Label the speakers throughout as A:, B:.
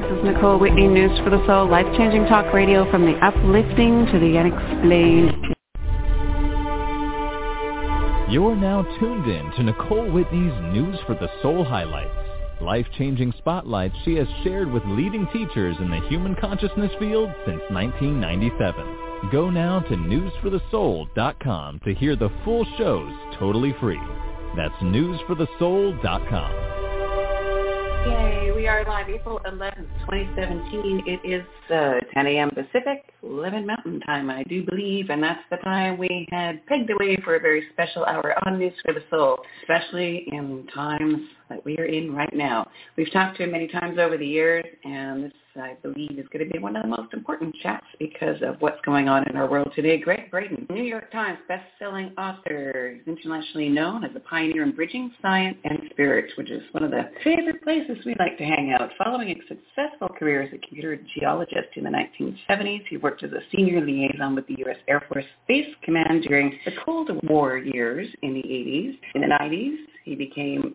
A: is Nicole Whitney, News for the Soul, life-changing talk radio from the uplifting to the unexplained.
B: You're now tuned in to Nicole Whitney's News for the Soul highlights, life-changing spotlights she has shared with leading teachers in the human consciousness field since 1997. Go now to newsforthesoul.com to hear the full shows totally free. That's newsforthesoul.com.
C: Yay, we are live April 11th, 2017. It is 10 a.m. Pacific, 11 Mountain Time, I do believe, and that's the time we had pegged away for a very special hour on News for the Soul, especially in times that we are in right now. We've talked to him many times over the years, and this, I believe, is going to be one of the most important chats because of what's going on in our world today. Greg Braden, New York Times best-selling author, is internationally known as a pioneer in bridging science and spirit, which is one of the favorite places we like to hang out. Following a successful career as a computer geologist in the 1970s, he worked as a senior liaison with the U.S. Air Force Space Command during the Cold War years in the 80s. In the 90s, he became,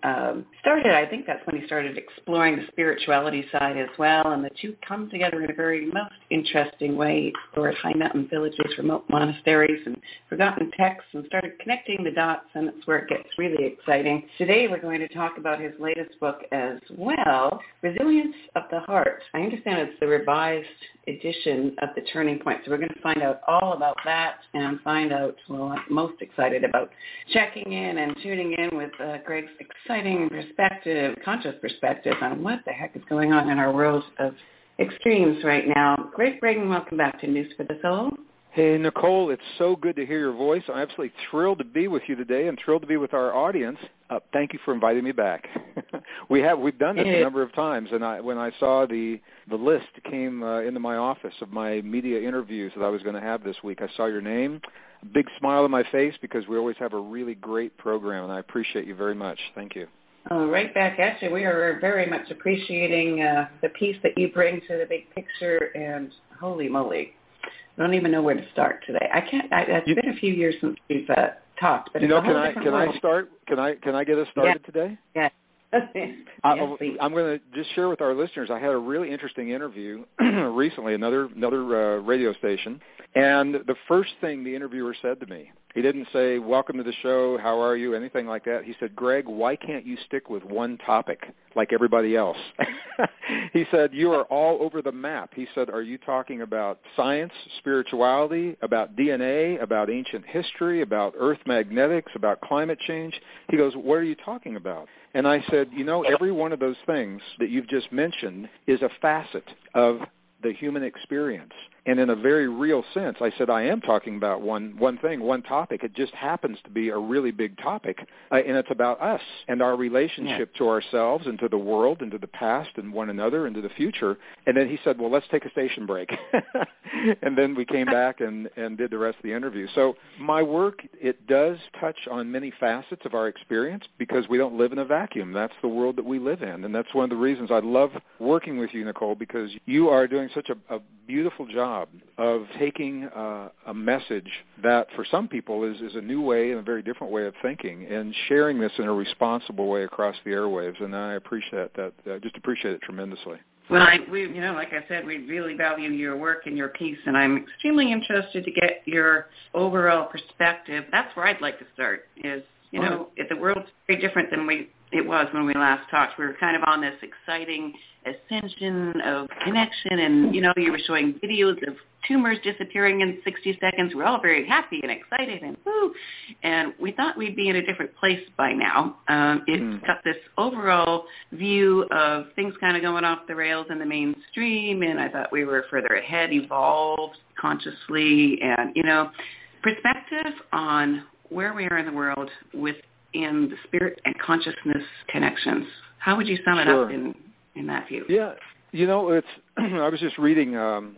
C: I think that's when he started exploring the spirituality side as well, and the two come together in a very most interesting way. He explored high mountain villages, remote monasteries, and forgotten texts, and started connecting the dots, and it's where it gets really exciting. Today we're going to talk about his latest book as well, Resilience of the Heart. I understand it's the revised edition of The Turning Point, so we're going to find out all about that and find out, well, I'm most excited about checking in and tuning in with Greg's exciting perspective, conscious perspective on what the heck is going on in our world of extremes right now. Greg Braden, welcome back to News for the Soul.
D: Hey, Nicole, it's so good to hear your voice. I'm absolutely thrilled to be with you today and thrilled to be with our audience. Thank you for inviting me back. We've done this a number of times, and when I saw the list came into my office of my media interviews that I was going to have this week, I saw your name, a big smile on my face because we always have a really great program, and I appreciate you very much. Thank you.
C: Right back at you. We are very much appreciating the piece that you bring to the big picture, and holy moly. I don't even know where to start today. It's been a few years since we've talked, but
D: can I start? Can I get us started today?
C: Yeah.
D: I'm going to just share with our listeners. I had a really interesting interview recently, another radio station, and the first thing the interviewer said to me, he didn't say, "Welcome to the show, how are you?" anything like that. He said, "Greg, why can't you stick with one topic like everybody else?" He said, "You are all over the map." He said, "Are you talking about science, spirituality, about DNA, about ancient history, about earth magnetics, about climate change?" He goes, "What are you talking about?" And I said, every one of those things that you've just mentioned is a facet of the human experience. And in a very real sense, I said, I am talking about one thing, one topic. It just happens to be a really big topic, and it's about us and our relationship to ourselves and to the world and to the past and one another and to the future. And then he said, well, let's take a station break. And then we came back and did the rest of the interview. So my work, it does touch on many facets of our experience because we don't live in a vacuum. That's the world that we live in. And that's one of the reasons I love working with you, Nicole, because you are doing such a beautiful job of taking a message that for some people is a new way and a very different way of thinking and sharing this in a responsible way across the airwaves. And I appreciate that. I just appreciate it tremendously.
C: Well, like I said, we really value your work and your piece, and I'm extremely interested to get your overall perspective. That's where I'd like to start is, the world's very different than it was when we last talked. We were kind of on this exciting ascension of connection, and, you were showing videos of tumors disappearing in 60 seconds. We're all very happy and excited and woo. And we thought we'd be in a different place by now. It's got this overall view of things kind of going off the rails in the mainstream, and I thought we were further ahead, evolved consciously, and, perspective on where we are in the world within the spirit and consciousness connections. How would you sum it up in that view?
D: Yeah, it's I was just reading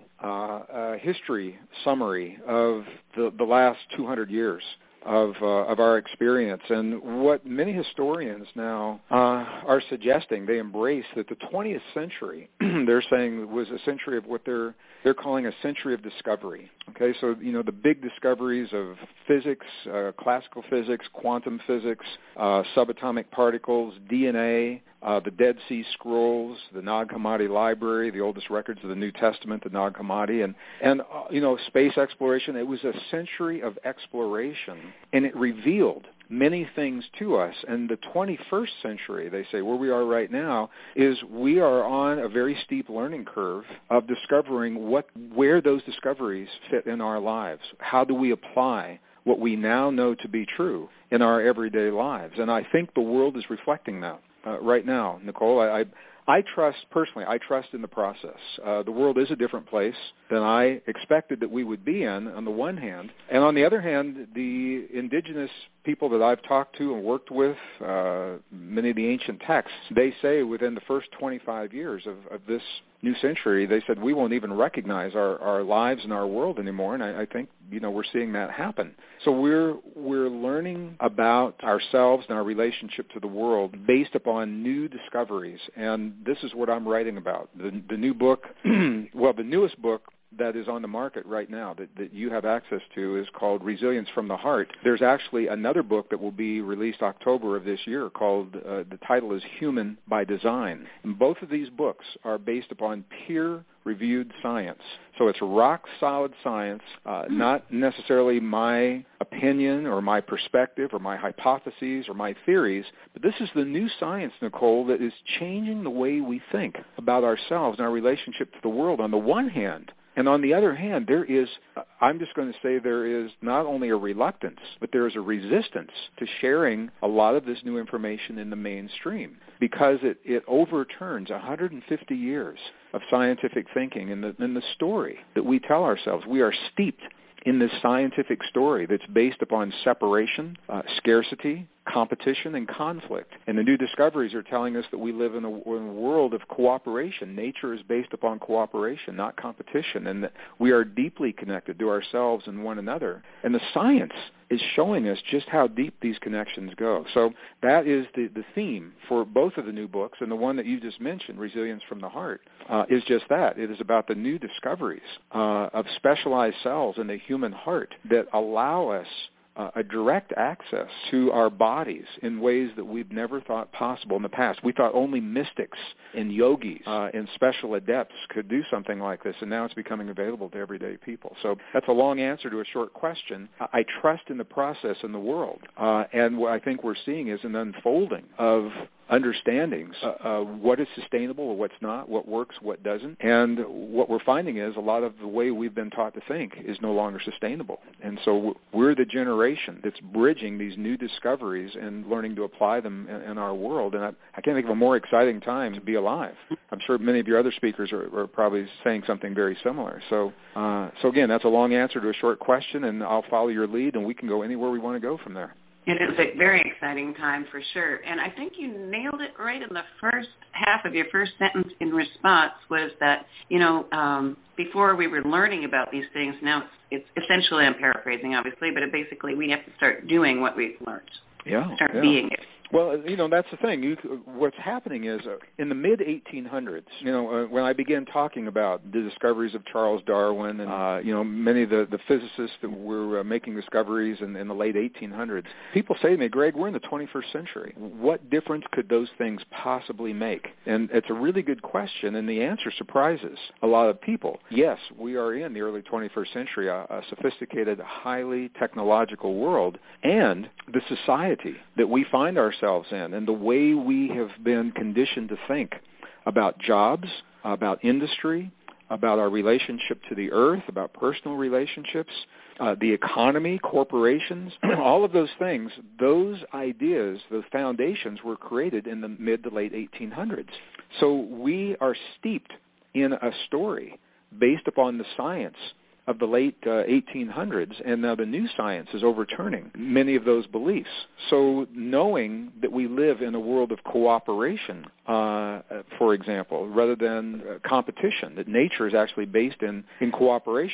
D: a history summary of the last 200 years of our experience, and what many historians now are suggesting, they embrace that the 20th century, they're saying, was a century of what they're calling a century of discovery. Okay, so the big discoveries of physics, classical physics, quantum physics, subatomic particles, DNA, the Dead Sea Scrolls, the Nag Hammadi Library, the oldest records of the New Testament, the Nag Hammadi, and space exploration. It was a century of exploration, and it revealed many things to us. And the 21st century, they say, where we are right now, is we are on a very steep learning curve of discovering where those discoveries fit in our lives. How do we apply what we now know to be true in our everyday lives? And I think the world is reflecting that right now, Nicole. I trust in the process. The world is a different place than I expected that we would be in, on the one hand. And on the other hand, the indigenous people that I've talked to and worked with, many of the ancient texts, they say within the first 25 years of this new century, they said we won't even recognize our lives and our world anymore. And I think, we're seeing that happen. So we're learning about ourselves and our relationship to the world based upon new discoveries. And this is what I'm writing about. The new book, the newest book that is on the market right now that you have access to is called Resilience from the Heart. There's actually another book that will be released October of this year called, the title is Human by Design. And both of these books are based upon peer-reviewed science. So it's rock-solid science, not necessarily my opinion or my perspective or my hypotheses or my theories, but this is the new science, Nicole, that is changing the way we think about ourselves and our relationship to the world on the one hand. And on the other hand, I'm just going to say there is not only a reluctance, but there is a resistance to sharing a lot of this new information in the mainstream because it overturns 150 years of scientific thinking and the story that we tell ourselves. We are steeped in this scientific story that's based upon separation, scarcity, competition, and conflict. And the new discoveries are telling us that we live in a world of cooperation. Nature is based upon cooperation, not competition, and that we are deeply connected to ourselves and one another. And the science is showing us just how deep these connections go. So that is the theme for both of the new books, and the one that you just mentioned, Resilience from the Heart, is just that. It is about the new discoveries of specialized cells in the human heart that allow us a direct access to our bodies in ways that we've never thought possible in the past. We thought only mystics and yogis and special adepts could do something like this, and now it's becoming available to everyday people. So that's a long answer to a short question. I trust in the process in the world, and what I think we're seeing is an unfolding of understandings what is sustainable or what's not, what works, what doesn't. And what we're finding is a lot of the way we've been taught to think is no longer sustainable. And so we're the generation that's bridging these new discoveries and learning to apply them in our world. And I can't think of a more exciting time to be alive. I'm sure many of your other speakers are probably saying something very similar. So again, that's a long answer to a short question, and I'll follow your lead, and we can go anywhere we want to go from there.
C: It is a very exciting time for sure. And I think you nailed it right in the first half of your first sentence in response was that, before we were learning about these things, now it's essentially, I'm paraphrasing obviously, but basically we have to start doing what we've learned. Start being it.
D: Well, that's the thing. What's happening is in the mid-1800s, when I began talking about the discoveries of Charles Darwin and, many of the physicists that were making discoveries in the late 1800s, people say to me, Greg, we're in the 21st century. What difference could those things possibly make? And it's a really good question, and the answer surprises a lot of people. Yes, we are in the early 21st century, a sophisticated, highly technological world, and the society that we find ourselves in and the way we have been conditioned to think about jobs, about industry, about our relationship to the earth, about personal relationships, the economy, corporations, all of those things, those ideas, those foundations were created in the mid to late 1800s. So we are steeped in a story based upon the science of the late 1800s, and now the new science is overturning many of those beliefs. So knowing that we live in a world of cooperation, for example, rather than competition, that nature is actually based in cooperation.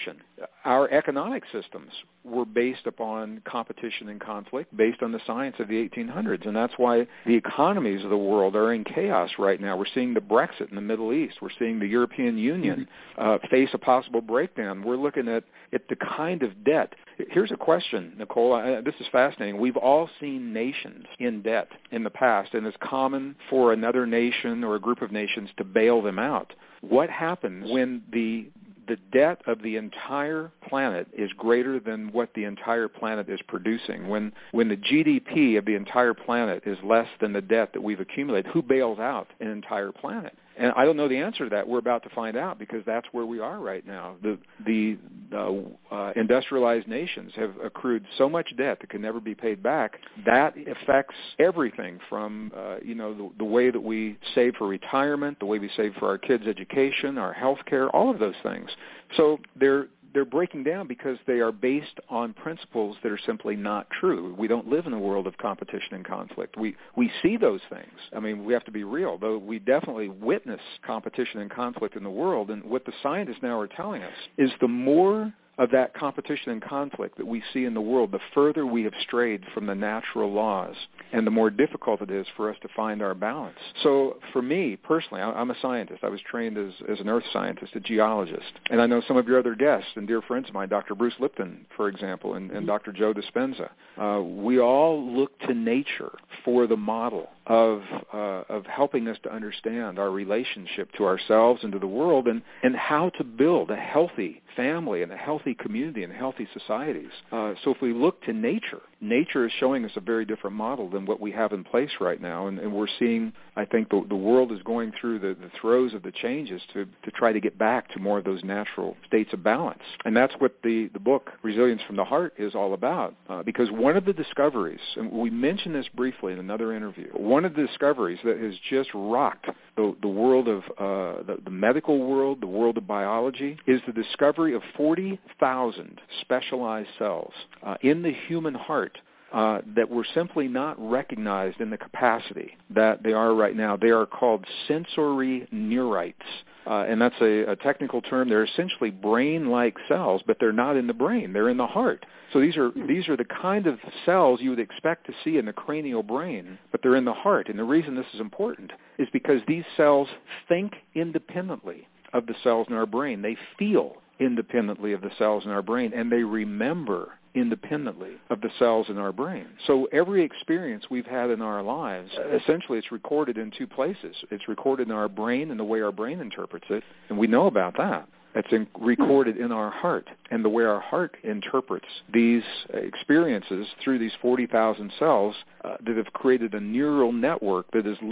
D: our economic systems were based upon competition and conflict, based on the science of the 1800s. And that's why the economies of the world are in chaos right now. We're seeing the Brexit in the Middle East. We're seeing the European Union face a possible breakdown. We're looking at the kind of debt. Here's a question, Nicole. This is fascinating. We've all seen nations in debt in the past, and it's common for another nation or a group of nations to bail them out. What happens when the debt of the entire planet is greater than what the entire planet is producing? When the GDP of the entire planet is less than the debt that we've accumulated, who bails out an entire planet? And I don't know the answer to that. We're about to find out, because that's where we are right now. The industrialized nations have accrued so much debt that can never be paid back. That affects everything from the way that we save for retirement, the way we save for our kids' education, our health care, all of those things. So they're breaking down because they are based on principles that are simply not true. We don't live in a world of competition and conflict. We see those things. I mean, we have to be real, though we definitely witness competition and conflict in the world. And what the scientists now are telling us is the more of that competition and conflict that we see in the world, the further we have strayed from the natural laws, and the more difficult it is for us to find our balance. So for me, personally, I'm a scientist. I was trained as an earth scientist, a geologist. And I know some of your other guests and dear friends of mine, Dr. Bruce Lipton, for example, and Dr. Joe Dispenza. We all look to nature for the model of helping us to understand our relationship to ourselves and to the world, and how to build a healthy family and a healthy community and healthy societies. So if we look to nature is showing us a very different model than what we have in place right now. And we're seeing, I think, the world is going through the throes of the changes to try to get back to more of those natural states of balance. And that's what the book, Resilience from the Heart, is all about. Because one of the discoveries, and we mentioned this briefly in another interview, one of the discoveries that has just rocked the world of the medical world, the world of biology, is the discovery of 40,000 specialized cells in the human heart that were simply not recognized in the capacity that they are right now. They are called sensory neurites. And that's a technical term. They're essentially brain-like cells, but they're not in the brain. They're in the heart. So these are the kind of cells you would expect to see in the cranial brain, but they're in the heart. And the reason this is important is because these cells think independently of the cells in our brain. They feel independently of the cells in our brain, and they remember independently of the cells in our brain. So every experience we've had in our lives, essentially it's recorded in two places. It's recorded in our brain and the way our brain interprets it, and we know about that. It's recorded in our heart, and the way our heart interprets these experiences through these 40,000 cells that have created a neural network that is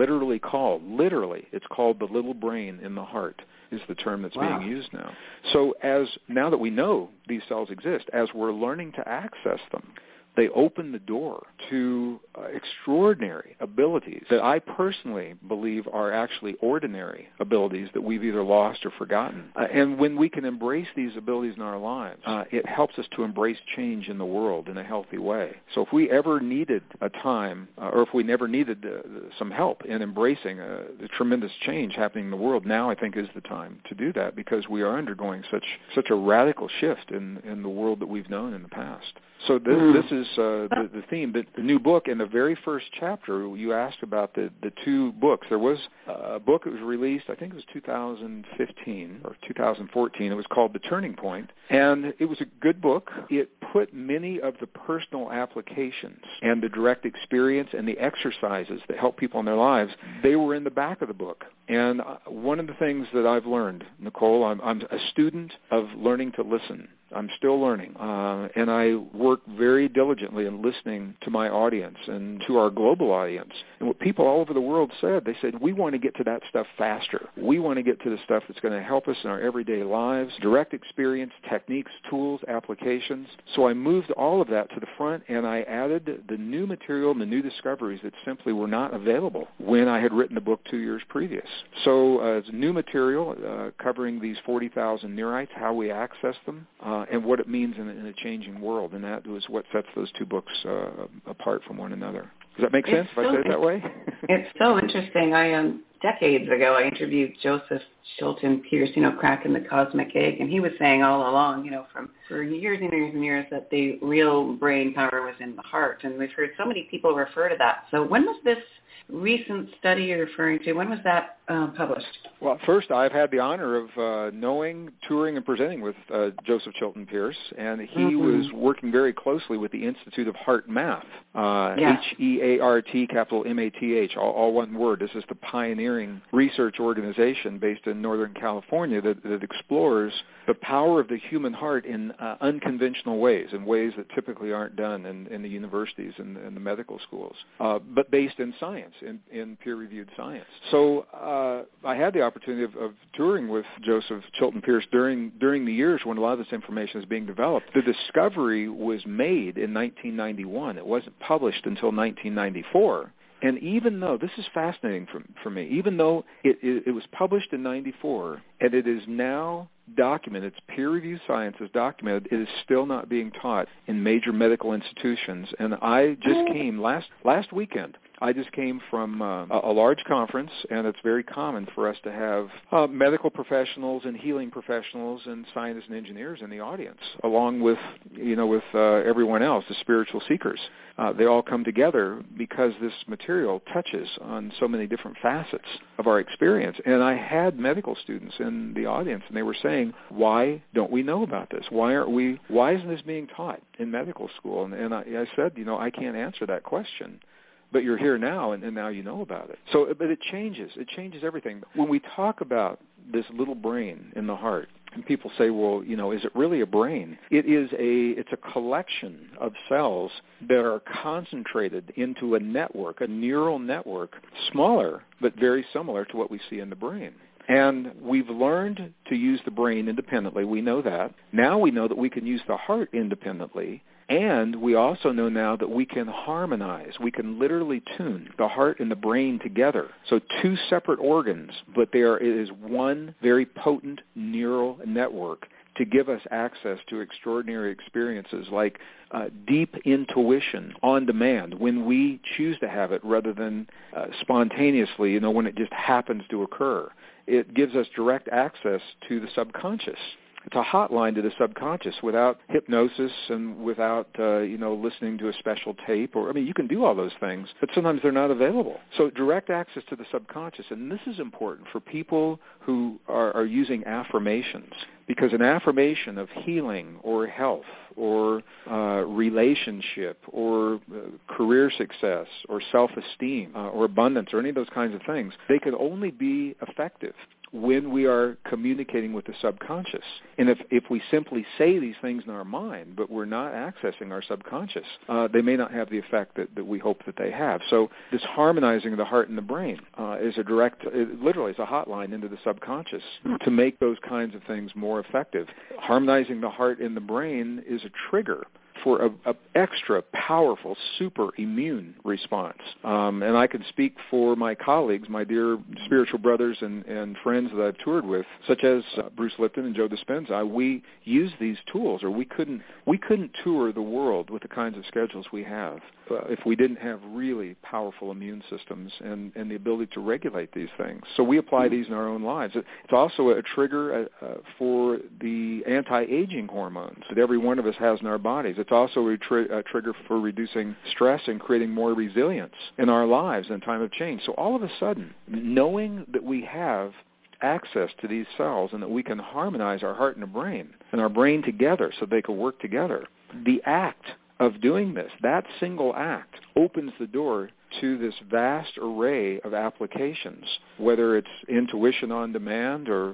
D: it's called the little brain in the heart, is the term that's being used now. So now that we know these cells exist, as we're learning to access them, they open the door to extraordinary abilities that I personally believe are actually ordinary abilities that we've either lost or forgotten. And when we can embrace these abilities in our lives, it helps us to embrace change in the world in a healthy way. So if we ever needed a time, or if we never needed some help in embracing the tremendous change happening in the world, now I think is the time to do that, because we are undergoing such a radical shift in the world that we've known in the past. So this is the theme. The new book, in the very first chapter, you asked about the two books. There was a book that was released, I think it was 2015 or 2014. It was called The Turning Point, and it was a good book. It put many of the personal applications and the direct experience and the exercises that help people in their lives, they were in the back of the book. And one of the things that I've learned, Nicole, I'm a student of learning to listen. I'm still learning, and I work very diligently in listening to my audience and to our global audience. And what people all over the world said, they said, we want to get to that stuff faster. We want to get to the stuff that's going to help us in our everyday lives, direct experience, techniques, tools, applications. So I moved all of that to the front, and I added the new material and the new discoveries that simply were not available when I had written the book 2 years previous. So it's new material covering these 40,000 neurites, how we access them, and what it means in a changing world. And that was what sets those two books apart from one another. Does that make sense if I say it that way?
C: It's so interesting. decades ago, I interviewed Joseph Chilton Pearce, cracking the cosmic egg, and he was saying all along, for years and years and years that the real brain power was in the heart, and we've heard so many people refer to that. So when was this recent study you're referring to, when was that published?
D: Well, first, I've had the honor of knowing, touring, and presenting with Joseph Chilton Pearce, and he was working very closely with the Institute of Heart Math, H-E-A-R-T, capital M-A-T-H, all one word. This is the pioneering research organization based in Northern California that explores the power of the human heart in unconventional ways, in ways that typically aren't done in the universities and the medical schools, but based in science, in peer-reviewed science. So I had the opportunity of touring with Joseph Chilton Pearce during the years when a lot of this information is being developed. The discovery was made in 1991. It wasn't published until 1994. And even though, this is fascinating for me, even though it was published in 94 and it is now documented, it's peer-reviewed science is documented, it is still not being taught in major medical institutions. And I just came last weekend. I just came from a large conference, and it's very common for us to have medical professionals and healing professionals and scientists and engineers in the audience, along with everyone else, the spiritual seekers. They all come together because this material touches on so many different facets of our experience. And I had medical students in the audience, and they were saying, "Why don't we know about this? Why isn't this being taught in medical school?" And I said, I can't answer that question. But you're here now, and now you know about it. So, but it changes. It changes everything. When we talk about this little brain in the heart, and people say, well, is it really a brain? It's a collection of cells that are concentrated into a network, a neural network, smaller but very similar to what we see in the brain. And we've learned to use the brain independently. We know that. Now we know that we can use the heart independently. And we also know now that we can harmonize. We can literally tune the heart and the brain together. So two separate organs, but it is one very potent neural network to give us access to extraordinary experiences like deep intuition on demand when we choose to have it rather than spontaneously, when it just happens to occur. It gives us direct access to the subconscious. It's a hotline to the subconscious without hypnosis and without, listening to a special tape. You can do all those things, but sometimes they're not available. So direct access to the subconscious, and this is important for people who are using affirmations, because an affirmation of healing or health or relationship or career success or self-esteem or abundance or any of those kinds of things, they can only be effective when we are communicating with the subconscious. And if we simply say these things in our mind, but we're not accessing our subconscious, they may not have the effect that we hope that they have. So this harmonizing of the heart and the brain is literally is a hotline into the subconscious to make those kinds of things more effective. Harmonizing the heart and the brain is a trigger for an extra powerful super immune response. And I can speak for my colleagues, my dear spiritual brothers and friends that I've toured with, such as Bruce Lipton and Joe Dispenza. We use these tools, or we couldn't tour the world with the kinds of schedules we have if we didn't have really powerful immune systems and the ability to regulate these things. So we apply these in our own lives. It's also a trigger for the anti-aging hormones that every one of us has in our bodies. It's also a trigger for reducing stress and creating more resilience in our lives in a time of change. So all of a sudden, knowing that we have access to these cells and that we can harmonize our heart and our brain together so they can work together, the act of doing this, that single act, opens the door to this vast array of applications, whether it's intuition on demand or,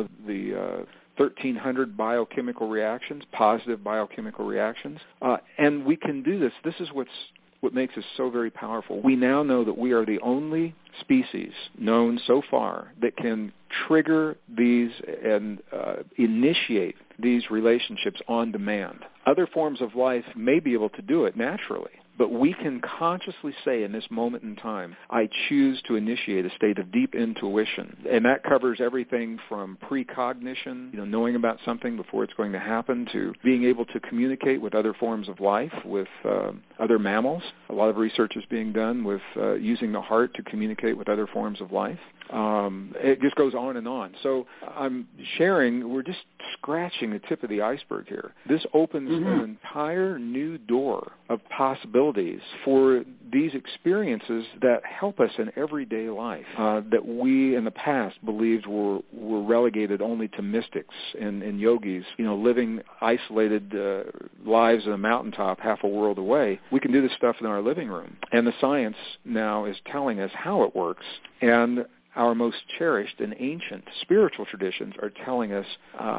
D: the 1,300 biochemical reactions, positive biochemical reactions. And we can do this. This is what makes us so very powerful. We now know that we are the only species known so far that can trigger these and initiate these relationships on demand. Other forms of life may be able to do it naturally, but we can consciously say in this moment in time, I choose to initiate a state of deep intuition. And that covers everything from precognition, knowing about something before it's going to happen, to being able to communicate with other forms of life, with other mammals. A lot of research is being done with using the heart to communicate with other forms of life. It just goes on and on. So I'm sharing, we're just scratching the tip of the iceberg here. This opens an entire new door of possibilities for these experiences that help us in everyday life, that we in the past believed were relegated only to mystics and yogis, living isolated lives on a mountaintop half a world away. We can do this stuff in our living room. And the science now is telling us how it works. And our most cherished and ancient spiritual traditions are telling us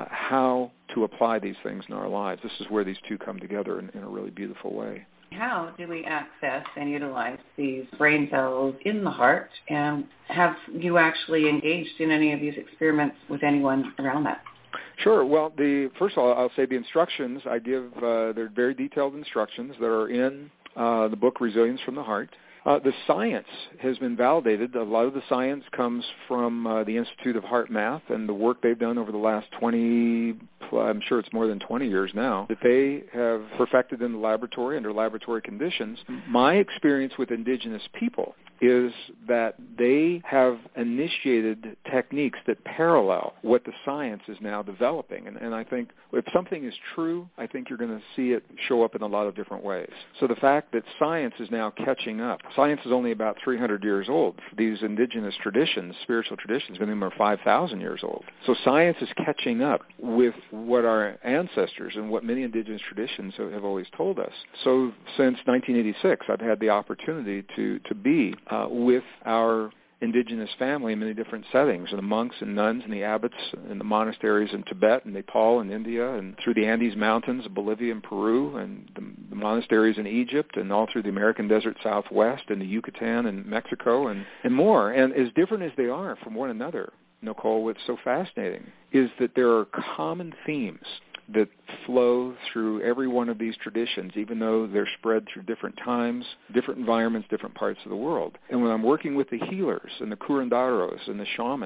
D: how to apply these things in our lives. This is where these two come together in a really beautiful way.
C: How do we access and utilize these brain cells in the heart? And have you actually engaged in any of these experiments with anyone around that?
D: Sure. Well, first of all, I'll say the instructions I give, they're very detailed instructions that are in the book Resilience from the Heart. The science has been validated. A lot of the science comes from the Institute of Heart Math and the work they've done over the last 20, I'm sure it's more than 20 years now, that they have perfected in the laboratory under laboratory conditions. My experience with indigenous people is that they have initiated techniques that parallel what the science is now developing. And I think if something is true, I think you're going to see it show up in a lot of different ways. So the fact that science is now catching up. Science is only about 300 years old. These indigenous traditions, spiritual traditions, many of them are 5,000 years old. So science is catching up with what our ancestors and what many indigenous traditions have always told us. So since 1986, I've had the opportunity to be with our indigenous family in many different settings, and the monks and nuns and the abbots and the monasteries in Tibet and Nepal and India and through the Andes Mountains of Bolivia and Peru and the monasteries in Egypt and all through the American Desert Southwest and the Yucatan and Mexico and more. And as different as they are from one another, Nicole, what's so fascinating is that there are common themes that flow through every one of these traditions, even though they're spread through different times, different environments, different parts of the world. And when I'm working with the healers and the curanderos and the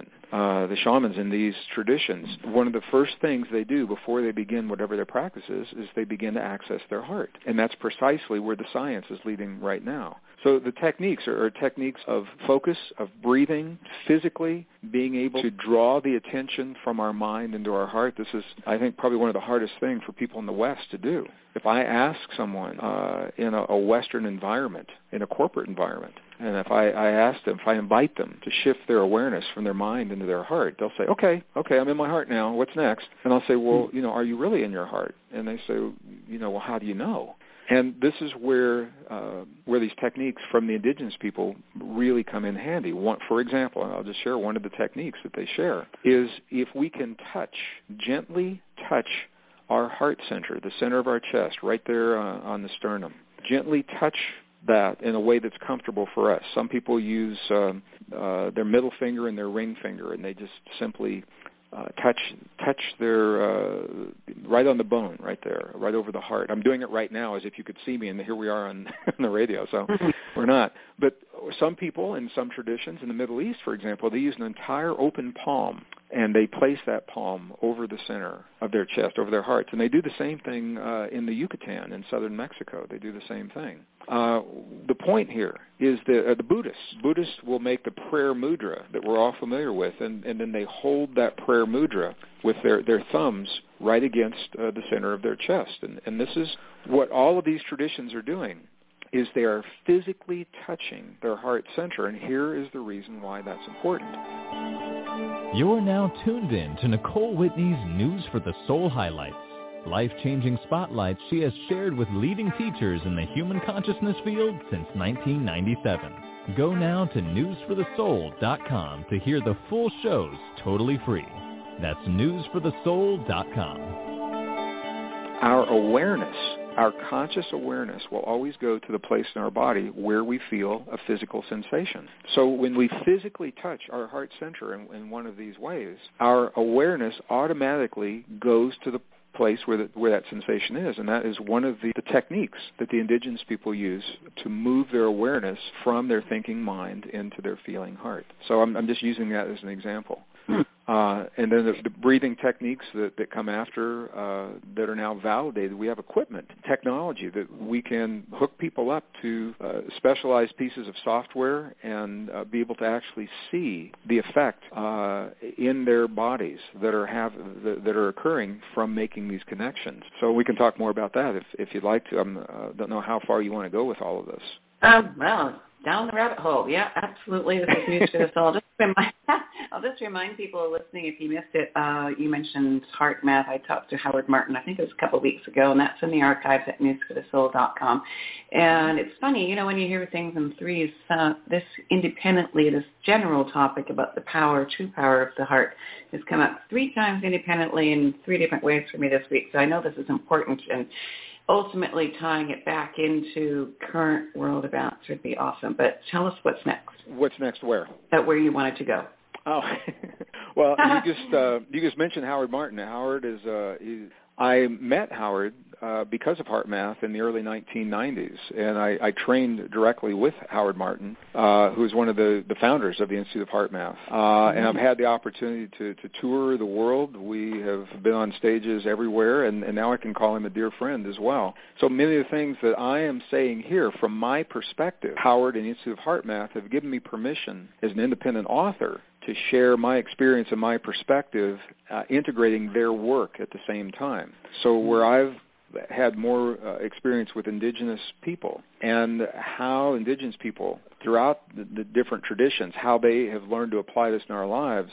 D: shamans in these traditions, one of the first things they do before they begin whatever their practice is they begin to access their heart. And that's precisely where the science is leading right now. So the techniques are techniques of focus, of breathing, physically being able to draw the attention from our mind into our heart. This is, I think, probably one of the hardest things for people in the West to do. If I ask someone in a Western environment, in a corporate environment, and if I ask them, if I invite them to shift their awareness from their mind into their heart, they'll say, okay, I'm in my heart now. What's next? And I'll say, well, are you really in your heart? And they say, well, how do you know? And this is where these techniques from the indigenous people really come in handy. For example, and I'll just share one of the techniques that they share, is if we can gently touch our heart center, the center of our chest, right there on the sternum, gently touch that in a way that's comfortable for us. Some people use their middle finger and their ring finger, and they just simply touch their right on the bone, right there, right over the heart. I'm doing it right now as if you could see me, and here we are on the radio, so we're not. But some people in some traditions in the Middle East, for example, they use an entire open palm, and they place that palm over the center of their chest, over their hearts. And they do the same thing in the Yucatan in southern Mexico. They do the same thing. The point here is that the Buddhists will make the prayer mudra that we're all familiar with, and then they hold that prayer mudra with their thumbs right against the center of their chest. And this is what all of these traditions are doing, is they are physically touching their heart center, and here is the reason why that's important.
B: You're now tuned in to Nicole Whitney's News for the Soul highlights. Life-changing spotlights she has shared with leading teachers in the human consciousness field since 1997. Go now to newsforthesoul.com to hear the full shows totally free. That's newsforthesoul.com.
D: Our awareness, our conscious awareness, will always go to the place in our body where we feel a physical sensation. So when we physically touch our heart center in one of these ways, our awareness automatically goes to the place where that sensation is, and that is one of the techniques that the indigenous people use to move their awareness from their thinking mind into their feeling heart. So I'm just using that as an example. And then the breathing techniques that come after that are now validated. We have equipment, technology that we can hook people up to specialized pieces of software and be able to actually see the effect in their bodies that are occurring from making these connections. So we can talk more about that if you'd like to. I don't know how far you want to go with all of this.
C: Well, down the rabbit hole. Yeah, absolutely. This is news for the soul. I'll just remind people listening, if you missed it, you mentioned HeartMath. I talked to Howard Martin, I think it was a couple of weeks ago, and that's in the archives at newsforthesoul.com. And it's funny, you know, when you hear things in threes, this independently, this general topic about the power, true power of the heart has come up 3 times independently in 3 different ways for me this week. So I know this is important, and ultimately tying it back into current world events would be awesome. But tell us what's next.
D: What's next where?
C: Where you wanted to go.
D: Oh, well, you just mentioned Howard Martin. Howard is I met Howard because of HeartMath in the early 1990s, and I trained directly with Howard Martin, who is one of the founders of the Institute of HeartMath. And I've had the opportunity to tour the world. We have been on stages everywhere, and now I can call him a dear friend as well. So many of the things that I am saying here from my perspective, Howard and the Institute of HeartMath have given me permission as an independent author to share my experience and my perspective, integrating their work at the same time. So where I've had more experience with indigenous people and how indigenous people throughout the different traditions, how they have learned to apply this in our lives,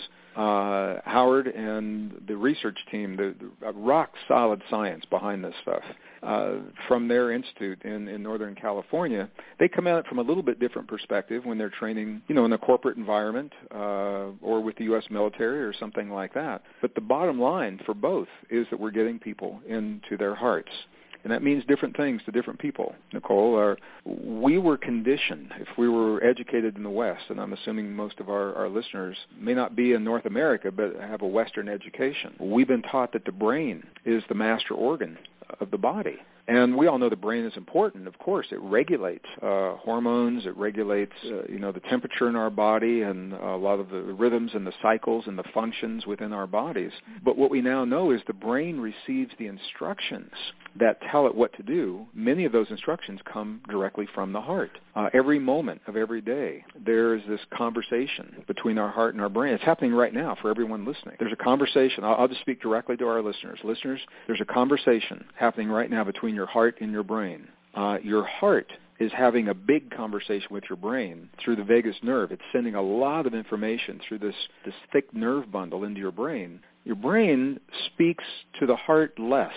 D: Howard and the research team, the rock-solid science behind this stuff, from their institute in Northern California, they come at it from a little bit different perspective when they're training, you know, in a corporate environment or with the U.S. military or something like that. But the bottom line for both is that we're getting people into their hearts. And that means different things to different people, Nicole. We were conditioned, if we were educated in the West, and I'm assuming most of our listeners may not be in North America but have a Western education. We've been taught that the brain is the master organ of the body. And we all know the brain is important. Of course, it regulates hormones. It regulates, the temperature in our body and a lot of the rhythms and the cycles and the functions within our bodies. But what we now know is the brain receives the instructions that tell it what to do. Many of those instructions come directly from the heart. Every moment of every day, there's this conversation between our heart and our brain. It's happening right now for everyone listening. There's a conversation. I'll just speak directly to our listeners. Listeners, there's a conversation happening right now between your heart and your brain. Your heart is having a big conversation with your brain through the vagus nerve. It's sending a lot of information through this thick nerve bundle into your brain. Your brain speaks to the heart less.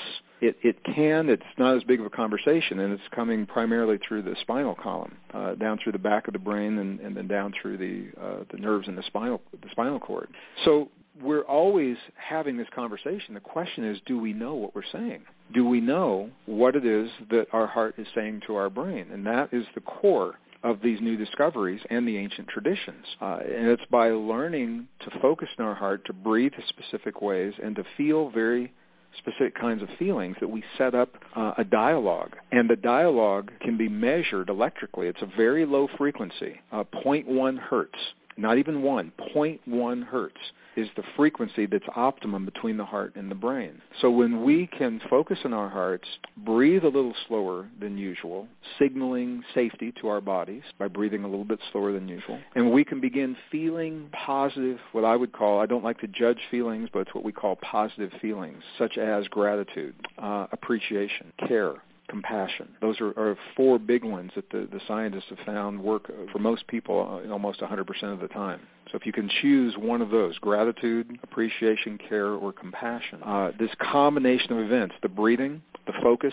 D: It's not as big of a conversation, and it's coming primarily through the spinal column, down through the back of the brain and then down through the nerves in the spinal cord. So we're always having this conversation. The question is, do we know what we're saying? Do we know what it is that our heart is saying to our brain? And that is the core of these new discoveries and the ancient traditions. And it's by learning to focus in our heart, to breathe in specific ways, and to feel very specific kinds of feelings that we set up a dialogue. And the dialogue can be measured electrically. It's a very low frequency, 0.1 hertz, not even 0.1 hertz is the frequency that's optimum between the heart and the brain. So when we can focus on our hearts, breathe a little slower than usual, signaling safety to our bodies by breathing a little bit slower than usual, and we can begin feeling positive, what I would call, I don't like to judge feelings, but it's what we call positive feelings, such as gratitude, appreciation, care, compassion. Those are 4 big ones that the scientists have found work for most people almost 100% of the time. So if you can choose one of those, gratitude, appreciation, care, or compassion, this combination of events, the breathing, the focus,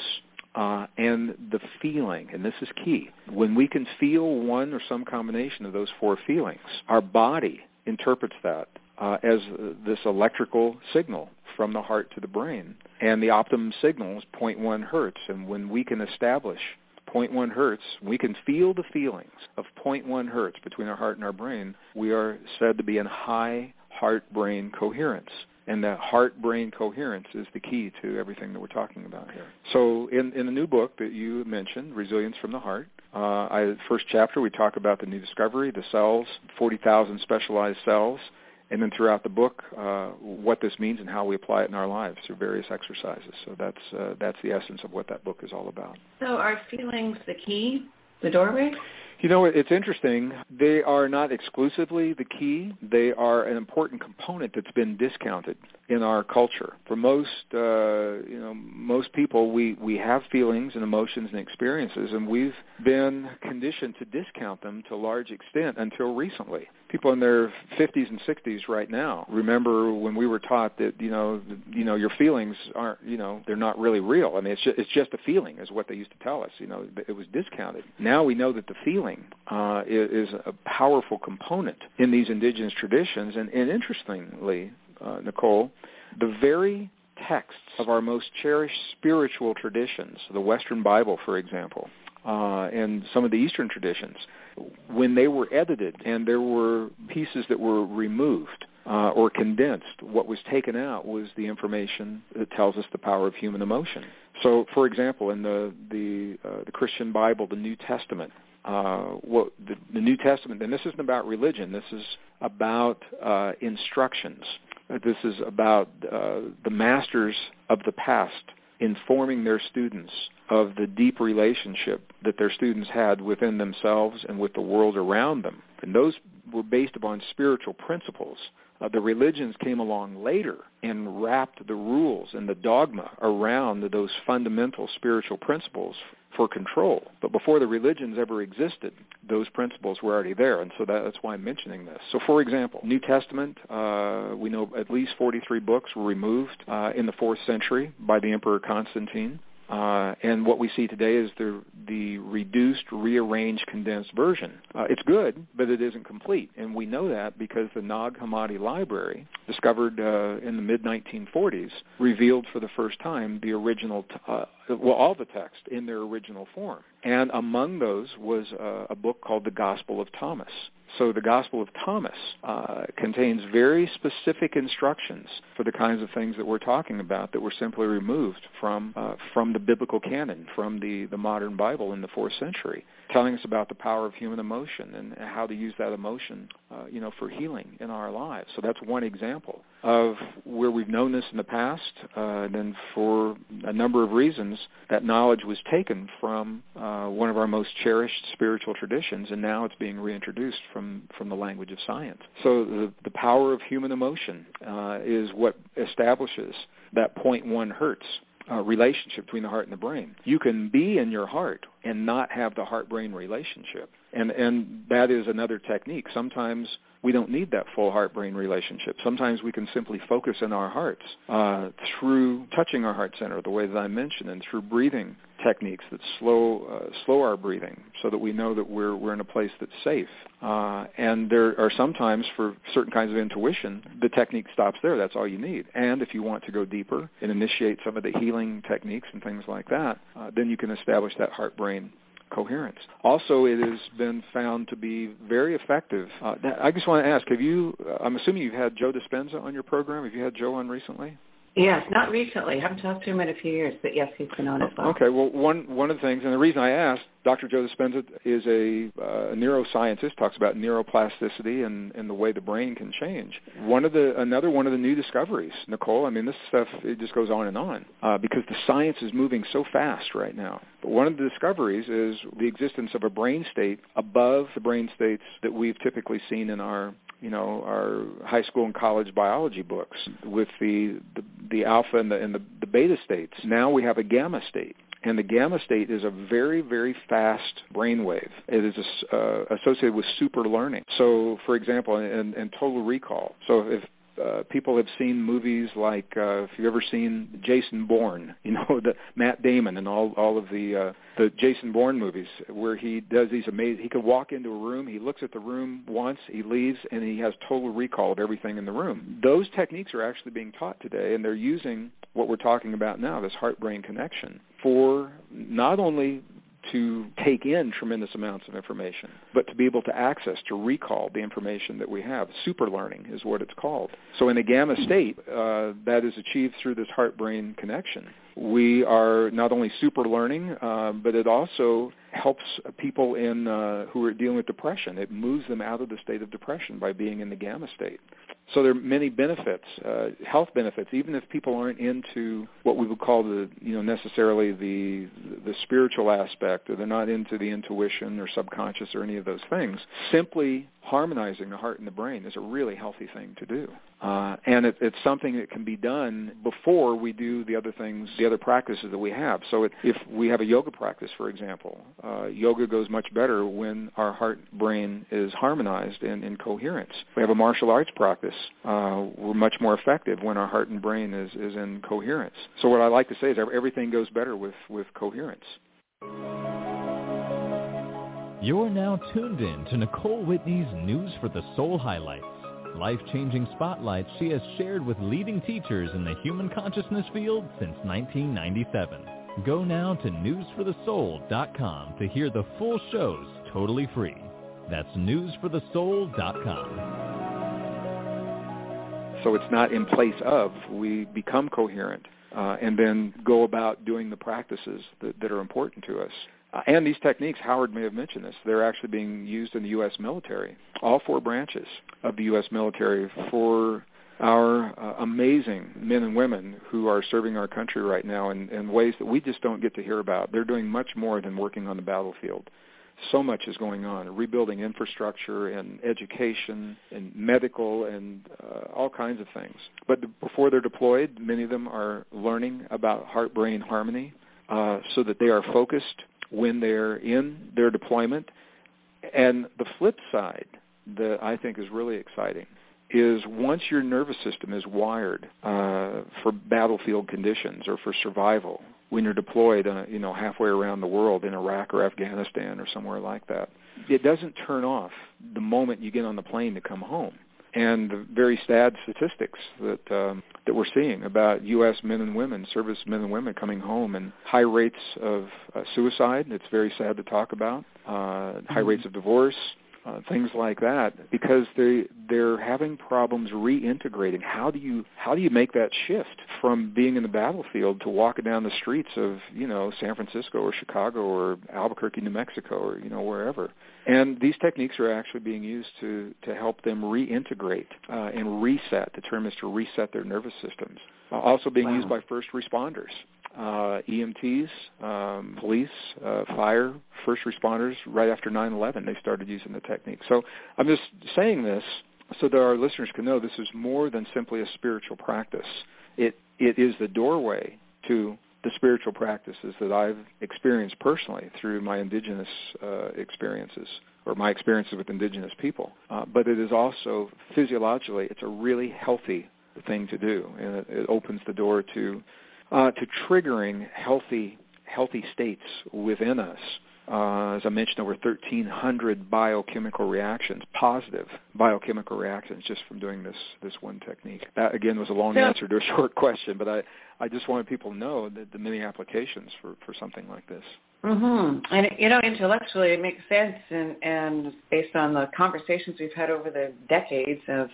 D: and the feeling, and this is key. When we can feel one or some combination of those 4 feelings, our body interprets that as this electrical signal from the heart to the brain. And the optimum signal is 0.1 hertz. And when we can establish 0.1 hertz, we can feel the feelings of 0.1 hertz between our heart and our brain, we are said to be in high heart-brain coherence. And that heart-brain coherence is the key to everything that we're talking about here. So in the new book that you mentioned, Resilience from the Heart, first chapter we talk about the new discovery, the cells, 40,000 specialized cells, and then throughout the book, what this means and how we apply it in our lives through various exercises. So that's the essence of what that book is all about.
C: So are feelings the key, the doorway?
D: You know, it's interesting. They are not exclusively the key. They are an important component that's been discounted in our culture. For most people, we have feelings and emotions and experiences, and we've been conditioned to discount them to a large extent until recently. People in their 50s and 60s right now remember when we were taught that your feelings aren't, they're not really real. I mean, it's just a feeling is what they used to tell us. It was discounted. Now we know that the feeling is a powerful component in these indigenous traditions, and interestingly, Nicole, the very texts of our most cherished spiritual traditions, the Western Bible, for example, and some of the Eastern traditions, when they were edited and there were pieces that were removed or condensed, what was taken out was the information that tells us the power of human emotion. So, for example, in the Christian Bible, the New Testament, the New Testament, and this isn't about religion, this is about instructions. This is about the masters of the past informing their students of the deep relationship that their students had within themselves and with the world around them. And those were based upon spiritual principles. The religions came along later and wrapped the rules and the dogma around those fundamental spiritual principles for control. But before the religions ever existed, those principles were already there, and so that's why I'm mentioning this. So, for example, New Testament, we know at least 43 books were removed in the 4th century by the Emperor Constantine. And what we see today is the reduced, rearranged, condensed version. It's good, but it isn't complete. And we know that because the Nag Hammadi Library, discovered in the mid-1940s, revealed for the first time the original, all the text in their original form. And among those was a book called the Gospel of Thomas. So the Gospel of Thomas contains very specific instructions for the kinds of things that we're talking about that were simply removed from the biblical canon, from the modern Bible in the 4th century, telling us about the power of human emotion and how to use that emotion, for healing in our lives. So that's one example of where we've known this in the past, and then for a number of reasons, that knowledge was taken from one of our most cherished spiritual traditions, and now it's being reintroduced from the language of science. So the power of human emotion is what establishes that 0.1 hertz relationship between the heart and the brain. You can be in your heart and not have the heart-brain relationship. And that is another technique. Sometimes we don't need that full heart-brain relationship. Sometimes we can simply focus in our hearts through touching our heart center, the way that I mentioned, and through breathing techniques that slow our breathing so that we know that we're in a place that's safe. And there are sometimes, for certain kinds of intuition, the technique stops there. That's all you need. And if you want to go deeper and initiate some of the healing techniques and things like that, then you can establish that heart-brain coherence. Also, it has been found to be very effective. I just want to ask, I'm assuming you've had Joe Dispenza on your program. Have you had Joe on recently?
C: Yes, not recently. I haven't talked to him in a few years, but yes, he's been on as well.
D: Okay, well, one of the things, and the reason I asked, Dr. Joe Dispenza is a neuroscientist, talks about neuroplasticity and the way the brain can change. Another one of the new discoveries, Nicole, I mean, this stuff, it just goes on, because the science is moving so fast right now. But one of the discoveries is the existence of a brain state above the brain states that we've typically seen in our high school and college biology books with the alpha and the beta states. Now we have a gamma state. And the gamma state is a very, very fast brainwave. It is associated with super learning. So, for example, and total recall. So if people have seen movies like, if you've ever seen Jason Bourne, the Matt Damon and all of the Jason Bourne movies, where he does these amazing, he can walk into a room, he looks at the room once, he leaves, and he has total recall of everything in the room. Those techniques are actually being taught today, and they're using what we're talking about now, this heart-brain connection, for not only to take in tremendous amounts of information, but to be able to access, to recall the information that we have. Super learning is what it's called. So in a gamma state, that is achieved through this heart-brain connection. We are not only super learning, but it also helps people who are dealing with depression. It moves them out of the state of depression by being in the gamma state. So there are many benefits, health benefits, even if people aren't into what we would call necessarily the spiritual aspect, or they're not into the intuition or subconscious or any of those things. Simply harmonizing the heart and the brain is a really healthy thing to do. And it's something that can be done before we do the other things, the other practices that we have. So if we have a yoga practice, for example, yoga goes much better when our heart-brain is harmonized and in coherence. If we have a martial arts practice, we're much more effective when our heart and brain is in coherence. So what I like to say is everything goes better with coherence.
B: You're now tuned in to Nicole Whitney's News for the Soul highlights. Life-changing spotlights she has shared with leading teachers in the human consciousness field since 1997. Go now to newsforthesoul.com to hear the full shows totally free. That's newsforthesoul.com.
D: So it's not in place of. We become coherent and then go about doing the practices that are important to us. And these techniques, Howard may have mentioned this, they're actually being used in the U.S. military, all 4 branches of the U.S. military, for our amazing men and women who are serving our country right now in ways that we just don't get to hear about. They're doing much more than working on the battlefield. So much is going on, rebuilding infrastructure and education and medical and all kinds of things. But before they're deployed, many of them are learning about heart-brain harmony so that they are focused when they're in their deployment. And the flip side that I think is really exciting is once your nervous system is wired for battlefield conditions or for survival, when you're deployed halfway around the world in Iraq or Afghanistan or somewhere like that, it doesn't turn off the moment you get on the plane to come home. And the very sad statistics that we're seeing about U.S. men and women, service men and women coming home, and high rates of suicide. It's very sad to talk about. High rates of divorce, things like that, because they're having problems reintegrating. How do you make that shift from being in the battlefield to walking down the streets of San Francisco or Chicago or Albuquerque, New Mexico, or wherever? And these techniques are actually being used to help them reintegrate and reset. The term is to reset their nervous systems. Also being used by first responders. EMTs, police, fire, first responders. Right after 9/11, they started using the technique. So I'm just saying this so that our listeners can know this is more than simply a spiritual practice. It is the doorway to the spiritual practices that I've experienced personally through my indigenous experiences, or my experiences with indigenous people. But it is also, physiologically, it's a really healthy thing to do, and it opens the door to triggering healthy states within us. As I mentioned, over 1,300 biochemical reactions, positive biochemical reactions, just from doing this one technique. That, again, was a long answer to a short question, but I just wanted people to know that the many applications for something like this.
C: Mm-hmm. And, intellectually it makes sense, and based on the conversations we've had over the decades of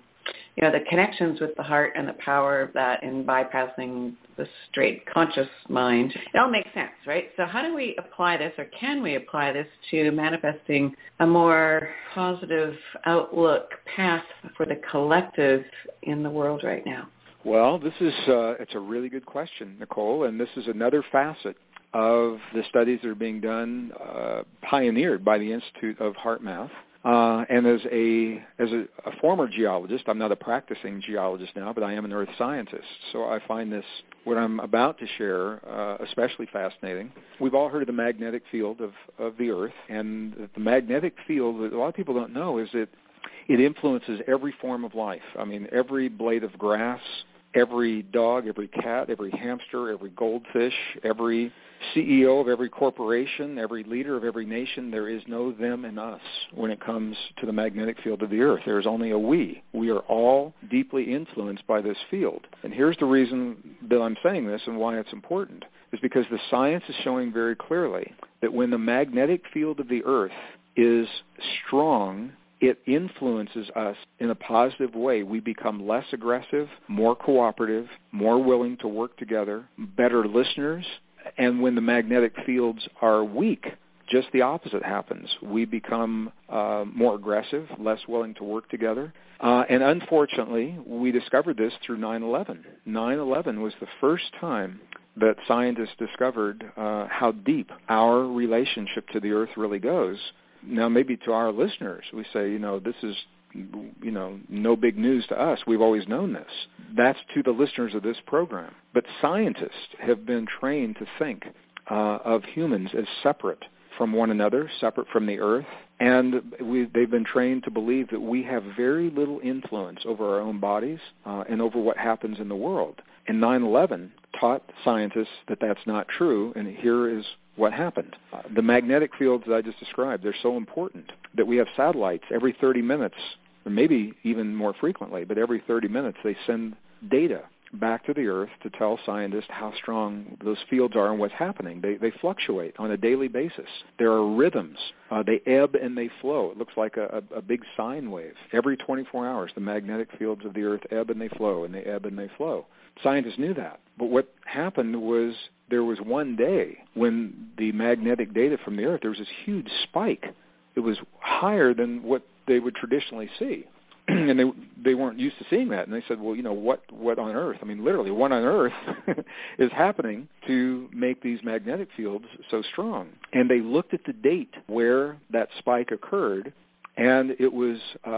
C: the connections with the heart and the power of that in bypassing the straight conscious mind. It all makes sense, right? So how do we apply this, or can we apply this to manifesting a more positive outlook path for the collective in the world right now?
D: Well, this is it's a really good question, Nicole, and this is another facet of the studies that are being done, pioneered by the Institute of HeartMath. And as a former geologist, I'm not a practicing geologist now, but I am an earth scientist. So I find this, what I'm about to share, especially fascinating. We've all heard of the magnetic field of the earth, and the magnetic field, that a lot of people don't know, is that it influences every form of life. I mean, every blade of grass, every dog, every cat, every hamster, every goldfish, every CEO of every corporation, every leader of every nation. There is no them and us when it comes to the magnetic field of the earth. There is only a we. We are all deeply influenced by this field. And here's the reason that I'm saying this and why it's important, is because the science is showing very clearly that when the magnetic field of the earth is strong, it influences us in a positive way. We become less aggressive, more cooperative, more willing to work together, better listeners. And when the magnetic fields are weak, just the opposite happens. We become more aggressive, less willing to work together. And unfortunately, we discovered this through 9/11. 9/11 was the first time that scientists discovered how deep our relationship to the Earth really goes. Now, maybe to our listeners, we say, this is, no big news to us. We've always known this. That's to the listeners of this program. But scientists have been trained to think of humans as separate from one another, separate from the Earth, and they've been trained to believe that we have very little influence over our own bodies and over what happens in the world. And 9/11 taught scientists that that's not true, and here is what happened. The magnetic fields that I just described, they're so important that we have satellites every 30 minutes, or maybe even more frequently, but every 30 minutes they send data back to the Earth to tell scientists how strong those fields are and what's happening. They fluctuate on a daily basis. There are rhythms. They ebb and they flow. It looks like a big sine wave. Every 24 hours, the magnetic fields of the Earth ebb and they flow, and they ebb and they flow. Scientists knew that. But what happened was there was one day when the magnetic data from the Earth, there was this huge spike. It was higher than what they would traditionally see. And they weren't used to seeing that. And they said, well, what on earth? I mean, literally, what on earth is happening to make these magnetic fields so strong? And they looked at the date where that spike occurred, and it was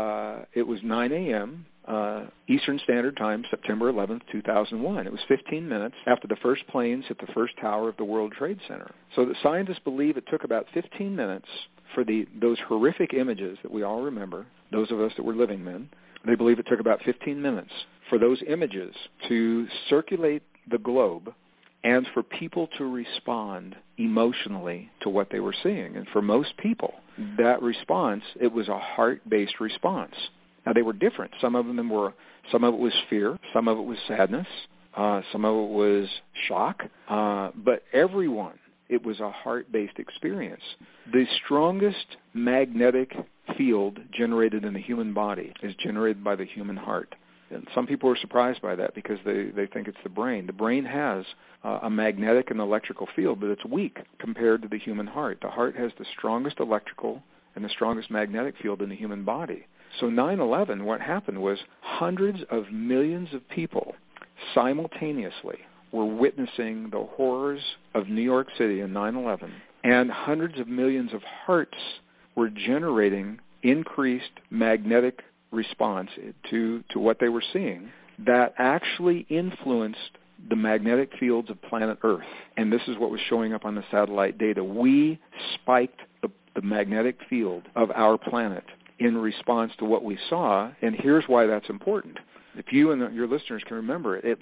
D: 9 a.m., Eastern Standard Time, September 11th, 2001. It was 15 minutes after the first planes hit the first tower of the World Trade Center. So the scientists believe it took about 15 minutes for those horrific images that we all remember, those of us that were living then. They believe it took about 15 minutes for those images to circulate the globe and for people to respond emotionally to what they were seeing. And for most people, that response, it was a heart-based response. Now, they were different. Some of it was fear, some of it was sadness, some of it was shock, but everyone, it was a heart-based experience. The strongest magnetic field generated in the human body is generated by the human heart. And some people are surprised by that because they think it's the brain. The brain has a magnetic and electrical field, but it's weak compared to the human heart. The heart has the strongest electrical and the strongest magnetic field in the human body. So 9/11, what happened was hundreds of millions of people simultaneously were witnessing the horrors of New York City in 9/11, and hundreds of millions of hearts were generating increased magnetic response to what they were seeing that actually influenced the magnetic fields of planet Earth. And this is what was showing up on the satellite data. We spiked the magnetic field of our planet in response to what we saw, and here's why that's important. If you and your listeners can remember it, at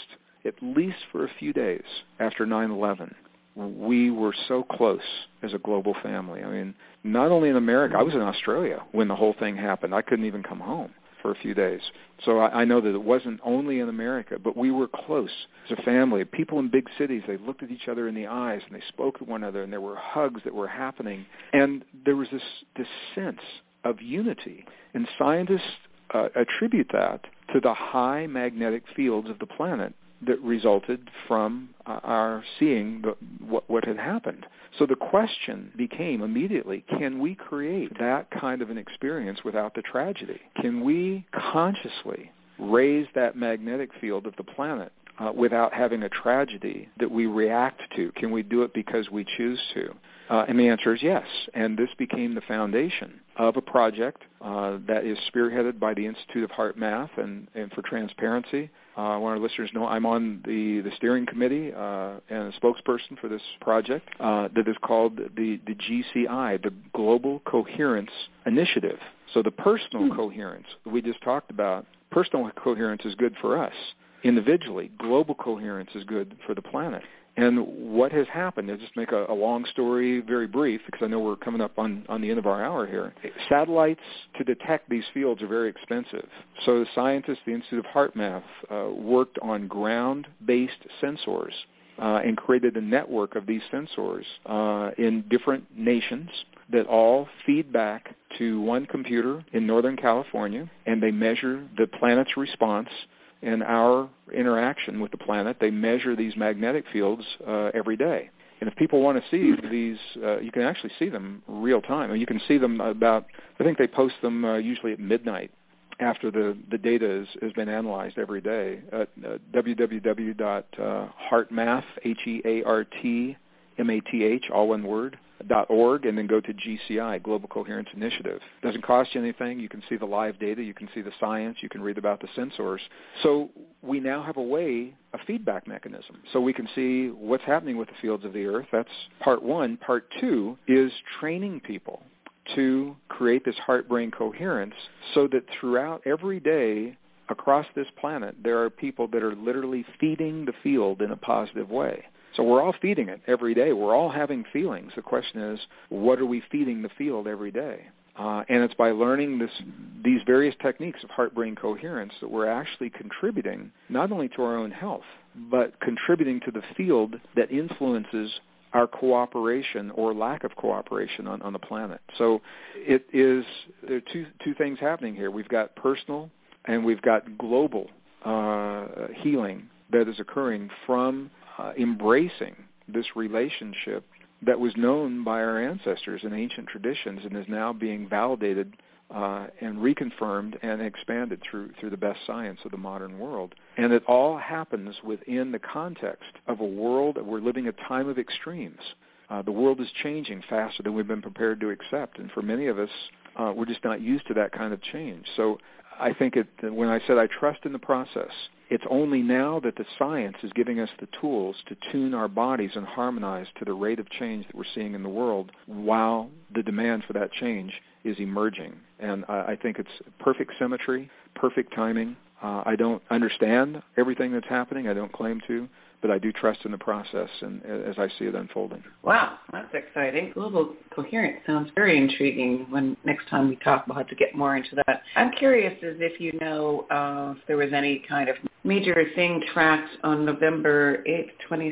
D: least for a few days after 9/11, we were so close as a global family. I mean, not only in America, I was in Australia when the whole thing happened. I couldn't even come home for a few days. So I know that it wasn't only in America, but we were close as a family. People in big cities, they looked at each other in the eyes and they spoke to one another, and there were hugs that were happening. And there was this sense of unity. And scientists attribute that to the high magnetic fields of the planet that resulted from our seeing what had happened. So the question became immediately, can we create that kind of an experience without the tragedy? Can we consciously raise that magnetic field of the planet without having a tragedy that we react to? Can we do it because we choose to? And the answer is yes. And this became the foundation of a project that is spearheaded by the Institute of Heart Math and for Transparency. I want our listeners to know I'm on the steering committee and a spokesperson for this project that is called the GCI, the Global Coherence Initiative. So the personal coherence we just talked about, personal coherence is good for us. Individually, global coherence is good for the planet. And what has happened, I'll just make a long story very brief because I know we're coming up on the end of our hour here. Satellites to detect these fields are very expensive. So the scientists, the Institute of Heart Math, worked on ground-based sensors and created a network of these sensors in different nations that all feed back to one computer in Northern California, and they measure the planet's response and our interaction with the planet. They measure these magnetic fields every day. And if people want to see these, you can actually see them real time. And you can see them I think they post them usually at midnight after the data has been analyzed every day at www.heartmath, HEARTMATH, all one word, .org, and then go to GCI, Global Coherence Initiative. It doesn't cost you anything. You can see the live data. You can see the science. You can read about the sensors. So we now have a feedback mechanism. So we can see what's happening with the fields of the Earth. That's part one. Part two is training people to create this heart-brain coherence so that throughout every day across this planet, there are people that are literally feeding the field in a positive way. So we're all feeding it every day. We're all having feelings. The question is, what are we feeding the field every day? And it's by learning these various techniques of heart-brain coherence that we're actually contributing not only to our own health, but contributing to the field that influences our cooperation or lack of cooperation on the planet. So there are two things happening here. We've got personal and we've got global healing that is occurring from embracing this relationship that was known by our ancestors in ancient traditions and is now being validated and reconfirmed and expanded through the best science of the modern world. And it all happens within the context of a world that we're living a time of extremes. The world is changing faster than we've been prepared to accept, and for many of us, we're just not used to that kind of change. So I think when I said I trust in the process, it's only now that the science is giving us the tools to tune our bodies and harmonize to the rate of change that we're seeing in the world while the demand for that change is emerging. And I think it's perfect symmetry, perfect timing. I don't understand everything that's happening. I don't claim to, but I do trust in the process and as I see it unfolding.
C: Wow, that's exciting. Global coherence sounds very intriguing. When next time we talk, we'll have to get more into that. I'm curious as if you know if there was any kind of major thing tracked on November 8th,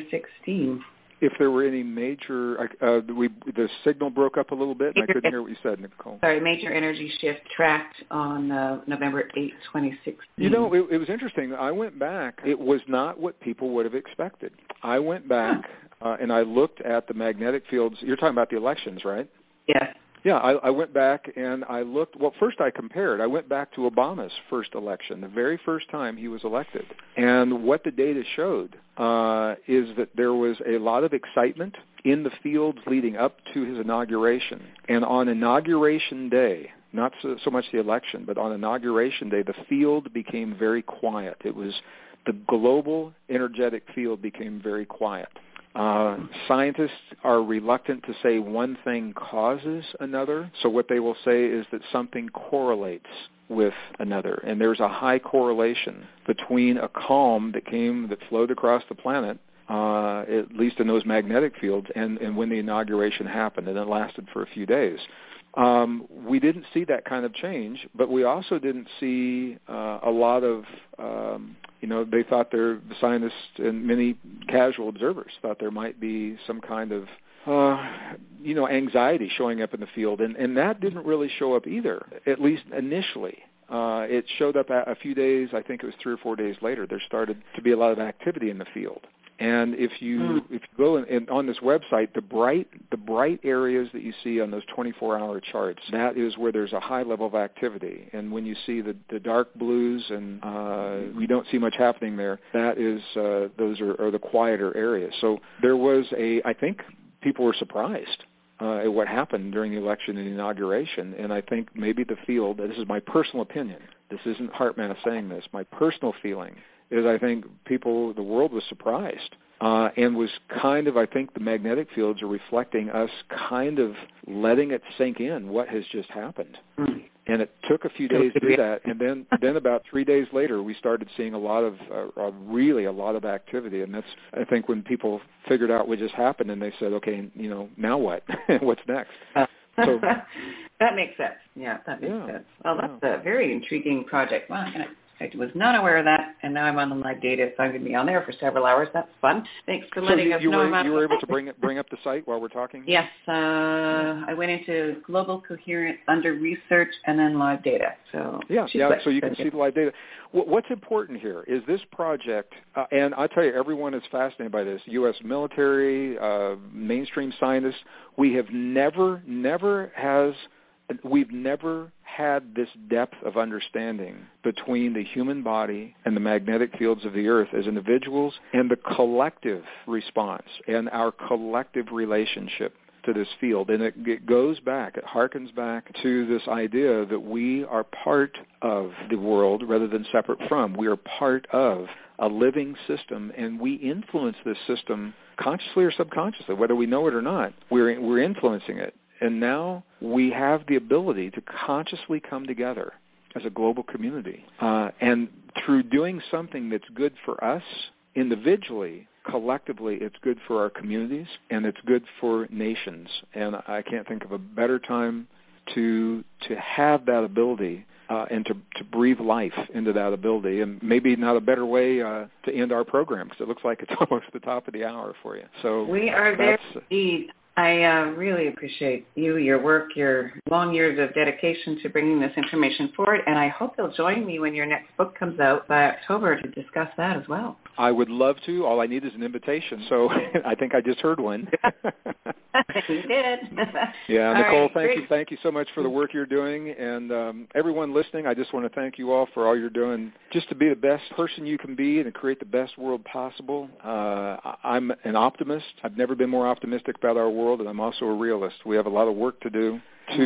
C: 2016.
D: If there were any major, the signal broke up a little bit, and I couldn't hear what you said, Nicole.
C: Sorry, major energy shift tracked on November 8th, 2016.
D: You know, it was interesting. I went back. It was not what people would have expected. I went back and I looked at the magnetic fields. You're talking about the elections, right?
C: Yes.
D: Yeah, I went back and I looked. Well, first I compared. I went back to Obama's first election, the very first time he was elected. And what the data showed is that there was a lot of excitement in the fields leading up to his inauguration. And on Inauguration Day, not so much the election, but on Inauguration Day, the field became very quiet. It was the global energetic field became very quiet. Scientists are reluctant to say one thing causes another, so what they will say is that something correlates with another, and there's a high correlation between a calm that flowed across the planet, at least in those magnetic fields, and when the inauguration happened, and it lasted for a few days. We didn't see that kind of change, but we also didn't see a lot of, they thought the scientists and many casual observers thought there might be some kind of, anxiety showing up in the field, and that didn't really show up either, at least initially. It showed up a few days, I think it was 3 or 4 days later, there started to be a lot of activity in the field. And if you go on this website, the bright areas that you see on those 24-hour charts, that is where there's a high level of activity. And when you see the dark blues and we don't see much happening there, that is those are the quieter areas. So there was I think people were surprised at what happened during the election and the inauguration. And I think maybe the field, this is my personal opinion, this isn't HeartMath saying this, my personal feeling is I think the world was surprised and was kind of, I think the magnetic fields are reflecting us kind of letting it sink in what has just happened. And it took a few days to do that, and then about 3 days later we started seeing a lot of activity, and that's, I think, when people figured out what just happened and they said, okay, now what? What's next?
C: So that makes sense. Yeah, that makes sense. Well, that's a very intriguing project. Wow, I'm going to I was not aware of that, and now I'm on the live data, so I'm going to be on there for several hours. That's fun. Thanks for letting us know about it.
D: You were able to bring up the site while we're talking?
C: Yes. I went into Global Coherent under Research and then live data. So
D: so you can see the live data. What's important here is this project, and I tell you, everyone is fascinated by this, U.S. military, mainstream scientists. We've never had this depth of understanding between the human body and the magnetic fields of the earth as individuals and the collective response and our collective relationship to this field. And it goes back, it harkens back to this idea that we are part of the world rather than separate from. We are part of a living system, and we influence this system consciously or subconsciously, whether we know it or not. We're influencing it. And now we have the ability to consciously come together as a global community. And through doing something that's good for us individually, collectively, it's good for our communities, and it's good for nations. And I can't think of a better time to have that ability and to breathe life into that ability. And maybe not a better way to end our program, because it looks like it's almost the top of the hour for you. So
C: we are there indeed. I really appreciate you, your work, your long years of dedication to bringing this information forward, and I hope you'll join me when your next book comes out by October to discuss that as well.
D: I would love to. All I need is an invitation, so I think I just heard one.
C: You did.
D: Yeah, Nicole, thank you so much for the work you're doing, and everyone listening, I just want to thank you all for all you're doing just to be the best person you can be and to create the best world possible. I'm an optimist. I've never been more optimistic about our world, and I'm also a realist. We have a lot of work to do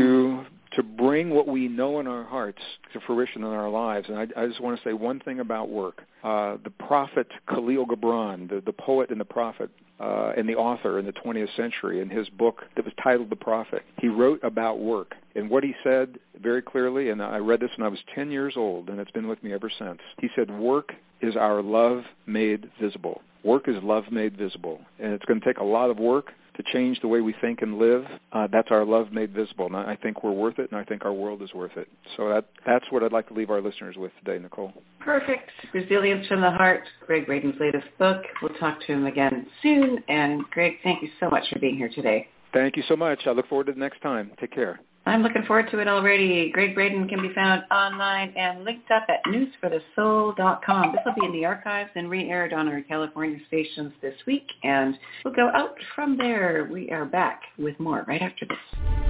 D: to bring what we know in our hearts to fruition in our lives. And I just want to say one thing about work. The prophet Khalil Gibran, the poet and the prophet, and the author in the 20th century, in his book that was titled The Prophet, he wrote about work. And what he said very clearly, and I read this when I was 10 years old, and it's been with me ever since. He said, work is our love made visible. Work is love made visible. And it's going to take a lot of work to change the way we think and live. That's our love made visible. And I think we're worth it, and I think our world is worth it. So that's what I'd like to leave our listeners with today, Nicole.
C: Perfect. Resilience from the Heart, Gregg Braden's latest book. We'll talk to him again soon. And Gregg, thank you so much for being here today.
D: Thank you so much. I look forward to the next time. Take care.
C: I'm looking forward to it already. Gregg Braden can be found online and linked up at newsforthesoul.com. This will be in the archives and re-aired on our California stations this week, and we'll go out from there. We are back with more right after this.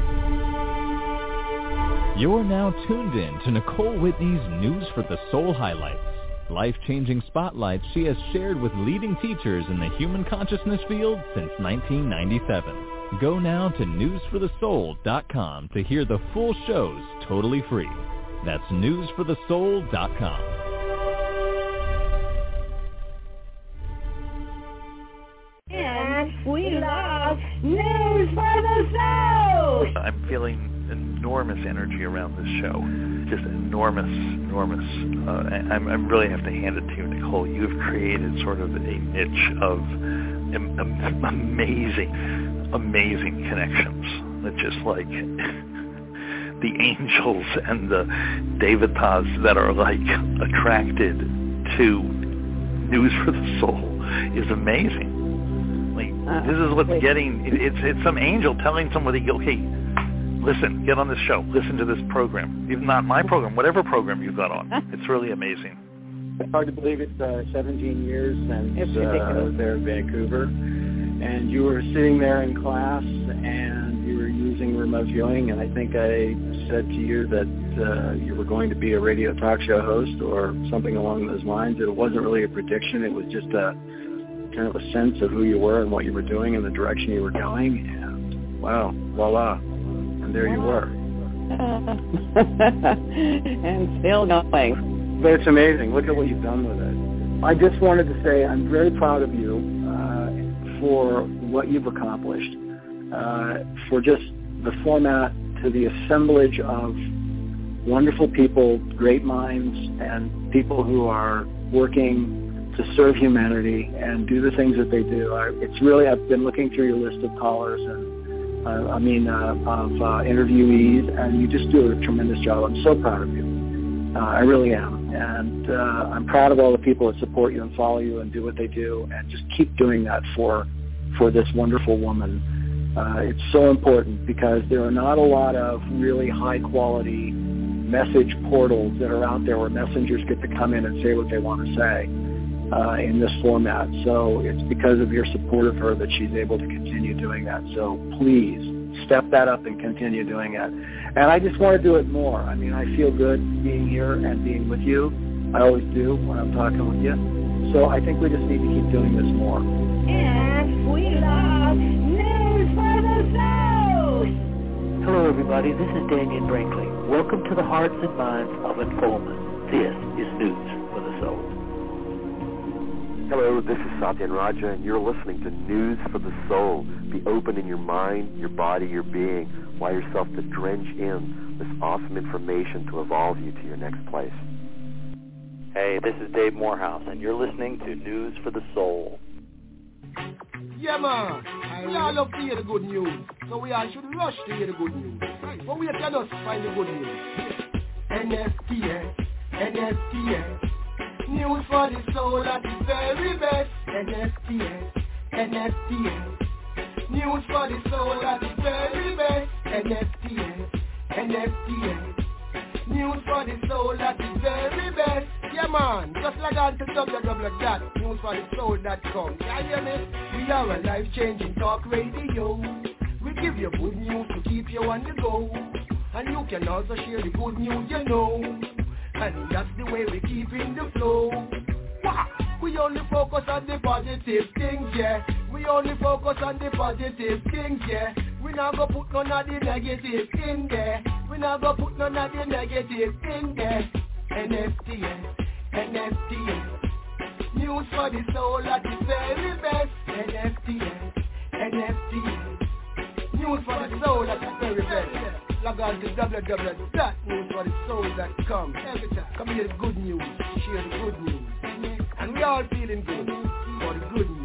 B: You're now tuned in to Nicole Whitney's News for the Soul highlights. Life-changing spotlights she has shared with leading teachers in the human consciousness field since 1997. Go now to newsforthesoul.com to hear the full shows totally free. That's newsforthesoul.com.
E: And we love News for the Soul!
F: I'm feeling enormous energy around this show. Just enormous. I really have to hand it to you, Nicole. You've created sort of a niche of amazing connections. That just like the angels and the devatas that are like attracted to News for the Soul is amazing. Like this is what's getting. It's some angel telling somebody, okay, listen, get on this show. Listen to this program. Even not my program, whatever program you've got on. It's really amazing.
G: It's hard to believe it's 17 years since there in Vancouver. And you were sitting there in class and you were using remote viewing, and I think I said to you that you were going to be a radio talk show host or something along those lines. It wasn't really a prediction. It was just a kind of a sense of who you were and what you were doing and the direction you were going. And wow, voila. And there you were.
C: And still going.
G: But it's amazing. Look at what you've done with it. I just wanted to say I'm very proud of you for what you've accomplished, for just the format to the assemblage of wonderful people, great minds, and people who are working to serve humanity and do the things that they do. It's really, I've been looking through your list of callers and of interviewees, and you just do a tremendous job. I'm so proud of you. I really am. And I'm proud of all the people that support you and follow you and do what they do, and just keep doing that for this wonderful woman. It's so important because there are not a lot of really high-quality message portals that are out there where messengers get to come in and say what they want to say in this format. So it's because of your support of her that she's able to continue doing that. So please step that up and continue doing it. And I just want to do it more. I mean, I feel good being here and being with you. I always do when I'm talking with you. So I think we just need to keep doing this more.
E: And we love News for the Soul.
H: Hello, everybody. This is Daniel Brinkley. Welcome to the Hearts and Minds of Informants. This is News for the Soul.
I: Hello, this is Satyan Raja, and you're listening to News for the Soul. Be open in your mind, your body, your being. Allow yourself to drench in this awesome information to evolve you to your next place.
J: Hey, this is Dave Morehouse, and you're listening to News for the Soul.
K: Yeah, man. We all love to hear the good news, so we all should rush to hear the good news. But we cannot find the good news. NSTS, NSTS. News for the soul at the very best. NSTS, NSTS. News for the soul at the very best. NSTS, NSTS. News for the soul at the very best. Yeah, man, just log on to www.newsforthesoul.com. You hear me? We are a life-changing talk radio. We give you good news to keep you on the go. And you can also share the good news you know. And that's the way we keep in the flow. Wow. We only focus on the positive things, yeah. We only focus on the positive things, yeah. We not go put none of the negative in there. We not go put none of the negative in there. NSTS, NSTS. News for the soul at the very best. NSTS, NSTS. News for the soul at the very best. Log on to www.newsforthesoul.com. Every time, come hear the good news, share the good news. And we all feeling good for the good news.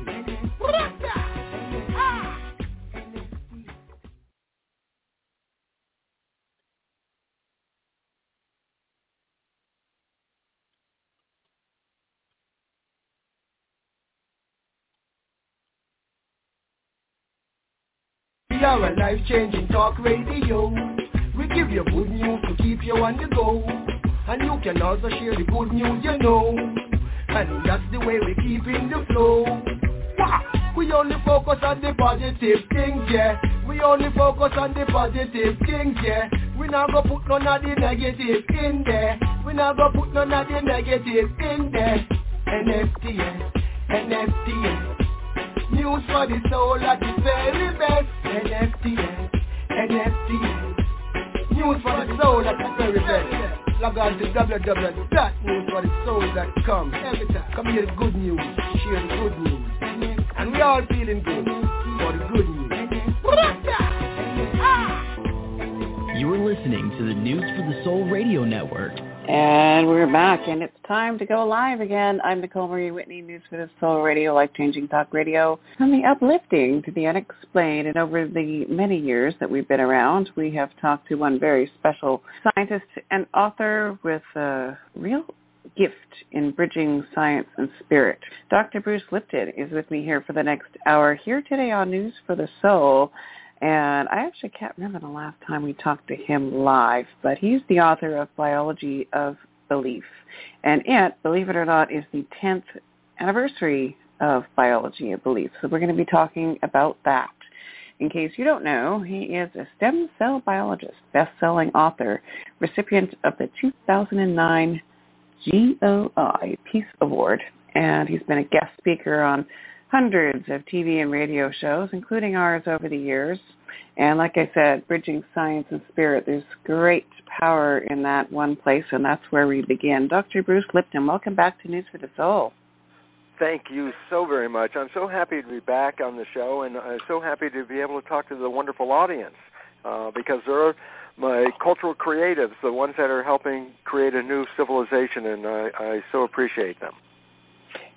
K: We are a life-changing talk radio. We give you good news to keep you on the go. And you can also share the good news you know. And that's the way we keep in the flow. Wow. We only focus on the positive things, yeah. We only focus on the positive things, yeah. We not go put none of the negative in there. We not go put none of the negative in there. NSTS, NSTS. News for the soul at the very best. NSTS, NSTS. News for the soul at the very best. Log on to www.newsforthesoul.com. Every time, come hear the good news, share the good news. And we all feeling good for the good news.
L: You are listening to the News for the Soul Radio Network.
A: And we're back, and it's time to go live again. I'm Nicole Marie Whitney, News for the Soul Radio, life-changing talk radio, from the uplifting to the unexplained. And over the many years that we've been around, we have talked to one very special scientist and author with a real gift in bridging science and spirit. Dr. Bruce Lipton is with me here for the next hour, here today on News for the Soul. And I actually can't remember the last time we talked to him live, but he's the author of Biology of Belief. And it, believe it or not, is the 10th anniversary of Biology of Belief. So we're going to be talking about that. In case you don't know, he is a stem cell biologist, best-selling author, recipient of the 2009 GOI Peace Award, and he's been a guest speaker on hundreds of TV and radio shows, including ours over the years. And like I said, bridging science and spirit, there's great power in that one place, and that's where we begin. Dr. Bruce Lipton, welcome back to News for the Soul.
I: Thank you so very much. I'm so happy to be back on the show, and I'm so happy to be able to talk to the wonderful audience because they're my cultural creatives, the ones that are helping create a new civilization, and I so appreciate them.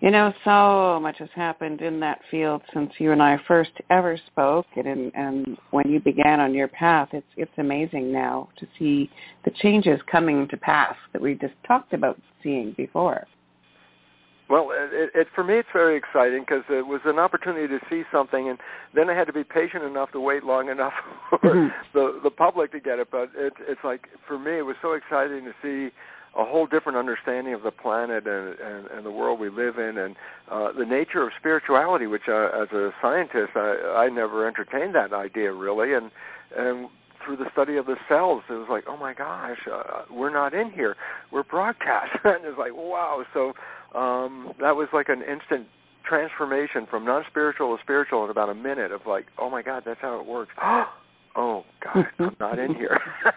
A: You know, so much has happened in that field since you and I first ever spoke, and when you began on your path. It's amazing now to see the changes coming to pass that we just talked about seeing before.
M: Well, for me, it's very exciting because it was an opportunity to see something, and then I had to be patient enough to wait long enough for the public to get it. But it's like, for me, it was so exciting to see a whole different understanding of the planet and the world we live in, and the nature of spirituality, which as a scientist, I never entertained that idea really, and through the study of the cells, it was like, oh my gosh, we're not in here, we're broadcast. And it's like, wow. So that was like an instant transformation from non-spiritual to spiritual in about a minute of like, oh my God, that's how it works. Oh God, I'm not in here.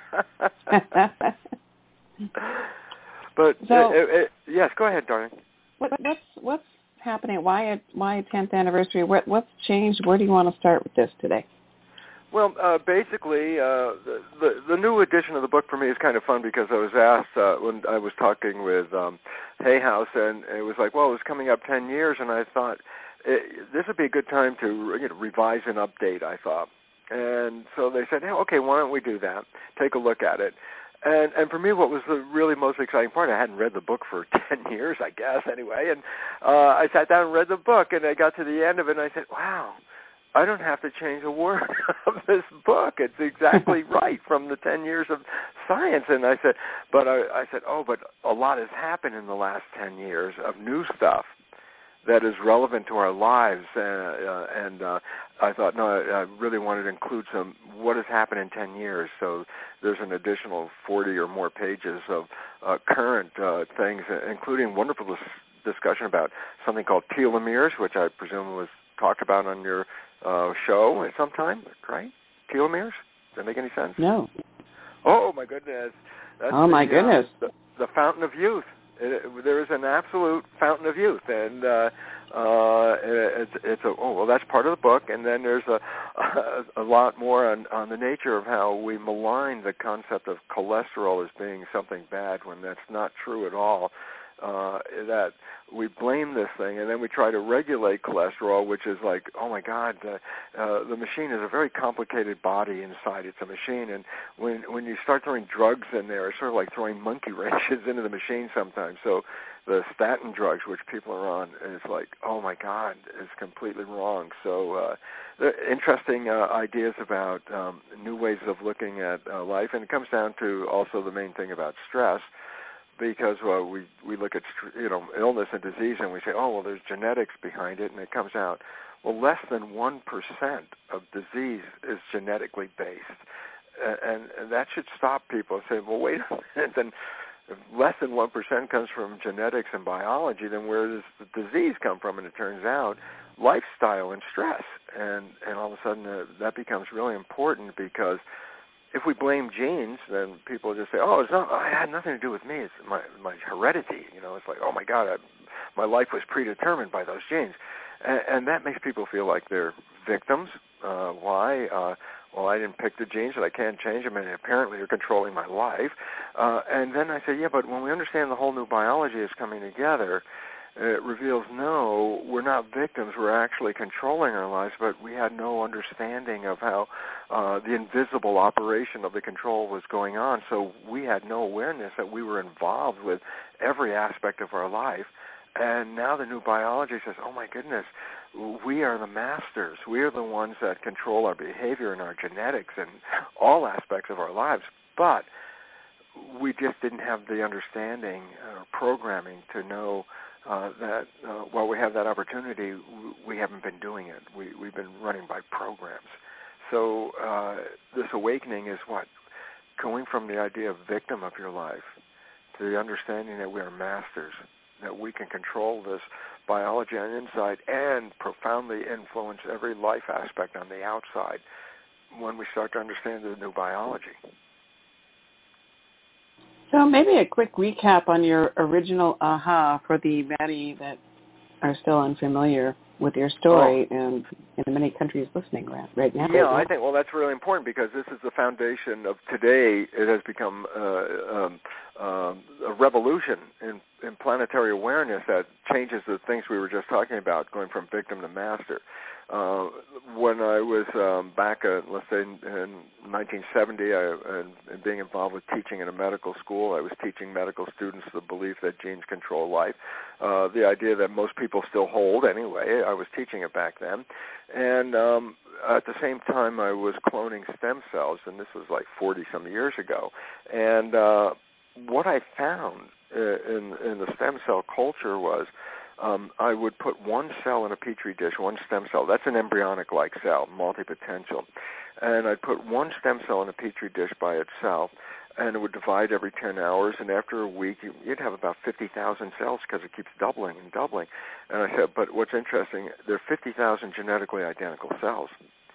M: But
A: so,
M: yes, go ahead, darling.
A: What's happening? Why 10th anniversary? What's changed? Where do you want to start with this today?
M: Well, basically, the new edition of the book for me is kind of fun because I was asked when I was talking with Hay House, and it was like, well, it was coming up 10 years, and I thought this would be a good time to revise and update, I thought. And so they said, hey, okay, why don't we do that? Take a look at it. And for me, what was the really most exciting part, I hadn't read the book for 10 years, I guess, anyway, and I sat down and read the book, and I got to the end of it, and I said, wow, I don't have to change a word of this book. It's exactly right from the 10 years of science. And I said, but a lot has happened in the last 10 years of new stuff that is relevant to our lives, and I thought, no, I really wanted to include what has happened in 10 years. So there's an additional 40 or more pages of current things, including wonderful discussion about something called telomeres, which I presume was talked about on your show at some time, right? Telomeres? Does that make any sense?
A: No.
M: Oh, my goodness. That's
A: goodness.
M: The fountain of youth. There is an absolute fountain of youth, and that's part of the book. And then there's a lot more on the nature of how we malign the concept of cholesterol as being something bad when that's not true at all. That we blame this thing, and then we try to regulate cholesterol, which is like, oh my God, the machine is a very complicated body inside. It's a machine, and when you start throwing drugs in there, it's sort of like throwing monkey wrenches into the machine sometimes. So the statin drugs, which people are on, is like, oh my God, it's completely wrong. So interesting ideas about new ways of looking at life, and it comes down to also the main thing about stress. Because we look at illness and disease and we say, oh, well, there's genetics behind it, and it comes out, well, less than 1% of disease is genetically based, and that should stop people and say, well, wait a minute, then if less than 1% comes from genetics and biology, then where does the disease come from? And it turns out lifestyle and stress, and all of a sudden that becomes really important because if we blame genes, then people just say, "Oh, it had nothing to do with me. It's my heredity." It's like, "Oh my God, my life was predetermined by those genes," and that makes people feel like they're victims. Why? Well, I didn't pick the genes, and I can't change them, and apparently you're controlling my life. And then I say, yeah, but when we understand the whole new biology is coming together, it reveals, no, we're not victims. We're actually controlling our lives, but we had no understanding of how the invisible operation of the control was going on. So we had no awareness that we were involved with every aspect of our life. And now the new biology says, oh, my goodness, we are the masters. We are the ones that control our behavior and our genetics and all aspects of our lives. But we just didn't have the understanding or programming to know that while we have that opportunity, we haven't been doing it. We've been running by programs. So this awakening is what? Going from the idea of victim of your life to the understanding that we are masters, that we can control this biology on the inside and profoundly influence every life aspect on the outside when we start to understand the new biology.
A: So maybe a quick recap on your original aha for the many that are still unfamiliar with your story and in many countries listening right now.
M: Yeah, I think, well, that's really important because this is the foundation of today. It has become a revolution in planetary awareness that changes the things we were just talking about, going from victim to master. When I was back, let's say in 1970, and being involved with teaching in a medical school, I was teaching medical students the belief that genes control life, the idea that most people still hold anyway. I was teaching it back then. And at the same time, I was cloning stem cells, and this was like 40-some years ago. And what I found in the stem cell culture was I would put one cell in a petri dish, one stem cell. That's an embryonic-like cell, multipotential. And I'd put one stem cell in a petri dish by itself, and it would divide every 10 hours. And after a week, you'd have about 50,000 cells because it keeps doubling and doubling. And I said, but what's interesting, there are 50,000 genetically identical cells.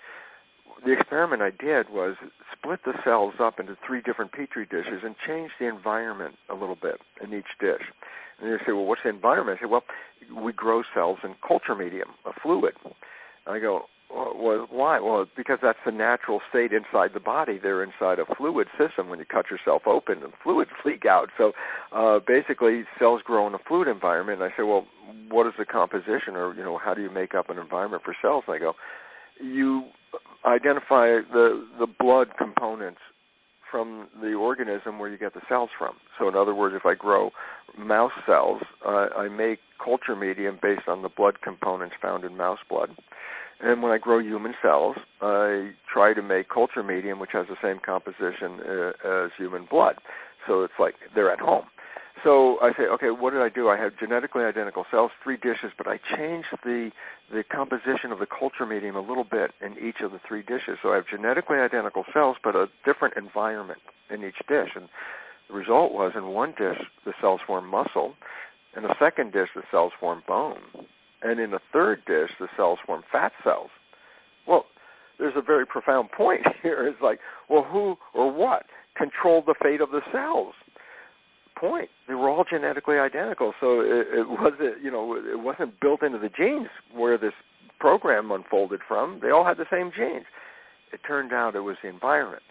M: The experiment I did was split the cells up into 3 different petri dishes and change the environment a little bit in each dish. And you say, well, what's the environment? I say, well, we grow cells in culture medium, a fluid. And I go, well, why? Well, because that's the natural state inside the body. They're inside a fluid system. When you cut yourself open, the fluids leak out. So basically, cells grow in a fluid environment. And I say, well, what is the composition, or how do you make up an environment for cells? And I go, you identify the blood components from the organism where you get the cells from. So in other words, if I grow mouse cells, I make culture medium based on the blood components found in mouse blood. And when I grow human cells, I try to make culture medium, which has the same composition as human blood. So it's like they're at home. So I say, okay, what did I do? I had genetically identical cells, 3 dishes, but I changed the composition of the culture medium a little bit in each of the 3 dishes. So I have genetically identical cells, but a different environment in each dish. And the result was, in one dish, the cells form muscle. In the second dish, the cells form bone. And in the third dish, the cells form fat cells. Well, there's a very profound point here. It's like, well, who or what controlled the fate of the cells? Point. They were all genetically identical, so it wasn't built into the genes where this program unfolded from. They all had the same genes. It turned out it was the environment.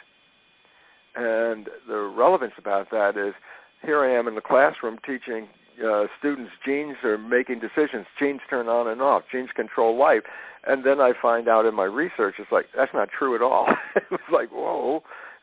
M: And the relevance about that is, here I am in the classroom teaching students genes are making decisions. Genes turn on and off. Genes control life. And then I find out in my research, it's like, that's not true at all. It was like, whoa.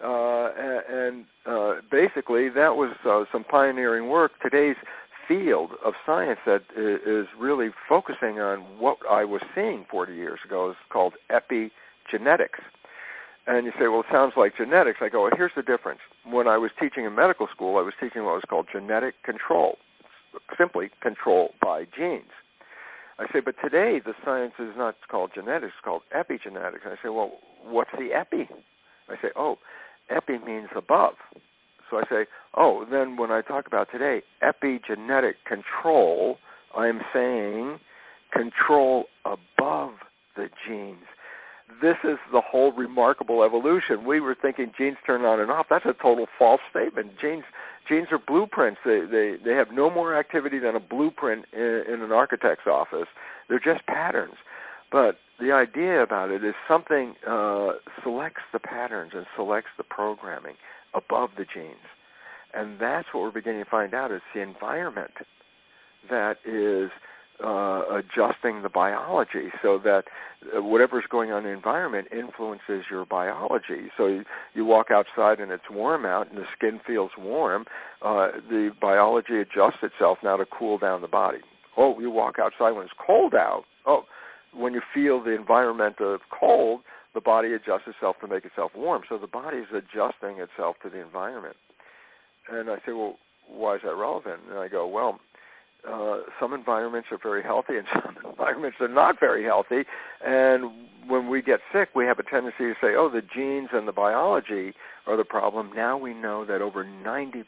M: Basically, that was some pioneering work. Today's field of science that is really focusing on what I was seeing 40 years ago is called epigenetics. And you say, well, it sounds like genetics. I go, well, here's the difference. When I was teaching in medical school, I was teaching what was called genetic control, simply control by genes. I say, but today the science is not called genetics, it's called epigenetics. And I say, well, what's the epi? I say, oh, epi means above. So I say, oh, then when I talk about today, epigenetic control, I'm saying control above the genes. This is the whole remarkable evolution. We were thinking genes turn on and off. That's a total false statement. Genes are blueprints. They have no more activity than a blueprint in an architect's office. They're just patterns. But the idea about it is something selects the patterns and selects the programming above the genes. And that's what we're beginning to find out. It's the environment that is adjusting the biology so that whatever's going on in the environment influences your biology. So you walk outside and it's warm out and the skin feels warm. The biology adjusts itself now to cool down the body. Oh, you walk outside when it's cold out. Oh, when you feel the environment of cold, the body adjusts itself to make itself warm. So the body is adjusting itself to the environment. And I say, well, why is that relevant? And I go, well, some environments are very healthy and some environments are not very healthy. And when we get sick, we have a tendency to say, oh, the genes and the biology are the problem. Now we know that over 90%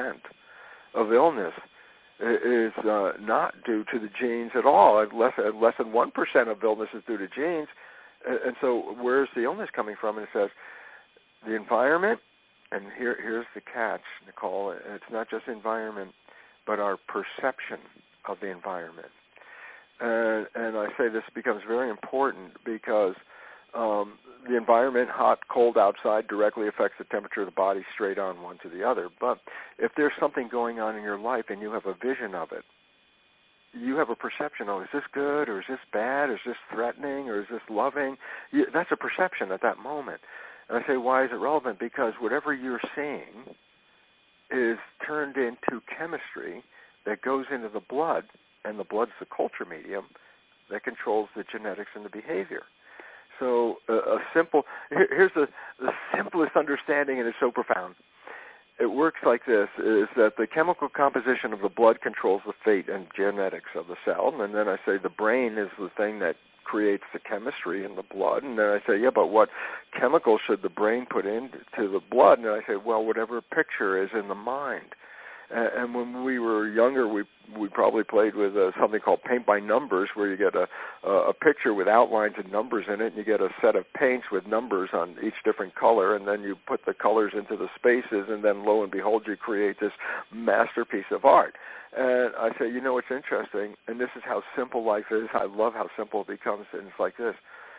M: of illness is not due to the genes at all. Less than 1% of illness is due to genes. And so where's the illness coming from? And it says the environment, and here's the catch, Nicole, it's not just environment, but our perception of the environment. And I say this becomes very important because The environment, hot, cold outside, directly affects the temperature of the body straight on one to the other. But if there's something going on in your life and you have a vision of it, you have a perception, is this good or is this bad? Is this threatening or is this loving? That's a perception at that moment. And I say, why is it relevant? Because whatever you're seeing is turned into chemistry that goes into the blood, and the blood's the culture medium that controls the genetics and the behavior. So here's the simplest understanding, and it's so profound. It works like this, is that the chemical composition of the blood controls the fate and genetics of the cell. And then I say the brain is the thing that creates the chemistry in the blood. And then I say, but what chemical should the brain put into the blood? And I say, well, whatever picture is in the mind. And when we were younger, we probably played with something called paint by numbers, where you get a picture with outlines and numbers in it, and you get a set of paints with numbers on each different color, and then you put the colors into the spaces, and then lo and behold, you create this masterpiece of art. And I say, what's interesting, and this is how simple life is. I love how simple it becomes, and it's like this.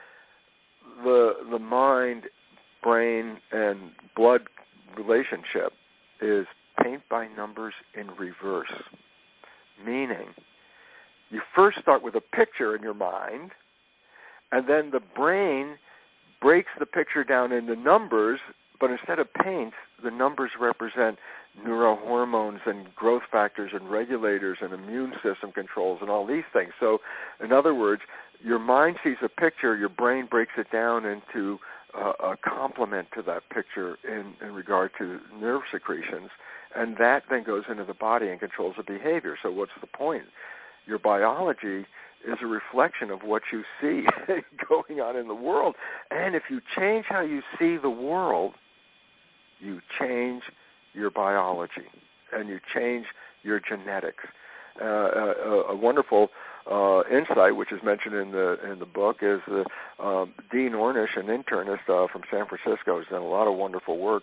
M: The mind, brain, and blood relationship is paint by numbers in reverse, meaning you first start with a picture in your mind, and then the brain breaks the picture down into numbers, but instead of paints, the numbers represent neurohormones and growth factors and regulators and immune system controls and all these things. So, in other words, your mind sees a picture, your brain breaks it down into a complement to that picture in regard to nerve secretions, and that then goes into the body and controls the behavior. So what's the point? Your biology is a reflection of what you see going on in the world. And if you change how you see the world, you change your biology and you change your genetics. A wonderful insight, which is mentioned in the book, is Dean Ornish, an internist from San Francisco, has done a lot of wonderful work.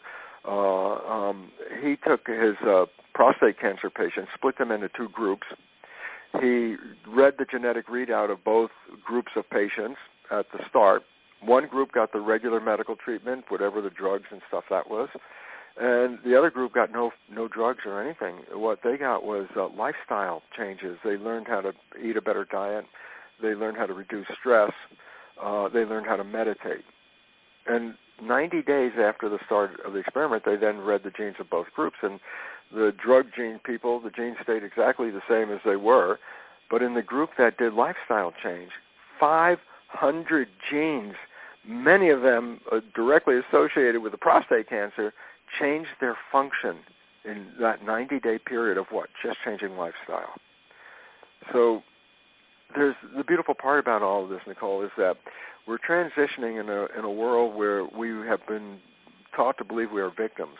M: He took his prostate cancer patients, split them into two groups. He read the genetic readout of both groups of patients at the start. One group got the regular medical treatment, whatever the drugs and stuff that was, and the other group got no drugs or anything. What they got was lifestyle changes. They learned how to eat a better diet. They learned how to reduce stress. They learned how to meditate. And 90 days after the start of the experiment, they then read the genes of both groups. And the drug gene people, the genes stayed exactly the same as they were. But in the group that did lifestyle change, 500 genes, many of them directly associated with the prostate cancer, changed their function in that 90-day period of what? Just changing lifestyle. So there's the beautiful part about all of this, Nicole, is that we're transitioning in a world where we have been taught to believe we are victims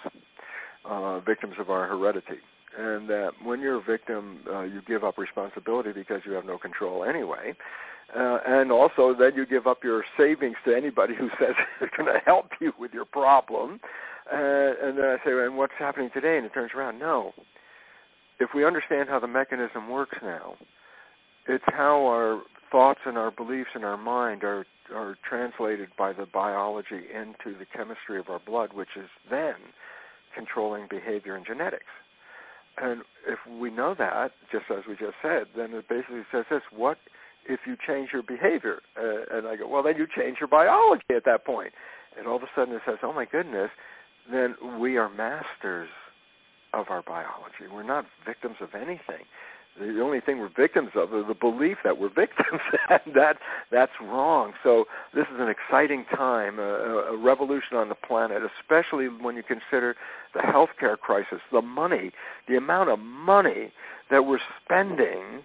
M: of our heredity. And that when you're a victim, you give up responsibility because you have no control anyway. And also then you give up your savings to anybody who says they're going to help you with your problem. And then I say, and what's happening today? And it turns around, no. If we understand how the mechanism works now, it's how our thoughts and our beliefs in our mind are translated by the biology into the chemistry of our blood, which is then controlling behavior and genetics. And if we know that, just as we just said, then it basically says this: what if you change your behavior? And I go, well, then you change your biology at that point. And all of a sudden it says, oh my goodness, then we are masters of our biology. We're not victims of anything. The only thing we're victims of is the belief that we're victims, and that's wrong. So this is an exciting time, a revolution on the planet, especially when you consider the healthcare crisis, the money, the amount of money that we're spending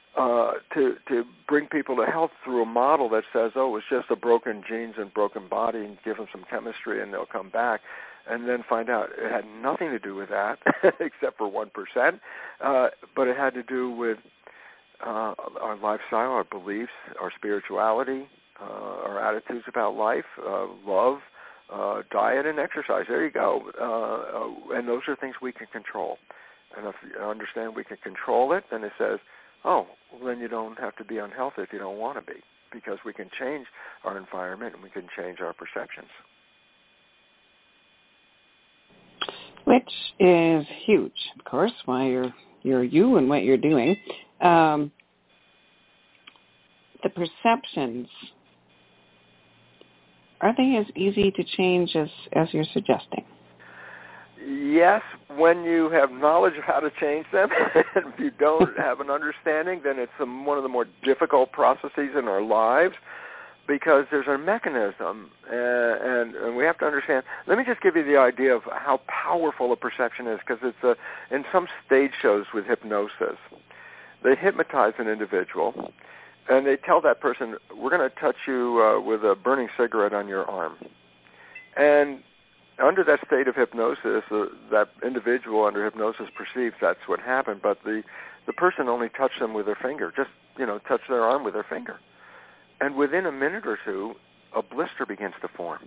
M: to bring people to health through a model that says, oh, it's just a broken genes and broken body, and give them some chemistry and they'll come back. And then find out it had nothing to do with that, except for 1%, but it had to do with our lifestyle, our beliefs, our spirituality, our attitudes about life, love, diet, and exercise. There you go. And those are things we can control. And if you understand we can control it, then it says, oh, well, then you don't have to be unhealthy if you don't want to be. because we can change our environment and we can change our perceptions.
A: Which is huge, of course, why you're you and what you're doing. The perceptions, are they as easy to change as you're suggesting?
M: Yes, when you have knowledge of how to change them. If you don't have an understanding, then it's one of the more difficult processes in our lives, because there's a mechanism, and we have to understand. Let me just give you the idea of how powerful a perception is, because it's in some stage shows with hypnosis, they hypnotize an individual, and they tell that person, we're going to touch you with a burning cigarette on your arm. And under that state of hypnosis, that individual under hypnosis perceives that's what happened, but the person only touched them with their finger, just, touched their arm with their finger. And within a minute or two, a blister begins to form.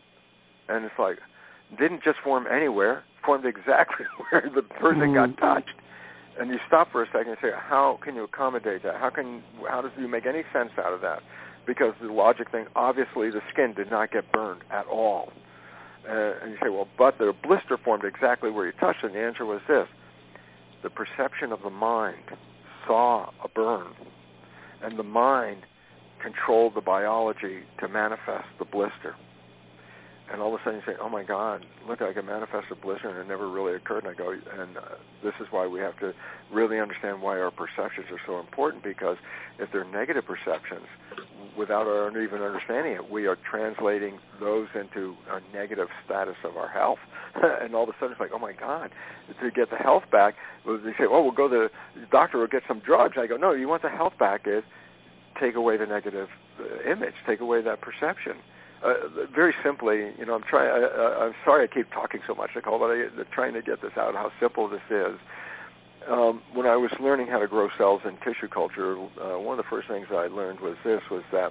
M: And it's like, didn't just form anywhere, formed exactly where the person got touched. And you stop for a second and say, how can you accommodate that? How does you make any sense out of that? Because the logic thing, obviously the skin did not get burned at all. And you say, well, but the blister formed exactly where you touched it. And the answer was this. The perception of the mind saw a burn, and the mind controlled the biology to manifest the blister. And all of a sudden you say, oh my God, look, I can manifest a blister, and it never really occurred. And I go, this is why we have to really understand why our perceptions are so important, because if they're negative perceptions, without our even understanding it, we are translating those into a negative status of our health. And all of a sudden it's like, oh my God, to get the health back, they say, well, we'll go to the doctor, we'll get some drugs. I go, no, you want the health back is take away the negative image, take away that perception. Very simply, I'm sorry I keep talking so much, Nicole, but I'm trying to get this out, how simple this is. When I was learning how to grow cells in tissue culture, one of the first things I learned was that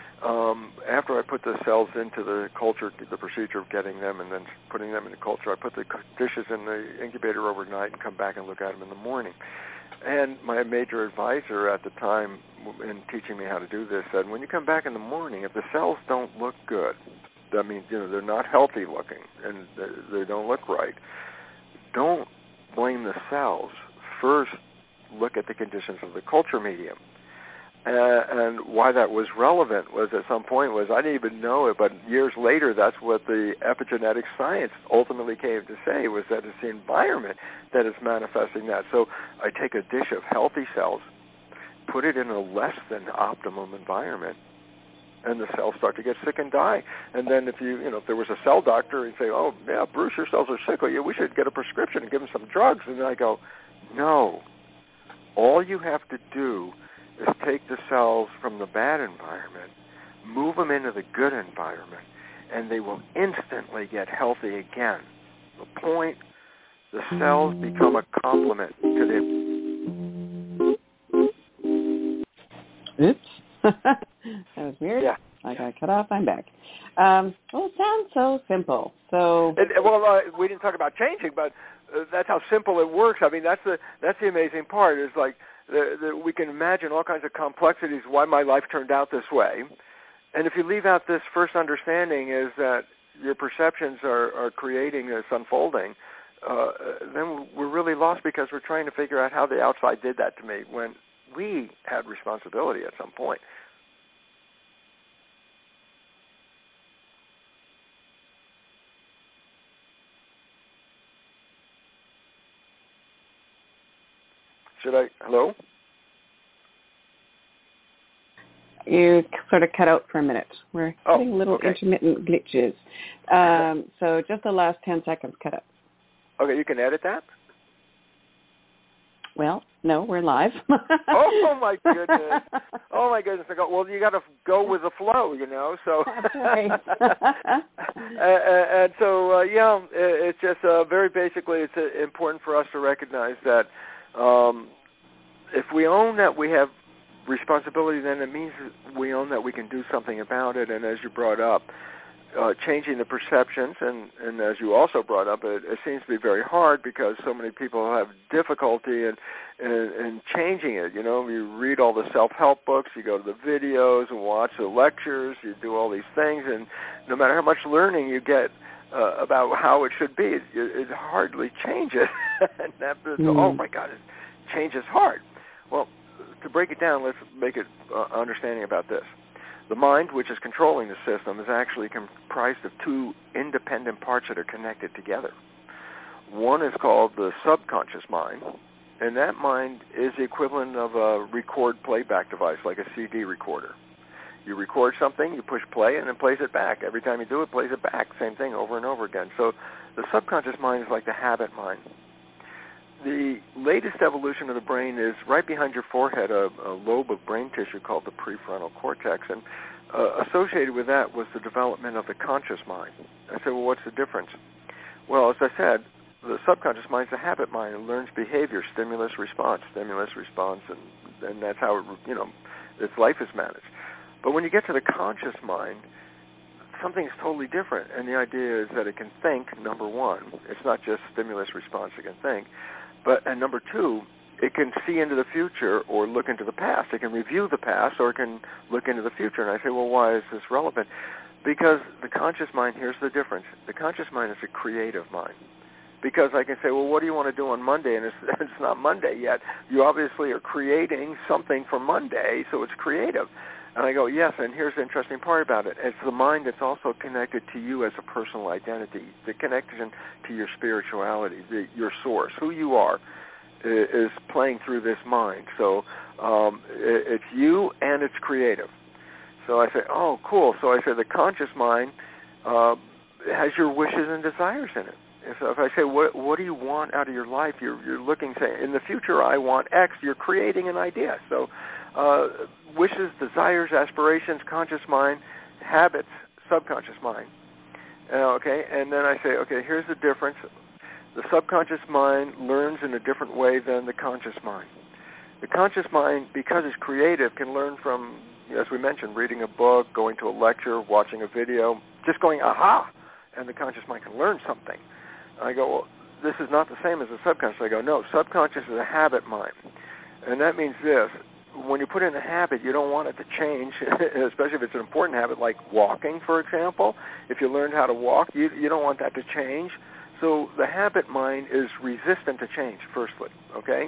M: after I put the cells into the culture, the procedure of getting them and then putting them in the culture, I put the dishes in the incubator overnight and come back and look at them in the morning. And my major advisor at the time in teaching me how to do this said, when you come back in the morning, if the cells don't look good, that means they're not healthy looking and they don't look right, don't blame the cells. First, look at the conditions of the culture medium. And why that was relevant was at some point was, I didn't even know it, but years later, that's what the epigenetic science ultimately came to say, was that it's the environment that is manifesting that. So I take a dish of healthy cells, put it in a less than optimum environment, and the cells start to get sick and die. And then if if there was a cell doctor, he'd say, oh, yeah, Bruce, your cells are sick. Well, yeah, we should get a prescription and give them some drugs. And then I go, no. All you have to do is take the cells from the bad environment, move them into the good environment, and they will instantly get healthy again. The point, the cells become a complement to the...
A: Oops. That was weird.
M: Yeah.
A: I got cut off. I'm back. Well, it sounds so simple.
M: We didn't talk about changing, but that's how simple it works. I mean, that's the amazing part, is like, we can imagine all kinds of complexities why my life turned out this way. And if you leave out this first understanding is that your perceptions are creating this unfolding, then we're really lost, because we're trying to figure out how the outside did that to me when we had responsibility at some point. Hello?
A: You sort of cut out for a minute. We're getting little intermittent glitches. So just the last 10 seconds cut out.
M: Okay, you can edit that?
A: Well, no, we're live.
M: Oh, my goodness. Oh, my goodness. Well, you got to go with the flow, so.
A: That's right.
M: And so, it's just very basically, it's important for us to recognize that if we own that we have responsibility, then it means we own that we can do something about it. And as you brought up, changing the perceptions, and as you also brought up, it seems to be very hard because so many people have difficulty in changing it. You know, you read all the self-help books, you go to the videos and watch the lectures, you do all these things, and no matter how much learning you get about how it should be, it hardly changes. And oh my God, change is hard. Well, to break it down, let's make it understanding about this. The mind, which is controlling the system, is actually comprised of two independent parts that are connected together. One is called the subconscious mind, and that mind is the equivalent of a record playback device, like a CD recorder. You record something, you push play, and it plays it back. Every time you do it, it plays it back. Same thing over and over again. So the subconscious mind is like the habit mind. The latest evolution of the brain is right behind your forehead, a lobe of brain tissue called the prefrontal cortex, and associated with that was the development of the conscious mind. I said, well, what's the difference? Well, as I said, the subconscious mind is a habit mind. It learns behavior, stimulus, response, and that's how its life is managed. But when you get to the conscious mind, something's totally different, and the idea is that it can think, number one. It's not just stimulus, response, it can think. And number two, it can see into the future or look into the past. It can review the past or it can look into the future. And I say, well, why is this relevant? Because the conscious mind, here's the difference. The conscious mind is a creative mind. Because I can say, well, what do you want to do on Monday? And it's not Monday yet. You obviously are creating something for Monday, so it's creative. And I go, yes, and here's the interesting part about it. It's the mind that's also connected to you as a personal identity, the connection to your spirituality, your source, who you are, is playing through this mind. So it's you and it's creative. So I say, oh, cool. So I say the conscious mind has your wishes and desires in it. So if I say, what do you want out of your life? You're looking, say, in the future I want X. You're creating an idea. So wishes, desires, aspirations, conscious mind, habits, subconscious mind. Okay, and then I say, okay, here's the difference. The subconscious mind learns in a different way than the conscious mind. The conscious mind, because it's creative, can learn from, as we mentioned, reading a book, going to a lecture, watching a video, just going, aha, and the conscious mind can learn something. I go, well, this is not the same as the subconscious. I go, no, subconscious is a habit mind. And that means this. When you put in a habit, you don't want it to change, especially if it's an important habit like walking, for example. If you learned how to walk, you don't want that to change. So the habit mind is resistant to change, firstly, okay?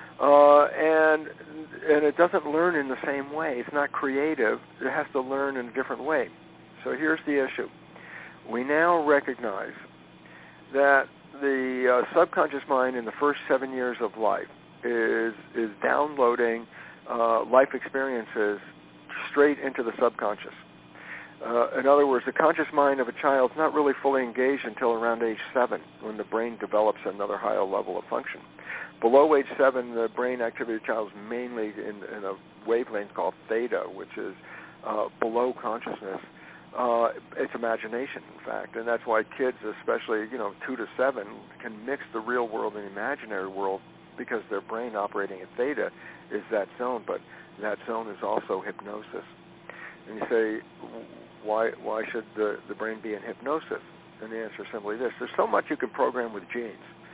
M: And it doesn't learn in the same way. It's not creative. It has to learn in a different way. So here's the issue. We now recognize that the subconscious mind in the first 7 years of life is downloading life experiences straight into the subconscious. In other words, the conscious mind of a child is not really fully engaged until around age 7, when the brain develops another higher level of function. Below age 7, the brain activity of the child is mainly in a wavelength called theta, which is below consciousness. It's imagination, in fact, and that's why kids, especially 2 to 7, can mix the real world and the imaginary world, because their brain operating at theta is that zone, but that zone is also hypnosis. And you say, why should the brain be in hypnosis? And the answer is simply this. There's so much you can program with genes.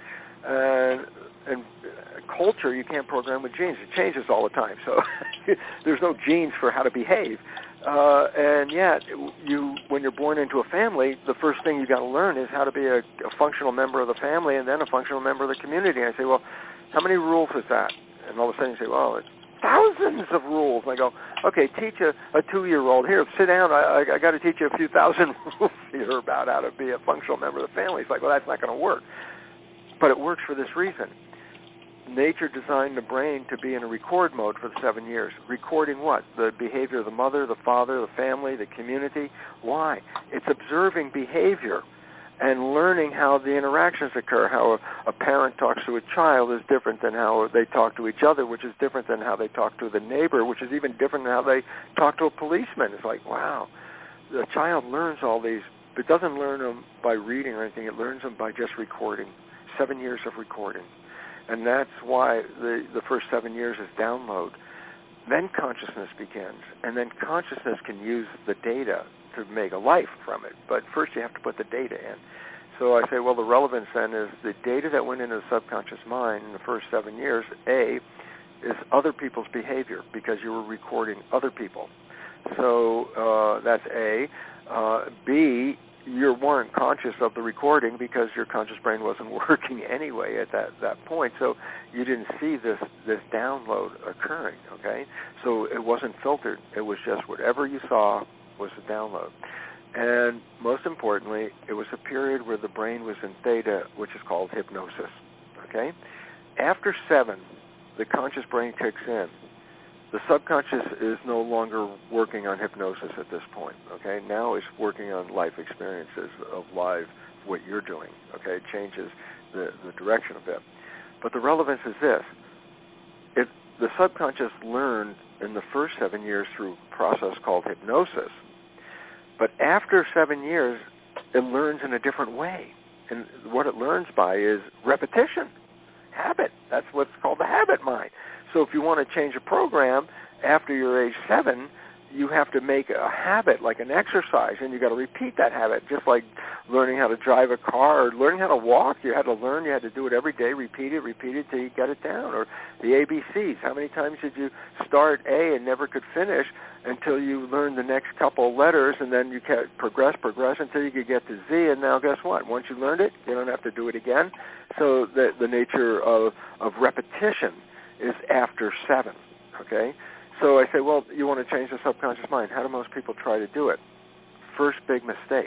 M: And culture, you can't program with genes. It changes all the time. So there's no genes for how to behave. And yet, when you're born into a family, the first thing you got to learn is how to be a functional member of the family and then a functional member of the community. And I say, well, how many rules is that? And all of a sudden you say, well, it's thousands of rules. And I go, okay, teach a 2-year-old. Here, sit down. I got to teach you a few thousand rules here about how to be a functional member of the family. It's like, well, that's not going to work. But it works for this reason. Nature designed the brain to be in a record mode for the 7 years. Recording what? The behavior of the mother, the father, the family, the community. Why? It's observing behavior and learning how the interactions occur. How a parent talks to a child is different than how they talk to each other, which is different than how they talk to the neighbor, which is even different than how they talk to a policeman. It's like, wow. The child learns all these, but doesn't learn them by reading or anything. It learns them by just recording. 7 years of recording. And that's why the first 7 years is download. Then consciousness begins. And then consciousness can use the data to make a life from it. But first you have to put the data in. So I say, well, the relevance then is the data that went into the subconscious mind in the first 7 years, A, is other people's behavior because you were recording other people. So that's A. B, you weren't conscious of the recording because your conscious brain wasn't working anyway at that point. So you didn't see this download occurring, okay? So it wasn't filtered. It was just whatever you saw was the download. And most importantly, it was a period where the brain was in theta, which is called hypnosis, okay? After 7, the conscious brain kicks in. The subconscious is no longer working on hypnosis at this point, okay? Now it's working on life experiences of live, what you're doing, okay? It changes the direction a bit. But the relevance is this. The subconscious learned in the first 7 years through a process called hypnosis, but after 7 years, it learns in a different way. And what it learns by is repetition, habit. That's what's called the habit mind. So if you want to change a program after you're age 7, you have to make a habit, like an exercise, and you got to repeat that habit, just like learning how to drive a car or learning how to walk. You had to learn. You had to do it every day, repeat it till you got it down. Or the ABCs. How many times did you start A and never could finish until you learned the next couple of letters, and then you progress until you could get to Z, and now guess what? Once you learned it, you don't have to do it again. So the nature of repetition is after 7, okay? So I say, well, you want to change the subconscious mind. How do most people try to do it? First big mistake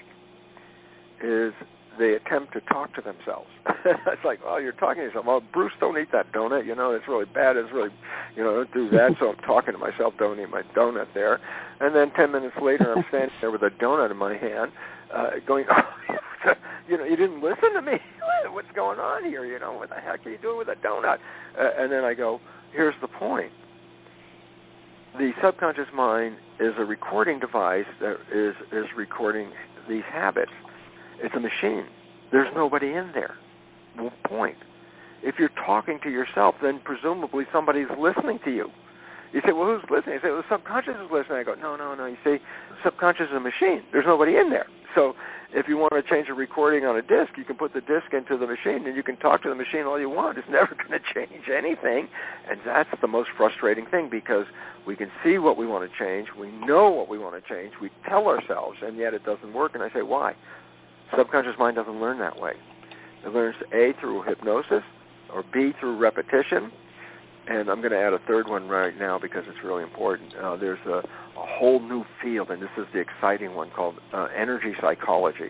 M: is they attempt to talk to themselves. It's like, oh, you're talking to yourself. Oh, Bruce, don't eat that donut. It's really bad. It's really, don't do that. So I'm talking to myself, don't eat my donut there. And then 10 minutes later, I'm standing there with a donut in my hand going, oh, you didn't listen to me. What's going on here? What the heck are you doing with a donut? And then I go, here's the point. The subconscious mind is a recording device that is recording these habits. It's a machine. There's nobody in there. Well, point. If you're talking to yourself, then presumably somebody's listening to you. You say, well, who's listening? You say, well, the subconscious is listening. I go, no. You see, subconscious is a machine. There's nobody in there. So if you want to change a recording on a disc, you can put the disc into the machine, and you can talk to the machine all you want. It's never going to change anything. And that's the most frustrating thing, because we can see what we want to change. We know what we want to change. We tell ourselves, and yet it doesn't work. And I say, why? Subconscious mind doesn't learn that way. It learns A, through hypnosis, or B, through repetition. And I'm going to add a third one right now because it's really important. There's a whole new field, and this is the exciting one, called energy psychology.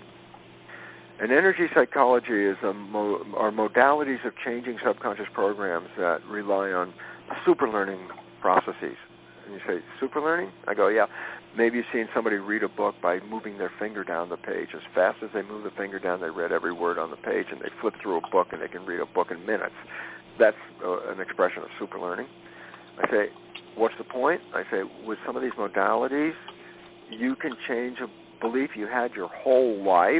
M: And energy psychology is are modalities of changing subconscious programs that rely on super learning processes. And you say, super learning? I go, yeah. Maybe you've seen somebody read a book by moving their finger down the page. As fast as they move the finger down, they read every word on the page, and they flip through a book, and they can read a book in minutes. That's an expression of super learning. I say, what's the point? I say, with some of these modalities, you can change a belief you had your whole life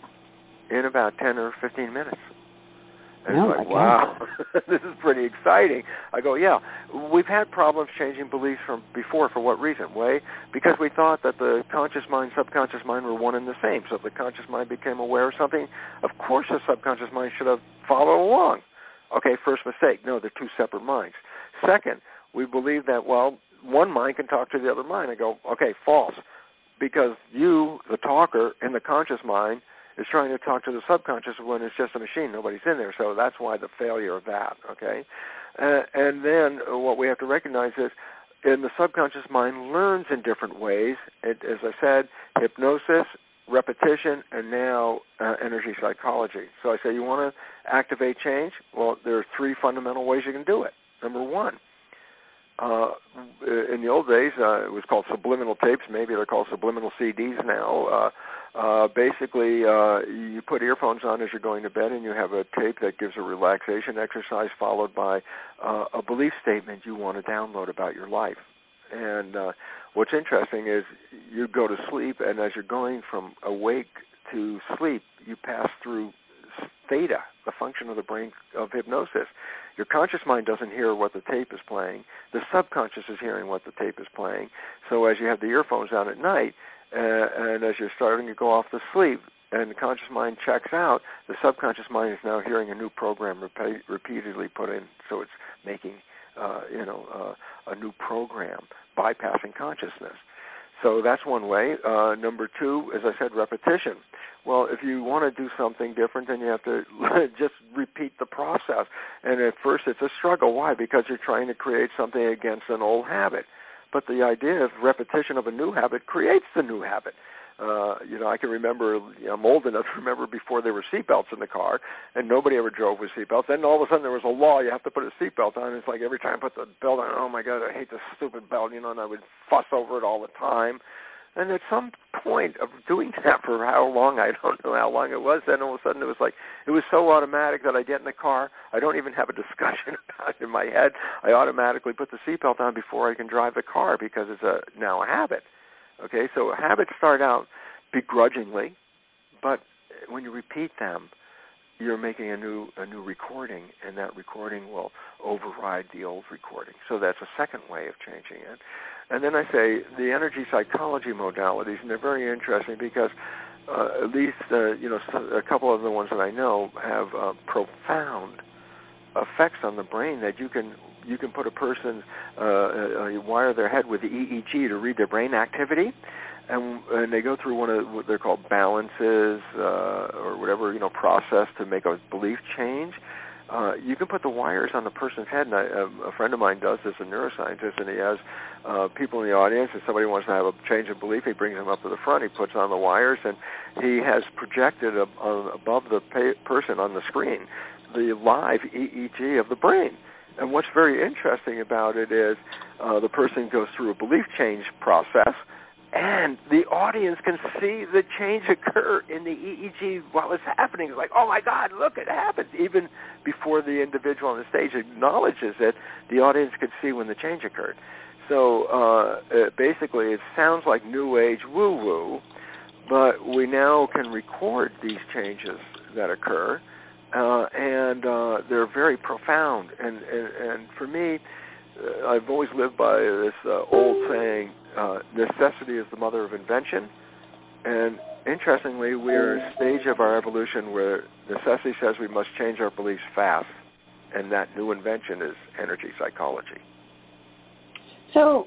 M: in about 10 or 15 minutes. And it's like, wow, this is pretty exciting. I go, yeah, we've had problems changing beliefs from before. For what reason? Because we thought that the conscious mind, subconscious mind were one and the same. So if the conscious mind became aware of something, of course the subconscious mind should have followed along. Okay, first mistake. No, they're two separate minds. Second, we believe that, one mind can talk to the other mind. I go, okay, false. Because you, the talker, in the conscious mind, is trying to talk to the subconscious when it's just a machine. Nobody's in there. So that's why the failure of that, okay? And then what we have to recognize is, in the subconscious mind learns in different ways. As I said, hypnosis, repetition, and now energy psychology. So I say, you want to activate change? Well, there are 3 fundamental ways you can do it. Number 1, in the old days, it was called subliminal tapes. Maybe they're called subliminal CDs now. Basically, you put earphones on as you're going to bed, and you have a tape that gives a relaxation exercise followed by a belief statement you want to download about your life. And what's interesting is you go to sleep, and as you're going from awake to sleep, you pass through theta, the function of the brain of hypnosis. Your conscious mind doesn't hear what the tape is playing. The subconscious is hearing what the tape is playing. So as you have the earphones on at night, And as you're starting to go off to sleep and the conscious mind checks out, the subconscious mind is now hearing a new program repeatedly put in, so it's making a new program, bypassing consciousness. So that's one way. Number two, as I said, repetition. Well, if you want to do something different, then you have to just repeat the process. And at first it's a struggle. Why? Because you're trying to create something against an old habit. But the idea of repetition of a new habit creates the new habit. I can remember, I'm old enough to remember before there were seatbelts in the car, and nobody ever drove with seatbelts. Then all of a sudden there was a law, you have to put a seatbelt on. It's like every time I put the belt on, oh my God, I hate this stupid belt, and I would fuss over it all the time. And at some point of doing that for how long, I don't know how long it was, then all of a sudden it was so automatic that I get in the car, I don't even have a discussion about it in my head. I automatically put the seatbelt on before I can drive the car because it's now a habit. Okay, so habits start out begrudgingly, but when you repeat them, you're making a new recording, and that recording will override the old recording. So that's a second way of changing it. And then I say the energy psychology modalities, and they're very interesting because at least a couple of the ones that I know have profound effects on the brain that you can put a person, you wire their head with the EEG to read their brain activity, and they go through one of what they're called balances or whatever process to make a belief change. You can put the wires on the person's head, and a friend of mine does this, a neuroscientist, and he has people in the audience. If somebody wants to have a change of belief, he brings them up to the front. He puts on the wires, and he has projected above the person on the screen the live EEG of the brain. And what's very interesting about it is the person goes through a belief change process, and the audience can see the change occur in the EEG while it's happening. It's like, oh, my God, look, it happened. Even before the individual on the stage acknowledges it, the audience could see when the change occurred. So basically it sounds like New Age woo-woo, but we now can record these changes that occur. And they're very profound. And for me, I've always lived by this old saying, necessity is the mother of invention. And interestingly, we're at a stage of our evolution where necessity says we must change our beliefs fast. And that new invention is energy psychology.
A: So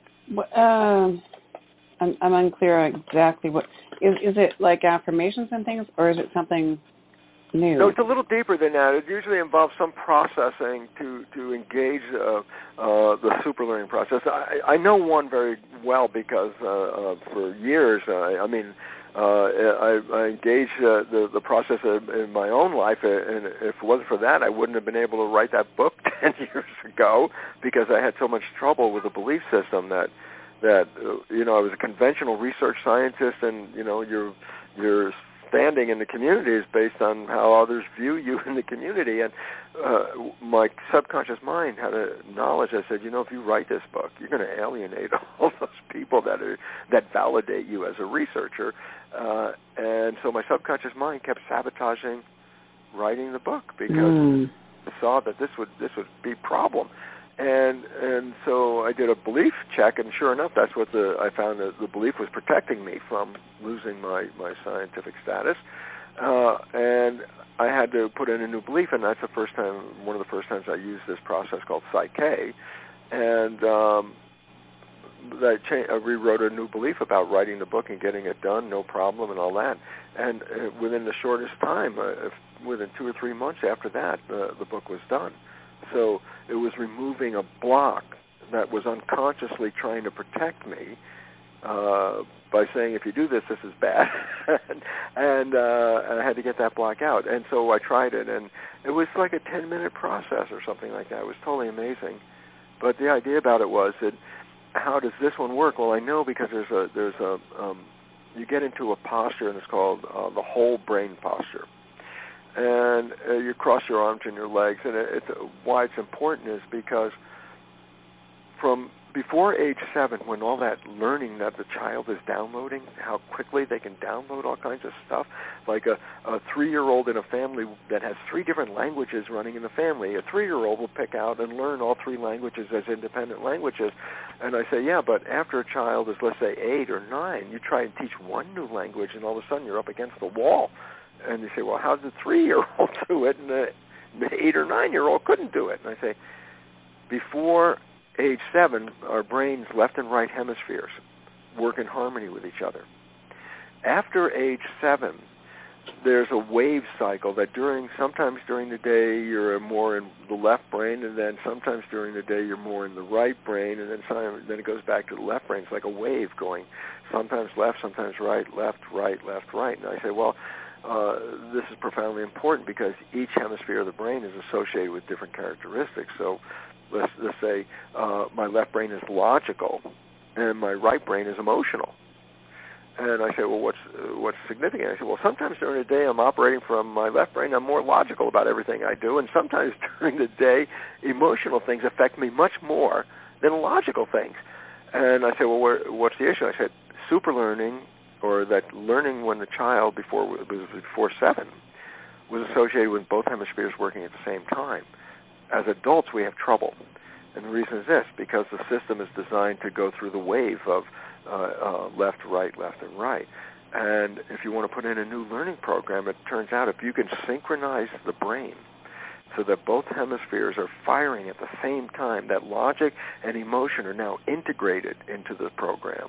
A: I'm unclear exactly what. Is it like affirmations and things, or is it something new?
M: No, it's a little deeper than that. It usually involves some processing to engage the superlearning process. I know one very well because for years, I engaged the process in my own life, and if it wasn't for that, I wouldn't have been able to write that book 10 years ago because I had so much trouble with the belief system that I was a conventional research scientist, and you're standing in the community is based on how others view you in the community. And my subconscious mind had a knowledge. I said, if you write this book, you're going to alienate all those people that validate you as a researcher. And so my subconscious mind kept sabotaging writing the book because I saw that this would be a problem. And so I did a belief check, and sure enough, that's what I found that the belief was protecting me from losing my scientific status. And I had to put in a new belief, and that's one of the first times I used this process called Psyche. And I rewrote a new belief about writing the book and getting it done, no problem, and all that. And within the shortest time, within 2 or 3 months after that, the book was done. So it was removing a block that was unconsciously trying to protect me by saying, if you do this, this is bad. and I had to get that block out. And so I tried it, and it was like a 10-minute process or something like that. It was totally amazing. But the idea about it was that, how does this one work? Well, I know because you get into a posture, and it's called the whole brain posture. And you cross your arms and your legs, and why it's important is because from before age 7, when all that learning that the child is downloading, how quickly they can download all kinds of stuff, like a 3-year-old in a family that has 3 different languages running in the family, a 3-year-old will pick out and learn all 3 languages as independent languages. And I say, yeah, but after a child is, let's say, 8 or 9, you try and teach one new language, and all of a sudden you're up against the wall. And you say, well, how did the 3-year-old do it, and the 8 or 9-year-old couldn't do it? And I say, before age 7, our brain's left and right hemispheres work in harmony with each other. After age 7, there's a wave cycle that sometimes during the day you're more in the left brain, and then sometimes during the day you're more in the right brain, and then it goes back to the left brain. It's like a wave going sometimes left, sometimes right, left, right, left, right. And I say, well, this is profoundly important because each hemisphere of the brain is associated with different characteristics. So let's say my left brain is logical and my right brain is emotional. And I say, well, what's significant? I say, well, sometimes during the day I'm operating from my left brain. I'm more logical about everything I do. And sometimes during the day, emotional things affect me much more than logical things. And I say, well, what's the issue? I said, super learning, or that learning when the child before 7 was associated with both hemispheres working at the same time. As adults, we have trouble. And the reason is this, because the system is designed to go through the wave of left, and right. And if you want to put in a new learning program, it turns out if you can synchronize the brain so that both hemispheres are firing at the same time, that logic and emotion are now integrated into the program,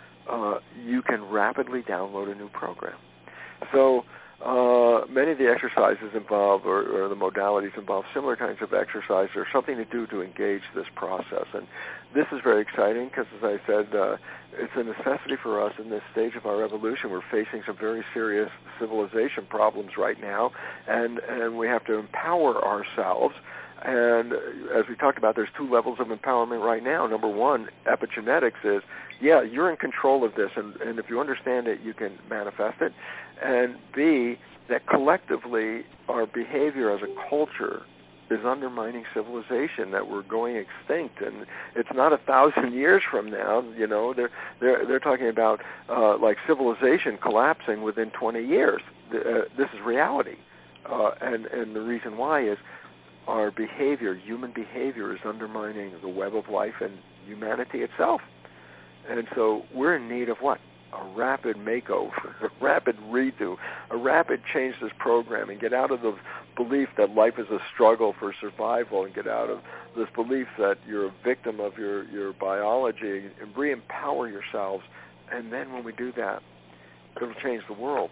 M: you can rapidly download a new program. So many of the exercises involve, or the modalities involve similar kinds of exercise or something to do to engage this process. And this is very exciting because, as I said, it's a necessity for us in this stage of our evolution. We're facing some very serious civilization problems right now, and we have to empower ourselves. And as we talked about, there's 2 levels of empowerment right now. Number 1, epigenetics is, yeah, you're in control of this, and if you understand it, you can manifest it. And B, that collectively our behavior as a culture is undermining civilization, that we're going extinct, and it's not 1,000 years from now. You know, they're talking about like civilization collapsing within 20 years. This is reality, and the reason why is our behavior, human behavior, is undermining the web of life and humanity itself. And so we're in need of what? A rapid makeover, a rapid redo, a rapid change this program, and get out of the belief that life is a struggle for survival, and get out of this belief that you're a victim of your biology, and re-empower yourselves. And then when we do that, it'll change the world.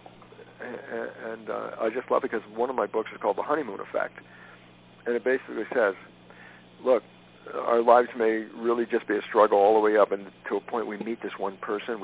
M: And I just love it because one of my books is called The Honeymoon Effect. And it basically says, look, our lives may really just be a struggle all the way up, and to a point we meet this one person,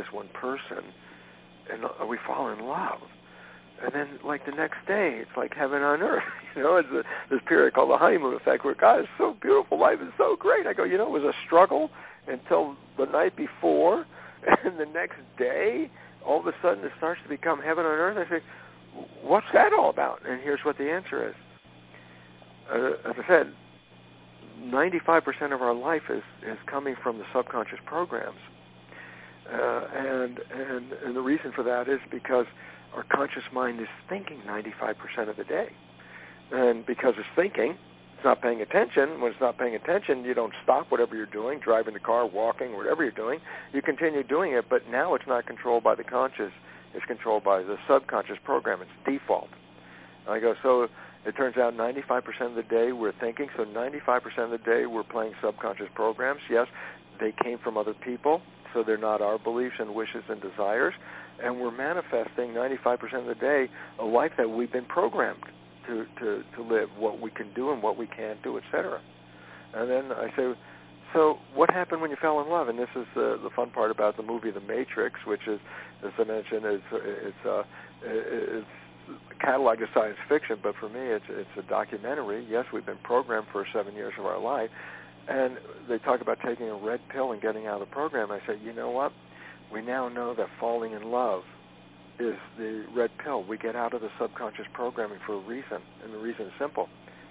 M: and we fall in love. And then, like, the next day, it's like heaven on earth. You know, it's this period called the honeymoon effect where, God, it's so beautiful, life is so great. I go, you know, it was a struggle until the night before, and the next day, all of a sudden it starts to become heaven on earth. I say, what's that all about? And here's what the answer is. As I said, 95% of our life is coming from the subconscious programs. And the reason for that is because our conscious mind is thinking 95% of the day. And because it's thinking, it's not paying attention. When it's not paying attention, you don't stop whatever you're doing, driving the car, walking, whatever you're doing. You continue doing it, but now it's not controlled by the conscious. It's controlled by the subconscious program. It's default. I go, so it turns out 95% of the day we're thinking, so 95% of the day we're playing subconscious programs. Yes, they came from other people, so they're not our beliefs and wishes and desires, and we're manifesting 95% of the day a life that we've been programmed to live, what we can do and what we can't do, etc. And then I say, so what happened when you fell in love? And this is the fun part about the movie The Matrix, which is, as I mentioned, it's catalog of science fiction, but for me it's a documentary. Yes, we've been programmed for 7 years of our life, and they talk about taking a red pill and getting out of the program. I said, you know what? We now know that falling in love is the red pill. We get out of the subconscious programming for a reason, and the reason is simple.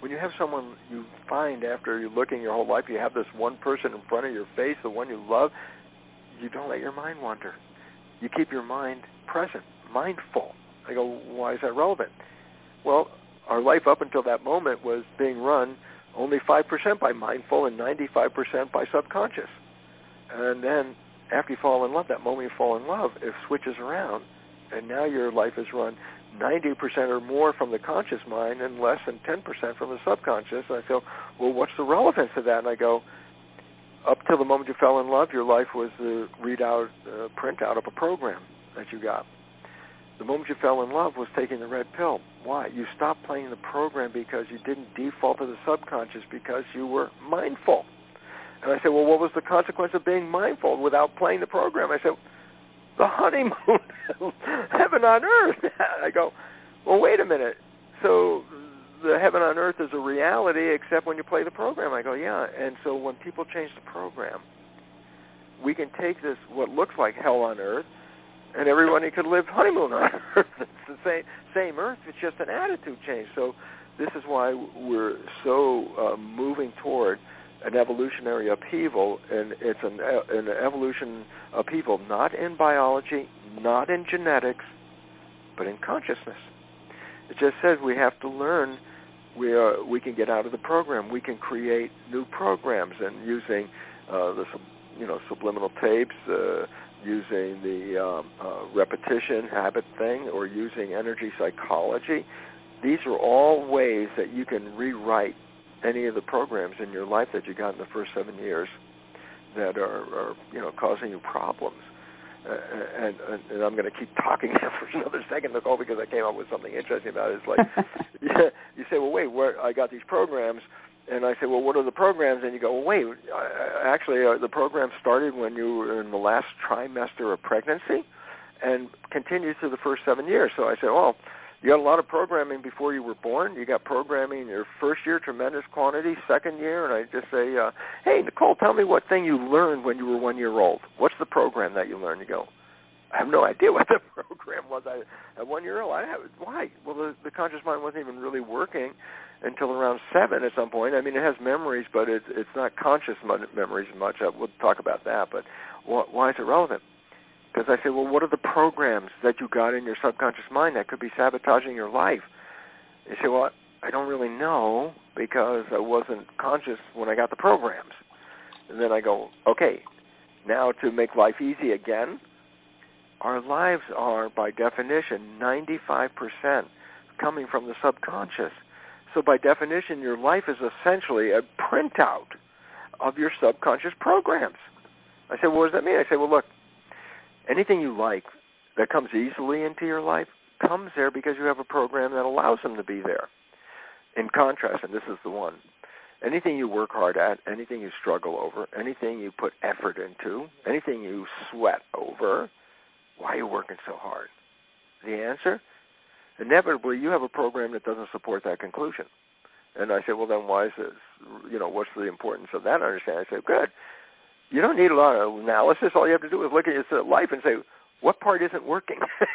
M: When you have someone you find after you're looking your whole life, you have this one person in front of your face, the one you love, you don't let your mind wander. You keep your mind present, mindful. I go, why is that relevant? Well, our life up until that moment was being run only 5% by mindful and 95% by subconscious. And then after you fall in love, that moment you fall in love, it switches around, and now your life is run 90% or more from the conscious mind and less than 10% from the subconscious. And I go, well, what's the relevance of that? And I go, up till the moment you fell in love, your life was the printout of a program that you got. The moment you fell in love was taking the red pill. Why? You stopped playing the program because you didn't default to the subconscious because you were mindful. And I said, well, what was the consequence of being mindful without playing the program? I said, the honeymoon, heaven on earth. I go, well, wait a minute. So the heaven on earth is a reality except when you play the program. I go, yeah. And so when people change the program, we can take this, what looks like hell on earth, and everybody could live honeymoon on earth. It's the same earth. It's just an attitude change. So this is why we're so moving toward an evolutionary upheaval, and it's an evolution upheaval not in biology, not in genetics, but in consciousness. It just says we have to learn. We can get out of the program. We can create new programs, and using the subliminal tapes, using the repetition habit thing, or using energy psychology. These are all ways that you can rewrite any of the programs in your life that you got in the first 7 years that are causing you problems. And I'm going to keep talking now for another second, Nicole, because I came up with something interesting about it. It's like, you say, well, wait, I got these programs. And I say, well, what are the programs? And you go, well, wait, actually, the program started when you were in the last trimester of pregnancy and continues through the first 7 years. So I said, well, you got a lot of programming before you were born. You got programming in your first year, tremendous quantity, second year. And I just say, hey, Nicole, tell me what thing you learned when you were 1 year old. What's the program that you learned? You go, I have no idea what the program was. At 1 year old, why? Well, the conscious mind wasn't even really working until around 7 at some point. I mean, it has memories, but it's not conscious memories much. We'll talk about that. But why is it relevant? Because I say, well, what are the programs that you got in your subconscious mind that could be sabotaging your life? You say, well, I don't really know because I wasn't conscious when I got the programs. And then I go, okay, now to make life easy again, our lives are, by definition, 95% coming from the subconscious. So by definition, your life is essentially a printout of your subconscious programs. I said, well, what does that mean? I say, well, look, anything you like that comes easily into your life comes there because you have a program that allows them to be there. In contrast, and this is the one, anything you work hard at, anything you struggle over, anything you put effort into, anything you sweat over, why are you working so hard? The answer? Inevitably, you have a program that doesn't support that conclusion. And I say, well, then why is this? What's the importance of that understanding? I say, good. You don't need a lot of analysis. All you have to do is look at your life and say, what part isn't working?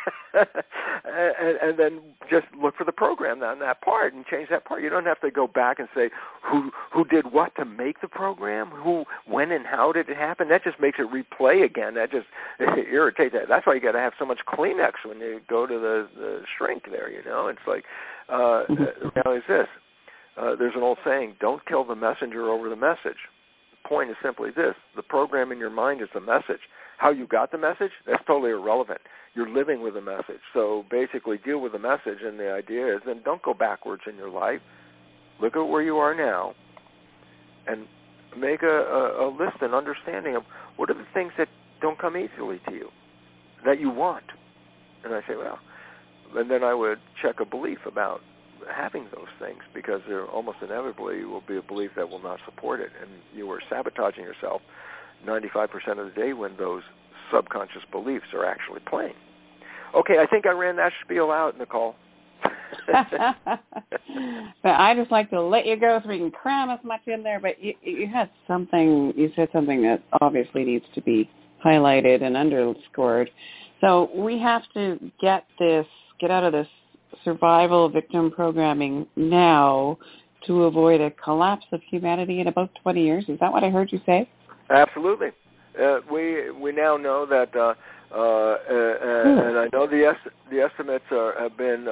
M: and then just look for the program on that part and change that part. You don't have to go back and say who did what to make the program, when and how did it happen. That just makes it replay again. That just irritates that. That's why you got to have so much Kleenex when you go to the shrink there, It's like, the reality is this. There's an old saying, don't kill the messenger over the message. The point is simply this. The program in your mind is the message. How you got the message, that's totally irrelevant. You're living with the message. So basically deal with the message, and the idea is then don't go backwards in your life. Look at where you are now and make a list and understanding of what are the things that don't come easily to you, that you want. And I say, well, and then I would check a belief about having those things, because there almost inevitably will be a belief that will not support it, and you are sabotaging yourself 95% of the day when those subconscious beliefs are actually playing. Okay, I think I ran that spiel out, Nicole.
A: But I just like to let you go so we can cram as much in there, but you said something that obviously needs to be highlighted and underscored. So we have to get out of this survival victim programming now to avoid a collapse of humanity in about 20 years. Is that what I heard you say?
M: Absolutely. We now know that, and I know the estimates have been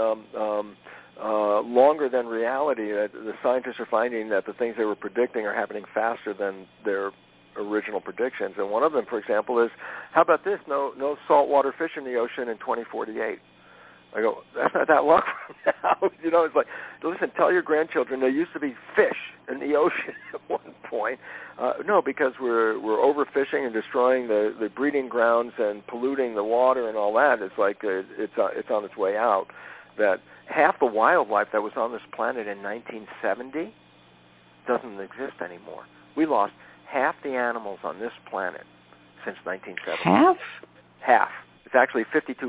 M: longer than reality. The scientists are finding that the things they were predicting are happening faster than their original predictions. And one of them, for example, is, how about this? No saltwater fish in the ocean in 2048. I go, that's not that long from now. It's like, listen, tell your grandchildren there used to be fish in the ocean at one point. No, because we're overfishing and destroying the breeding grounds and polluting the water and all that. It's like it's on its way out. That half the wildlife that was on this planet in 1970 doesn't exist anymore. We lost half the animals on this planet since 1970.
A: Half?
M: Half. It's actually 52%.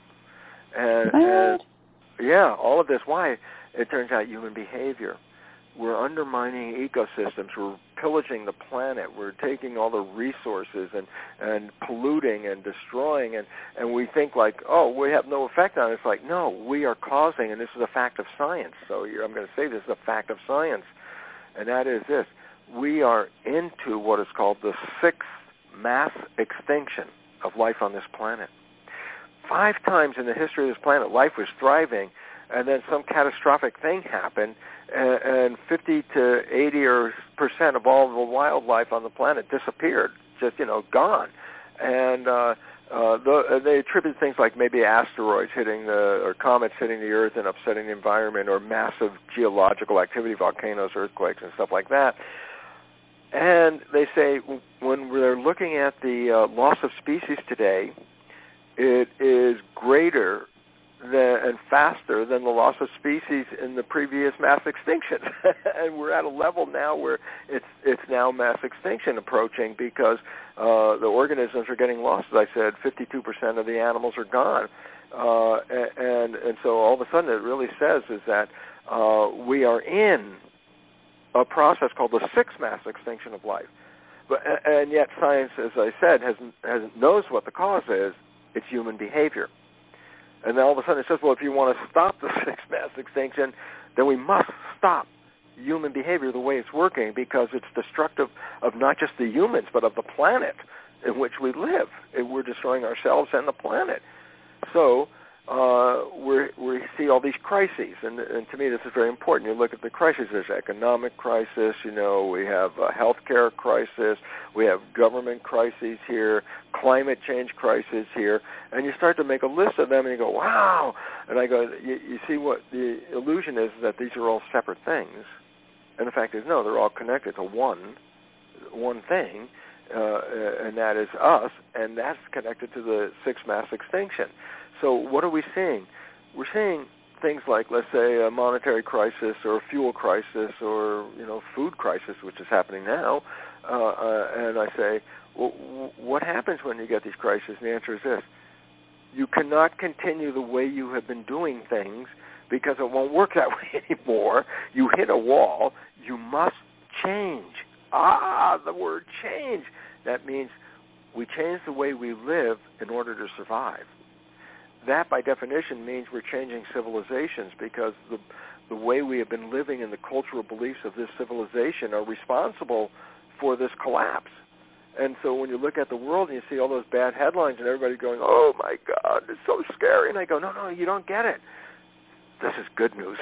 M: And yeah, all of this. Why? It turns out human behavior. We're undermining ecosystems. We're pillaging the planet. We're taking all the resources and polluting and destroying. And we think like, oh, we have no effect on it. It's like, no, we are causing, and this is a fact of science. So I'm going to say this is a fact of science. And that is this. We are into what is called the sixth mass extinction of life on this planet. 5 times in the history of this planet, life was thriving, and then some catastrophic thing happened, and 50 to 80% of all the wildlife on the planet disappeared, just, gone. And they attribute things like maybe asteroids hitting or comets hitting the Earth and upsetting the environment, or massive geological activity, volcanoes, earthquakes, and stuff like that. And they say when they're looking at the loss of species today, it is greater and faster than the loss of species in the previous mass extinction. And we're at a level now where it's now mass extinction approaching, because the organisms are getting lost. As I said, 52% of the animals are gone. And so all of a sudden it really says is that we are in a process called the sixth mass extinction of life. And yet science, as I said, knows what the cause is. It's human behavior. And then all of a sudden it says, well, if you want to stop the sixth mass extinction, then we must stop human behavior the way it's working, because it's destructive of not just the humans, but of the planet in which we live. We're destroying ourselves and the planet. So we see all these crises, and to me this is very important. You look at the crises. There's economic crisis, we have a healthcare crisis, we have government crises here, climate change crisis here, and you start to make a list of them and you go, wow. And I go, you see what the illusion is that these are all separate things, and the fact is, no, they're all connected to one thing, and that is us, and that's connected to the sixth mass extinction. So what are we seeing? We're seeing things like, let's say, a monetary crisis or a fuel crisis or, food crisis, which is happening now. And I say, well, what happens when you get these crises? And the answer is this. You cannot continue the way you have been doing things, because it won't work that way anymore. You hit a wall. You must change. The word change. That means we change the way we live in order to survive. That, by definition, means we're changing civilizations, because the way we have been living and the cultural beliefs of this civilization are responsible for this collapse. And so when you look at the world and you see all those bad headlines and everybody going, oh, my God, it's so scary. And I go, no, you don't get it. This is good news.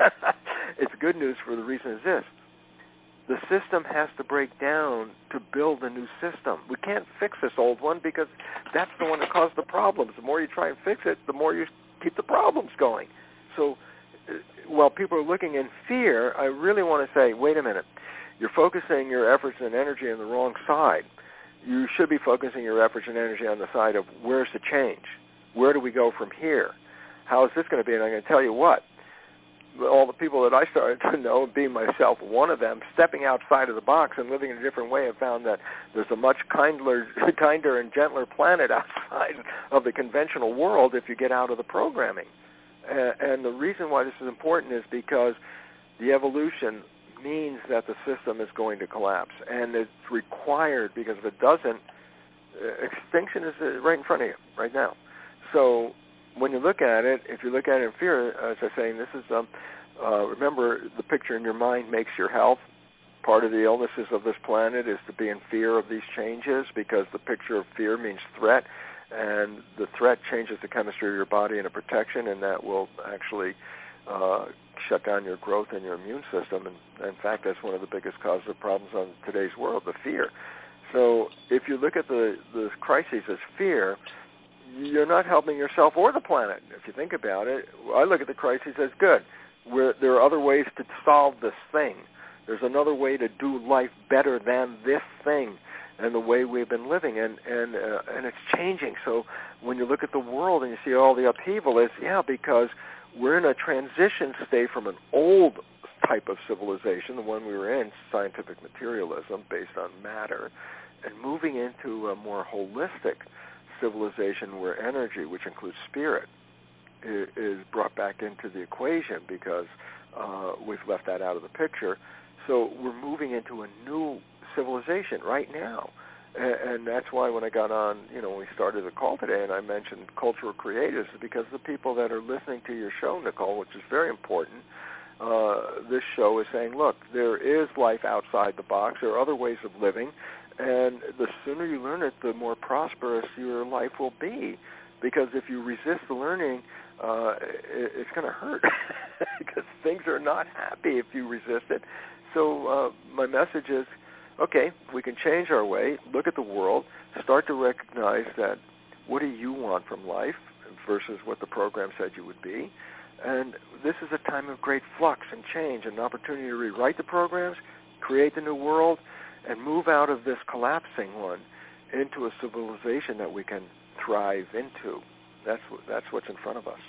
M: It's good news for the reason is this. The system has to break down to build a new system. We can't fix this old one, because that's the one that caused the problems. The more you try and fix it, the more you keep the problems going. So while people are looking in fear, I really want to say, wait a minute. You're focusing your efforts and energy on the wrong side. You should be focusing your efforts and energy on the side of where's the change? Where do we go from here? How is this going to be? And I'm going to tell you what. All the people that I started to know, being myself one of them, stepping outside of the box and living in a different way, have found that there's a much kinder and gentler planet outside of the conventional world if you get out of the programming. And the reason why this is important is because the evolution means that the system is going to collapse, and it's required, because if it doesn't, extinction is right in front of you right now. So when you look at it, if you look at it in fear, as I was saying, this is Remember, the picture in your mind makes your health. Part of the illnesses of this planet is to be in fear of these changes, because the picture of fear means threat, and the threat changes the chemistry of your body into protection, and that will actually shut down your growth and your immune system. And in fact, that's one of the biggest causes of problems on today's world, the fear. So if you look at the crises as fear, you're not helping yourself or the planet. If you think about it, I look at the crises as good. There are other ways to solve this thing. There's another way to do life better than this thing and the way we've been living, and it's changing. So when you look at the world and you see all the upheaval, it's because we're in a transition state from an old type of civilization, the one we were in, scientific materialism based on matter, and moving into a more holistic civilization where energy, which includes spirit, is brought back into the equation, because we've left that out of the picture. So we're moving into a new civilization right now. And that's why when I got on, when we started the call today and I mentioned cultural creatives, because the people that are listening to your show, Nicole, which is very important, this show is saying, look, there is life outside the box. There are other ways of living. And the sooner you learn it, the more prosperous your life will be. Because if you resist the learning, it's going to hurt because things are not happy if you resist it. So my message is, okay, we can change our way, look at the world, start to recognize that what do you want from life versus what the program said you would be. And this is a time of great flux and change, an opportunity to rewrite the programs, create the new world, and move out of this collapsing one into a civilization that we can thrive into. That's what's in front of us.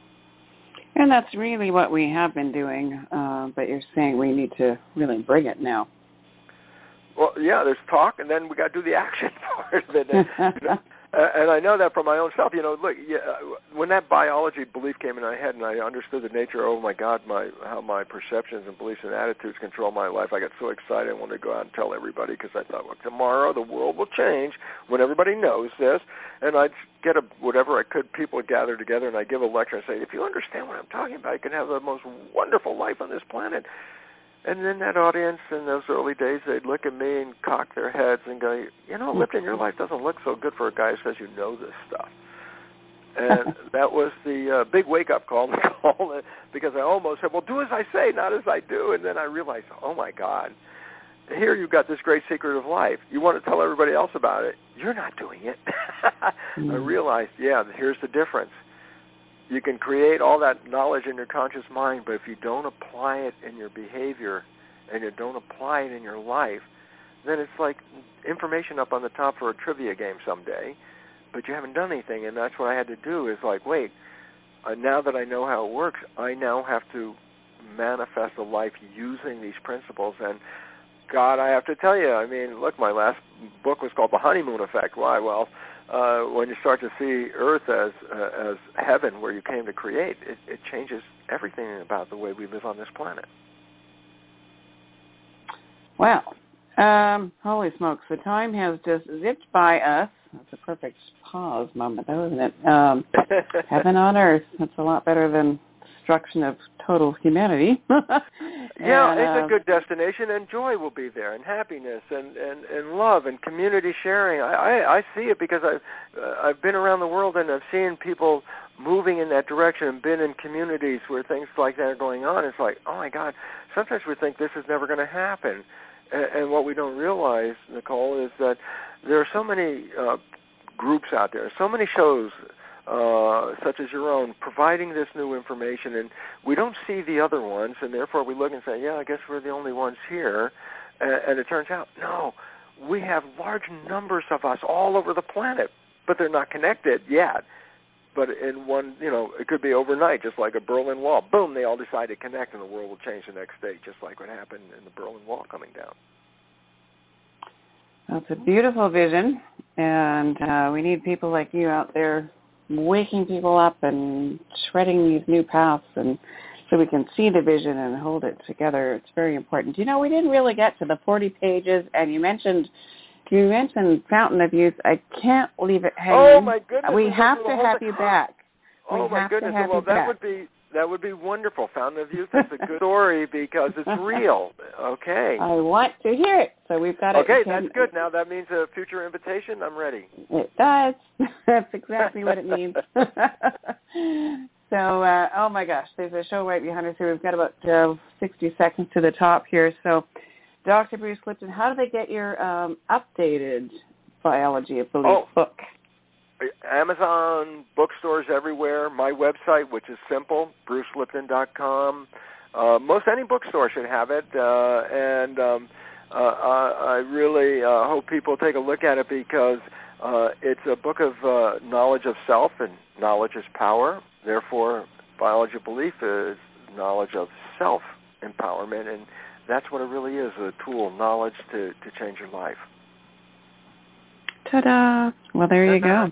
A: And that's really what we have been doing, but you're saying we need to really bring it now.
M: Well, yeah, there's talk, and then we got to do the action part of it. And I know that from my own self. Look, when that biology belief came in my head and I understood the nature, oh, my God, how my perceptions and beliefs and attitudes control my life, I got so excited I wanted to go out and tell everybody, because I thought, well, tomorrow the world will change when everybody knows this. And I'd get whatever I could, people would gather together, and I'd give a lecture and say, if you understand what I'm talking about, you can have the most wonderful life on this planet. And then that audience in those early days, they'd look at me and cock their heads and go, living your life doesn't look so good for a guy who says you know this stuff. And that was the big wake-up call, because I almost said, well, do as I say, not as I do. And then I realized, oh, my God, here you've got this great secret of life. You want to tell everybody else about it. You're not doing it. I realized, here's the difference. You can create all that knowledge in your conscious mind, but if you don't apply it in your behavior and you don't apply it in your life, then it's like information up on the top for a trivia game someday, but you haven't done anything. And that's what I had to do, is like, wait, now that I know how it works, I now have to manifest a life using these principles. And God, I have to tell you, I mean, look, my last book was called The Honeymoon Effect. Why? Well, when you start to see Earth as heaven where you came to create, it changes everything about the way we live on this planet.
A: Well, holy smokes, the time has just zipped by us. That's a perfect pause moment, though, isn't it? Heaven on Earth. That's a lot better than destruction of total humanity.
M: It's a good destination, and joy will be there, and happiness, and love, and community sharing. I see it because I've been around the world, and I've seen people moving in that direction and been in communities where things like that are going on. It's like, oh, my God, sometimes we think this is never going to happen. And what we don't realize, Nicole, is that there are so many groups out there, so many shows such as your own, providing this new information, and we don't see the other ones, and therefore we look and say, I guess we're the only ones here, and it turns out, no, we have large numbers of us all over the planet, but they're not connected yet. But in one, it could be overnight, just like a Berlin Wall. Boom, they all decide to connect, and the world will change the next day, just like what happened in the Berlin Wall coming down.
A: That's a beautiful vision, and we need people like you out there waking people up and shredding these new paths, and so we can see the vision and hold it together. It's very important. We didn't really get to the 40 pages, and you mentioned Fountain of Youth. I can't leave it hanging.
M: Oh, my goodness.
A: We have to have you back.
M: Oh, my goodness. Well, that would be That would be wonderful. Fountain of Youth is a good story because it's real. Okay.
A: I want to hear it. So we've got
M: Okay, that's good. Now that means a future invitation. I'm ready.
A: It does. That's exactly what it means. So, oh my gosh, there's a show right behind us here. We've got about 60 seconds to the top here. So, Dr. Bruce Lipton, how do they get your updated Biology of Belief book?
M: Amazon, bookstores everywhere. My website, which is simple, brucelipton.com. Most any bookstore should have it, and I really hope people take a look at it because it's a book of knowledge of self, and knowledge is power. Therefore, Biology of Belief is knowledge of self-empowerment, and that's what it really is, a tool, knowledge to change your life.
A: Ta-da! Well, there you go.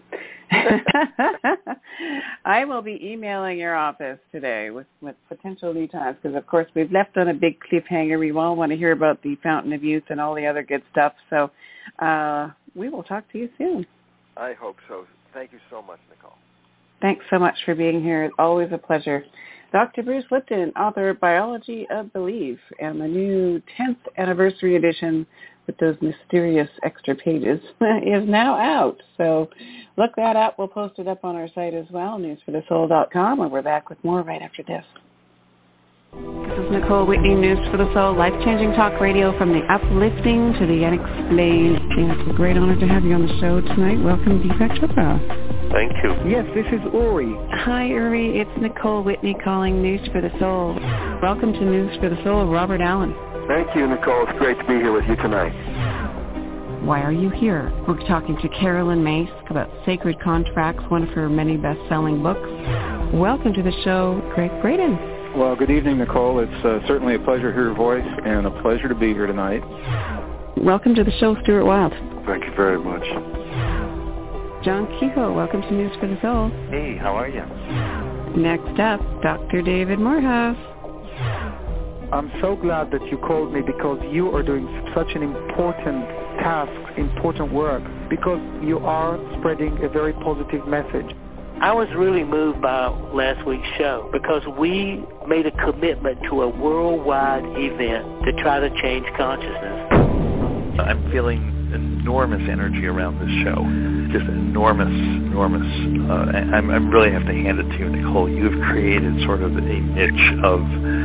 A: I will be emailing your office today with potential lead times because, of course, we've left on a big cliffhanger. We all want to hear about the Fountain of Youth and all the other good stuff. So we will talk to you soon.
M: I hope so. Thank you so much, Nicole.
A: Thanks so much for being here. It's always a pleasure. Dr. Bruce Lipton, author of Biology of Belief, and the new 10th anniversary edition with those mysterious extra pages is now out. So look that up. We'll post it up on our site as well, newsforthesoul.com, and we're back with more right after this. This is Nicole Whitney, News for the Soul, life-changing talk radio from the uplifting to the unexplained. It's a great honor to have you on the show tonight. Welcome, Deepak Chopra.
N: Thank you.
O: Yes, this is Uri.
A: Hi, Uri. It's Nicole Whitney calling News for the Soul. Welcome to News for the Soul, Robert Allen.
I: Thank you, Nicole. It's great to be here with you tonight.
A: Why are you here? We're talking to Carolyn Myss about Sacred Contracts, one of her many best-selling books. Welcome to the show, Greg Braden.
D: Well, good evening, Nicole. It's certainly a pleasure to hear your voice and a pleasure to be here tonight.
A: Welcome to the show, Stuart Wild.
N: Thank you very much.
A: John Kehoe, welcome to News for the Soul.
N: Hey, how are you?
A: Next up, Dr. David Morehouse.
O: I'm so glad that you called me because you are doing such an important task, important work, because you are spreading a very positive message.
H: I was really moved by last week's show because we made a commitment to a worldwide event to try to change consciousness.
F: I'm feeling enormous energy around this show, just enormous. I really have to hand it to you, Nicole. You've created sort of a niche of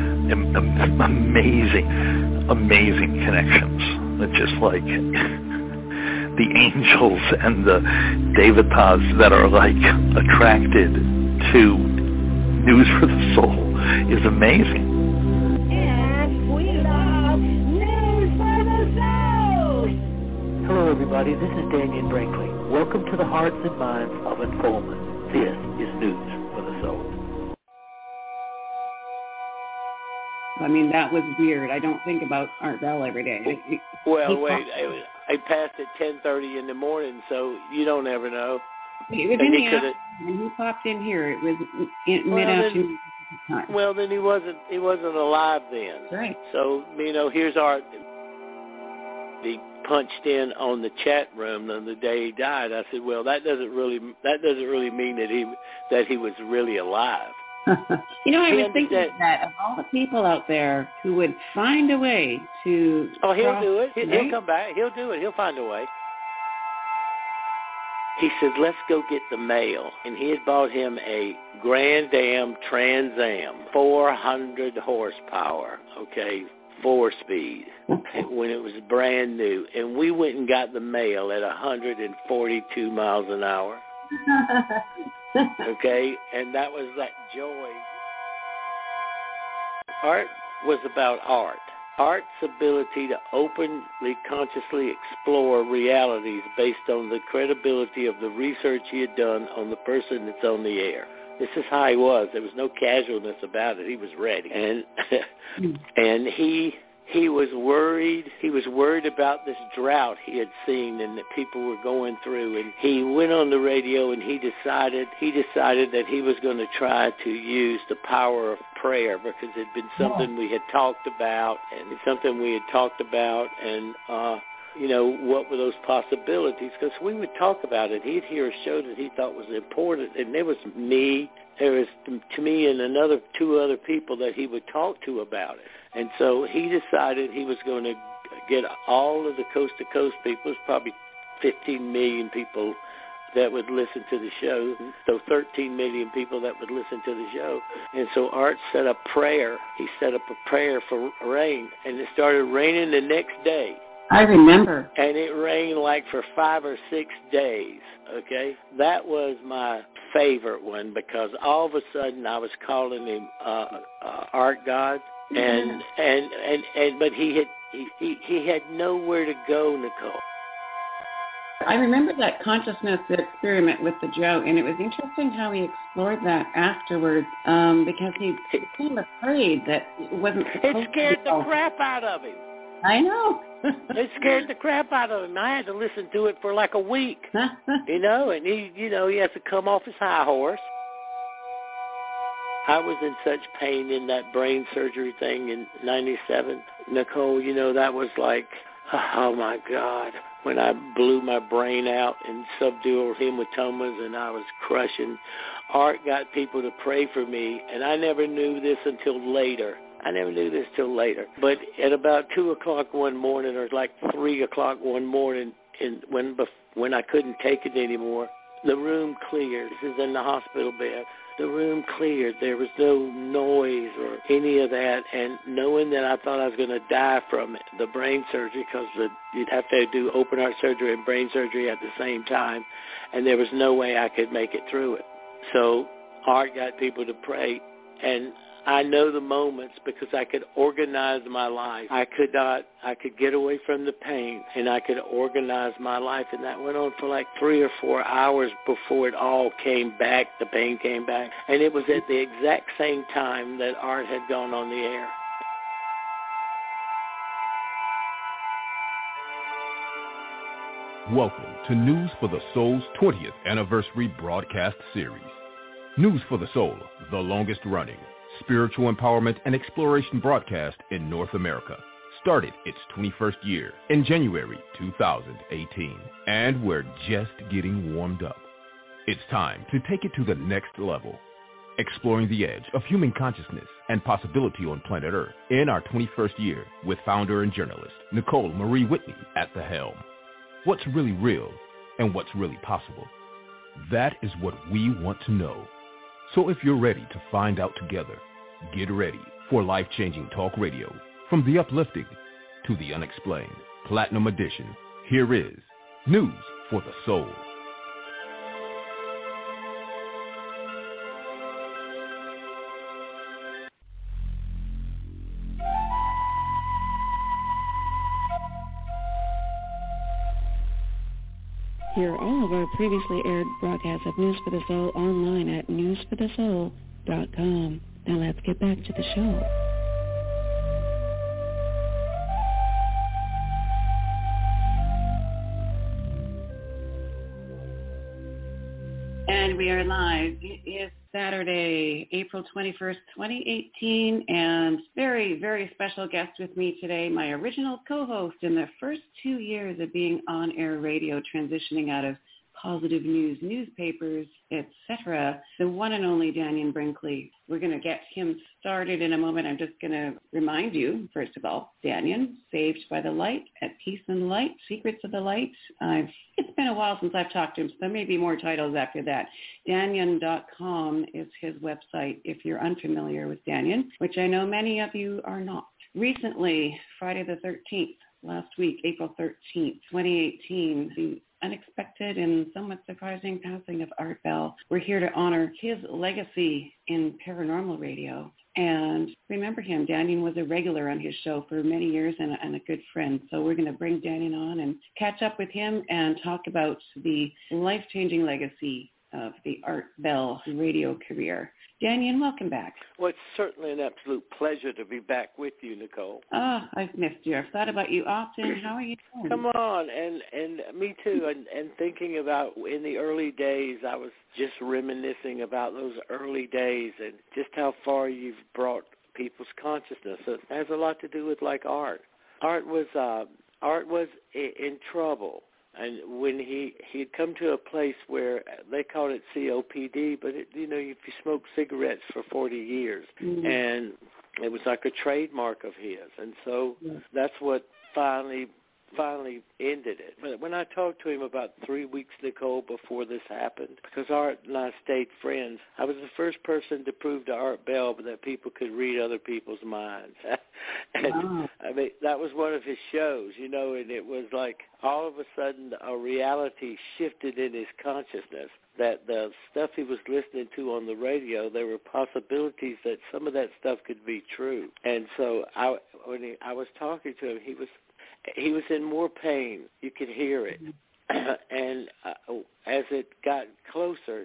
F: amazing connections. It's just like the angels and the devatas that are like attracted to News for the Soul is amazing.
H: Hello, everybody. This is Daniel Brinkley. Welcome to the Hearts and Minds of Informants. This is News for the Soul.
A: I mean, that was weird. I don't think about Art Bell every day.
P: I passed at 10:30 in the morning, so you don't ever know.
A: It was in the afternoon. When he popped in here, it was mid-afternoon time.
P: Well, then he wasn't alive then.
A: Right.
P: So, here's Art. He punched in on the chat room on the day he died. I said, well, that doesn't really mean that he was really alive.
A: I was thinking that of all the people out there who would find a way to...
P: Oh, he'll do it. He'll come back. He'll do it. He'll find a way. He said, let's go get the mail. And he had bought him a Grand Am Trans Am, 400 horsepower, 4-speed, when it was brand new. And we went and got the mail at 142 miles an hour. And that was that joy. Art was about art. Art's ability to openly, consciously explore realities based on the credibility of the research he had done on the person that's on the air. This is how he was. There was no casualness about it. He was ready. And he was worried. He was worried about this drought he had seen and that people were going through. And he went on the radio and he decided that he was going to try to use the power of prayer because it had been something we had talked about and what were those possibilities, because we would talk about it. He'd hear a show that he thought was important, and there was me, to me and two other people that he would talk to about it. And so he decided he was going to get all of the coast-to-coast people. There's probably 15 million people that would listen to the show, so 13 million people that would listen to the show. And so Art set up prayer. He set up a prayer for rain, and it started raining the next day.
A: I remember.
P: And it rained like for 5 or 6 days, okay? That was my favorite one, because all of a sudden I was calling him Art God, but he had nowhere to go, Nicole.
A: I remember that consciousness experiment with the Joe, and it was interesting how he explored that afterwards, because he seemed afraid that it wasn't supposed to.
P: It scared the crap out of him.
A: I know.
P: It scared the crap out of him. I had to listen to it for like a week, and he has to come off his high horse. I was in such pain in that brain surgery thing in 97. Nicole, that was like, oh my God. When I blew my brain out in subdural hematomas and I was crushing, Art got people to pray for me, and I never knew this until later. But at about 2 o'clock one morning, or like 3 o'clock one morning, when I couldn't take it anymore, the room cleared. This is in the hospital bed. The room cleared. There was no noise or any of that. And knowing that I thought I was going to die from it, the brain surgery, because you'd have to do open heart surgery and brain surgery at the same time, and there was no way I could make it through it. So Art got people to pray, and I know the moments because I could organize my life. I could get away from the pain, and I could organize my life, and that went on for like 3 or 4 hours before it all came back, the pain came back. And it was at the exact same time that Art had gone on the air.
Q: Welcome to News for the Soul's 20th anniversary broadcast series. News for the Soul, the longest running spiritual empowerment and exploration broadcast in North America, started its 21st year in January 2018, and we're just getting warmed up. It's time to take it to the next level, exploring the edge of human consciousness and possibility on planet Earth in our 21st year with founder and journalist Nicole Marie Whitney at the helm. What's really real and what's really possible? That is what we want to know. So if you're ready to find out together, get ready for life-changing talk radio. From the uplifting to the unexplained, Platinum Edition, here is News for the Soul.
R: Hear all of our previously aired broadcasts of News for the Soul online at newsforthesoul.com. Now let's get back to the show.
A: And we are live. It is Saturday, April 21st, 2018, and very, very special guest with me today, my original co-host in the first 2 years of being on-air radio, transitioning out of positive news, newspapers, etc., the one and only Dannion Brinkley. We're going to get him started in a moment. I'm just going to remind you, first of all, Dannion, Saved by the Light, At Peace in the Light, Secrets of the Light. It's been a while since I've talked to him, so there may be more titles after that. Dannion.com is his website if you're unfamiliar with Dannion, which I know many of you are not. Recently, Friday the 13th, last week, April 13th, 2018, the unexpected and somewhat surprising passing of Art Bell. We're here to honor his legacy in paranormal radio and remember him. Dannion was a regular on his show for many years and a good friend. So we're going to bring Dannion on and catch up with him and talk about the life-changing legacy of the Art Bell radio career. Dannion, welcome back.
P: Well, it's certainly an absolute pleasure to be back with you, Nicole.
A: I've missed you. I've thought about you often. How are you doing?
P: Come on, and me too. And thinking about in the early days, I was just reminiscing about those early days and just how far you've brought people's consciousness. It has a lot to do with like art. Art was Art was in trouble. And when he'd come to a place where they called it COPD, but if you smoke cigarettes for 40 years, and it was like a trademark of his, and so that's what finally ended it. But when I talked to him about 3 weeks, Nicole, before this happened, because Art and I stayed friends, I was the first person to prove to Art Bell that people could read other people's minds. And I mean, that was one of his shows, and it was like all of a sudden a reality shifted in his consciousness, that the stuff he was listening to on the radio, there were possibilities that some of that stuff could be true. And so when I was talking to him, he was in more pain. You could hear it. And as it got closer,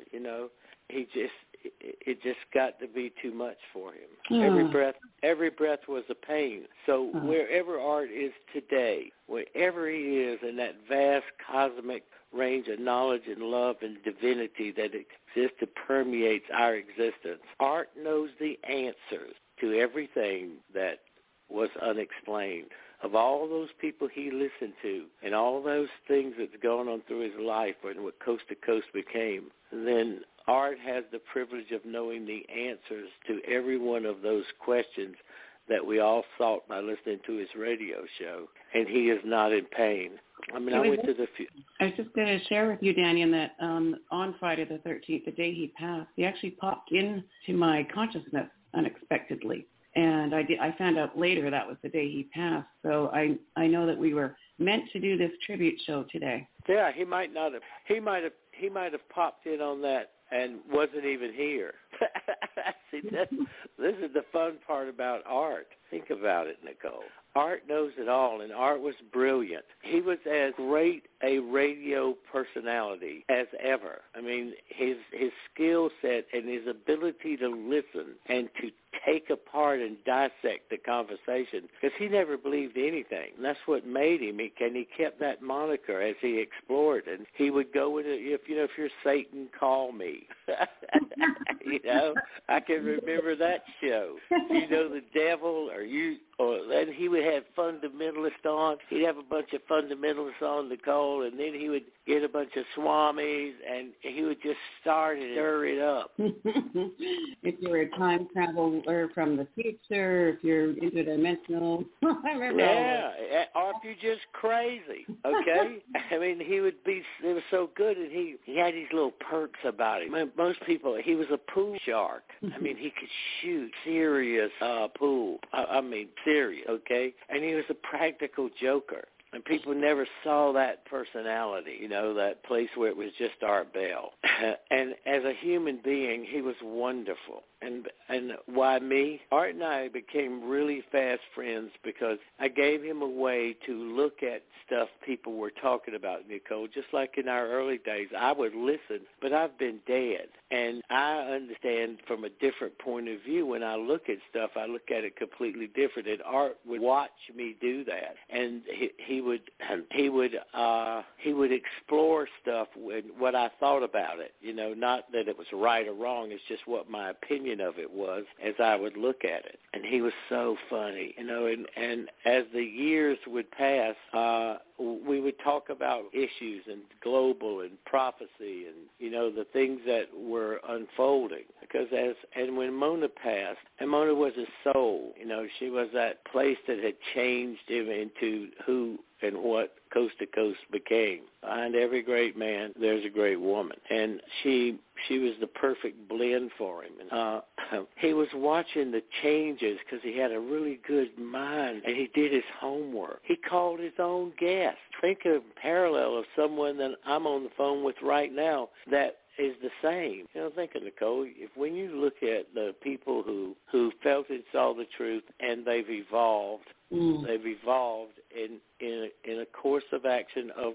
P: it just got to be too much for him. Every breath was a pain. So wherever Art is today, wherever he is in that vast cosmic range of knowledge and love and divinity that exists and permeates our existence, Art knows the answers to everything that was unexplained. Of all those people he listened to and all those things that's going on through his life and what Coast to Coast became, then Art has the privilege of knowing the answers to every one of those questions that we all sought by listening to his radio show, and he is not in pain. I mean, I went to the...
C: I was just going to share with you, Daniel, that on Friday the 13th, the day he passed, he actually popped into my consciousness unexpectedly. And I found out later that was the day he passed. So I know that we were meant to do this tribute show today.
P: Yeah, he might not have. He might have popped in on that and wasn't even here. See, this is the fun part about Art. Think about it, Nicole. Art knows it all, and Art was brilliant. He was as great a radio personality as ever. I mean, his skill set and his ability to listen and to take apart and dissect the conversation, because he never believed anything. And that's what made him. And he kept that moniker as he explored. And he would go into, if you're Satan, call me. I can remember that show. The devil, and he would have fundamentalists on. He'd have a bunch of fundamentalists on, Nicole, and then he would get a bunch of swamis, and he would just start and stir it up.
C: If you're a time traveler from the future, if you're interdimensional, I remember.
P: Yeah, or if you're just crazy, okay? I mean, it was so good, and he had these little perks about him. Most people, he was a pool shark. I mean, he could shoot serious pool. I mean, serious, okay? And he was a practical joker. And people never saw that personality, that place where it was just Art Bell. And as a human being, he was wonderful. And why me? Art and I became really fast friends because I gave him a way to look at stuff people were talking about, Nicole. Just like in our early days, I would listen, but I've been dead. And I understand from a different point of view. When I look at stuff, I look at it completely different. And Art would watch me do that. And he would explore stuff with what I thought about it. Not that it was right or wrong. It's just what my opinion of it was as I would look at it. And he was so funny, and as the years would pass, we would talk about issues and global and prophecy and, the things that were unfolding. Because when Mona passed, and Mona was a soul, she was that place that had changed him into who and what Coast to Coast became. Behind every great man, there's a great woman. And she was the perfect blend for him. And he was watching the changes because he had a really good mind, and he did his homework. He called his own guests. Think of a parallel of someone that I'm on the phone with right now that is the same. Think of Nicole. When you look at the people who felt and saw the truth, and they've evolved. They've evolved in a course of action of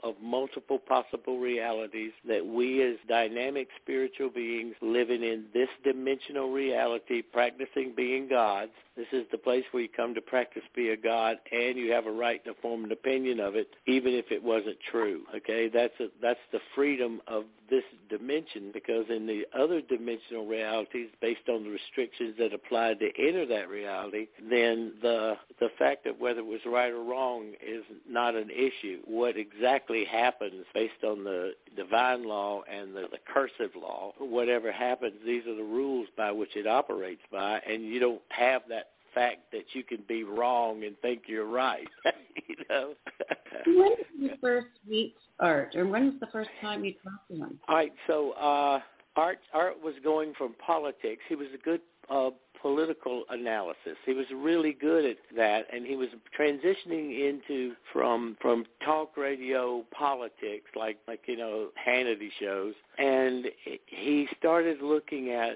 P: of multiple possible realities, that we as dynamic spiritual beings living in this dimensional reality, practicing being gods. This is the place where you come to practice be a god, and you have a right to form an opinion of it, even if it wasn't true. Okay, that's the freedom of this dimension, because in the other dimensional realities, based on the restrictions that apply to enter that reality, then the fact of whether it was right or wrong is not an issue. What exactly happens based on the divine law and the cursive law, whatever happens, these are the rules by which it operates by, and you don't have that fact that you can be wrong and think you're right. You know.
C: When did you first meet Art, or when was the first time you talked to him?
P: All right, so Art was going from politics. He was a good political analysis. He was really good at that, and he was transitioning into from talk radio politics, like you know, Hannity shows, and he started looking at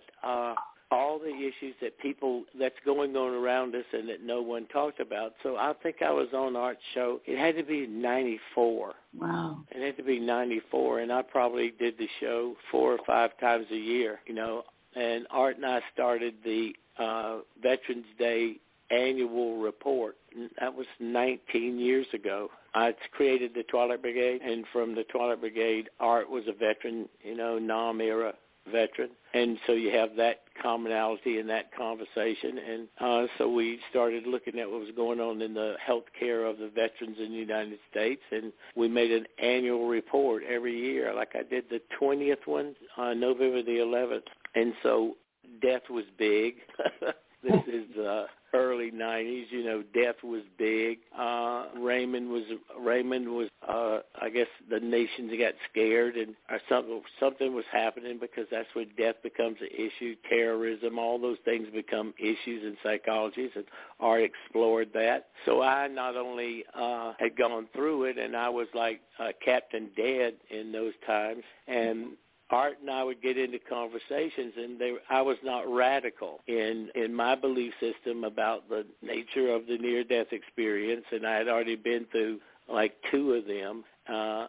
P: all the issues that's going on around us and that no one talked about. So I think I was on Art's show. It had to be 94.
C: Wow.
P: It had to be 94, and I probably did the show 4 or 5 times a year, you know. And Art and I started the Veterans Day annual report. That was 19 years ago. I created the Twilight Brigade, and from the Twilight Brigade, Art was a veteran, you know, NOM-era veteran. And so you have that commonality in that conversation. And so we started looking at what was going on in the health care of the veterans in the United States, and we made an annual report every year. Like I did the 20th one on November the 11th. And so death was big. This is early 90s, you know, death was big. Raymond was I guess the nations got scared, and something was happening, because that's when death becomes an issue. Terrorism, all those things become issues in psychology, and Art explored that. So I not only had gone through it, and I was like Captain Dead in those times, and Art and I would get into conversations, and I was not radical in my belief system about the nature of the near-death experience, and I had already been through like 2 of them. And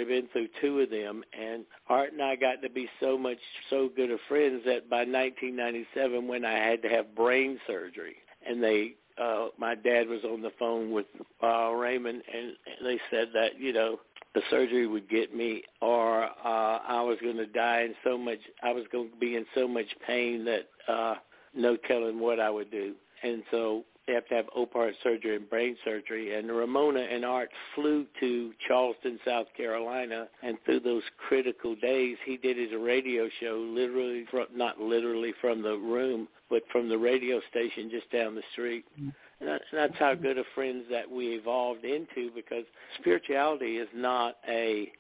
P: Art and I got to be so good of friends that by 1997, when I had to have brain surgery, and my dad was on the phone with Raymond, and they said that, you know, the surgery would get me, or I was going to die I was going to be in so much pain that no telling what I would do. And so they have to have open heart surgery and brain surgery. And Ramona and Art flew to Charleston, South Carolina, and through those critical days, he did his radio show not literally from the room, but from the radio station just down the street. Mm-hmm. And that's how good of friends that we evolved into, because spirituality is not an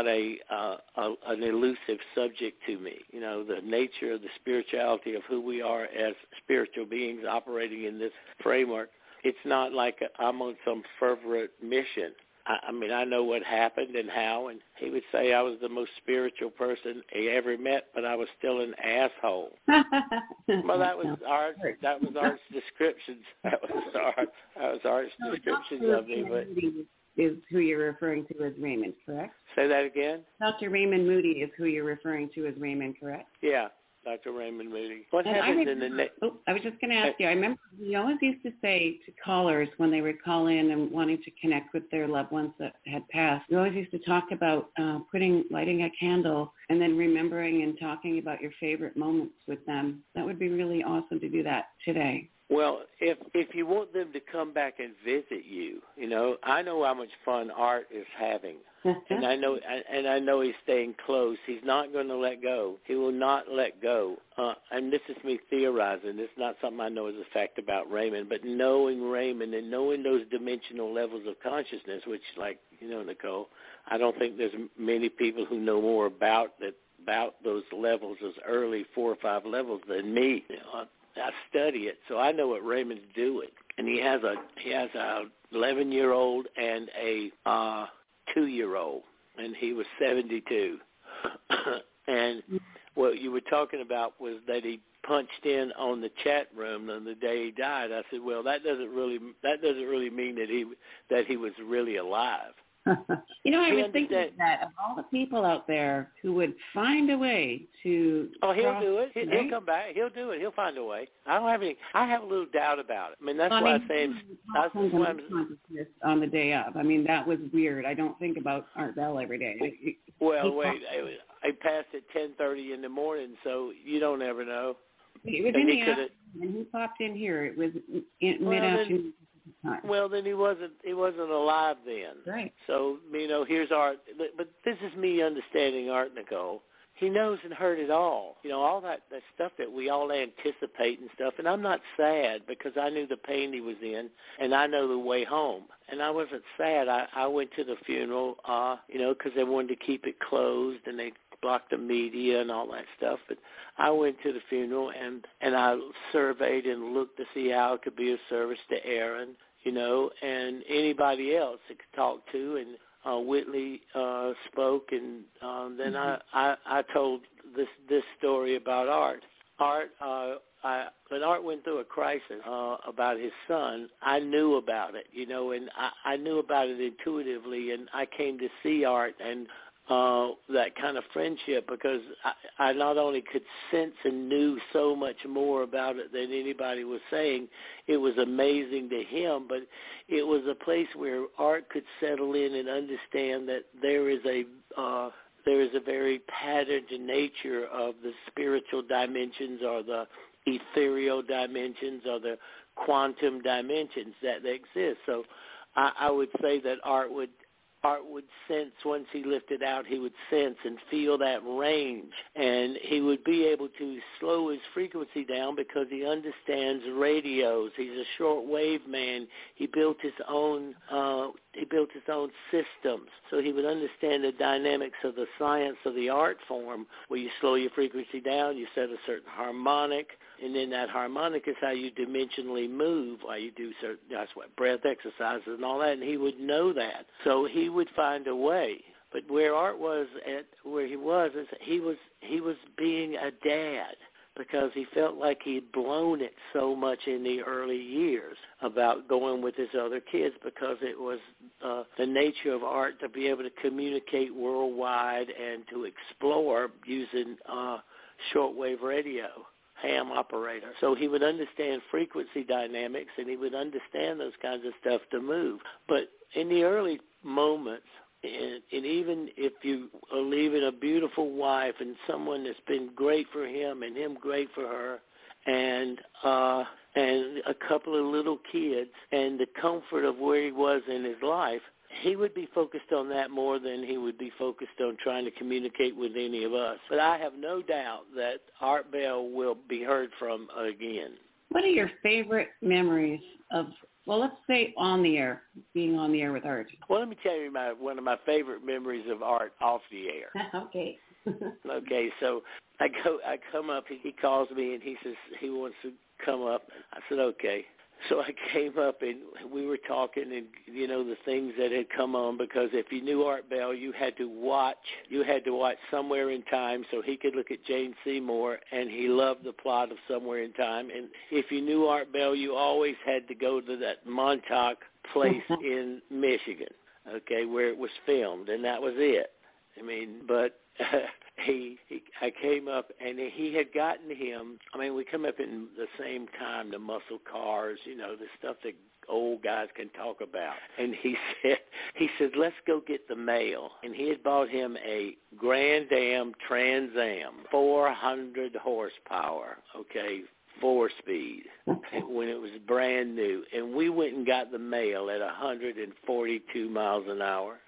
P: elusive subject to me. You know, the nature of the spirituality of who we are as spiritual beings operating in this framework, it's not like I'm on some fervent mission. I mean, I know what happened and how, and he would say I was the most spiritual person he ever met, but I was still an asshole. Well, that was Art's descriptions. That was Art's descriptions of me. But
C: is who you're referring to as Raymond, correct?
P: Say that again?
C: Dr. Raymond Moody is who you're referring to as Raymond, correct?
P: Yeah. Dr. Raymond Moody. What happens in the next?
C: I was just going to ask you. I remember he always used to say to callers when they would call in and wanting to connect with their loved ones that had passed, we always used to talk about lighting a candle and then remembering and talking about your favorite moments with them. That would be really awesome to do that today.
P: Well, if you want them to come back and visit you, you know, I know how much fun Art is having. And I know he's staying close. He's not going to let go. He will not let go. And this is me theorizing. This is not something I know as a fact about Raymond, but knowing Raymond and knowing those dimensional levels of consciousness, which, like, you know, Nicole, I don't think there's many people who know more about those levels, those early 4 or 5 levels, than me. You know, I study it, so I know what Raymond's doing. And he has a 11-year-old and a 2-year-old, and he was 72. And what you were talking about was that he punched in on the chat room on the day he died. I said, well, that doesn't really mean that he was really alive.
A: I was thinking that of all the people out there who would find a way to...
P: Oh, he'll do it. He'll come back. He'll do it. He'll find a way. I have a little doubt about it. I mean, that's why I say...
A: on the day of. I mean, that was weird. I don't think about Art Bell every day.
P: I passed at 10:30 in the morning, so you don't ever know.
A: It was in the afternoon, and he popped in here. It was mid-afternoon.
P: Well, then he wasn't alive then.
A: Right.
P: So, here's Art. But this is me understanding Art, Nicole. He knows and heard it all. All that stuff that we all anticipate and stuff. And I'm not sad because I knew the pain he was in, and I know the way home. And I wasn't sad. I went to the funeral, because they wanted to keep it closed, and they blocked the media and all that stuff. But I went to the funeral, and I surveyed and looked to see how it could be of service to Aaron, and anybody else that could talk to. And Whitley spoke, and then I told this story about Art. When Art went through a crisis about his son, I knew about it, and I knew about it intuitively, and I came to see Art and that kind of friendship because I not only could sense and knew so much more about it than anybody was saying. It was amazing to him, but it was a place where Art could settle in and understand that there is a very patterned nature of the spiritual dimensions or the ethereal dimensions or the quantum dimensions that exist. So I would say that Art would sense, once he lifted out, he would sense and feel that range, and he would be able to slow his frequency down because he understands radios. He's a shortwave man. He built his own systems, so he would understand the dynamics of the science of the art form, where you slow your frequency down, you set a certain harmonic, and then that harmonic is how you dimensionally move, while you do certain, that's what, breath exercises and all that, and he would know that. So he would find a way. But where Art was at, where he was, is he was being a dad, because he felt like he'd blown it so much in the early years about going with his other kids, because it was the nature of Art to be able to communicate worldwide and to explore using shortwave radio. Ham operator. So he would understand frequency dynamics, and he would understand those kinds of stuff to move. But in the early moments, and even if you are leaving a beautiful wife and someone that's been great for him and him great for her, and a couple of little kids, and the comfort of where he was in his life, he would be focused on that more than he would be focused on trying to communicate with any of us. But I have no doubt that Art Bell will be heard from again.
A: What are your favorite memories of, well, let's say on the air, being on the air with Art?
P: Well, let me tell you one of my favorite memories of Art off the air.
A: Okay.
P: Okay, so I come up, he calls me and he says he wants to come up. I said, okay. So I came up and we were talking, and the things that had come on, because if you knew Art Bell, you had to watch Somewhere in Time so he could look at Jane Seymour, and he loved the plot of Somewhere in Time. And if you knew Art Bell, you always had to go to that Montauk place in Michigan, okay, where it was filmed, and that was it. I mean, but I came up, and he had gotten him. I mean, we come up in the same time, the muscle cars, the stuff that old guys can talk about. And he said, let's go get the mail. And he had bought him a Grand Am Trans Am, 400 horsepower, okay, 4-speed, when it was brand new. And we went and got the mail at 142 miles an hour.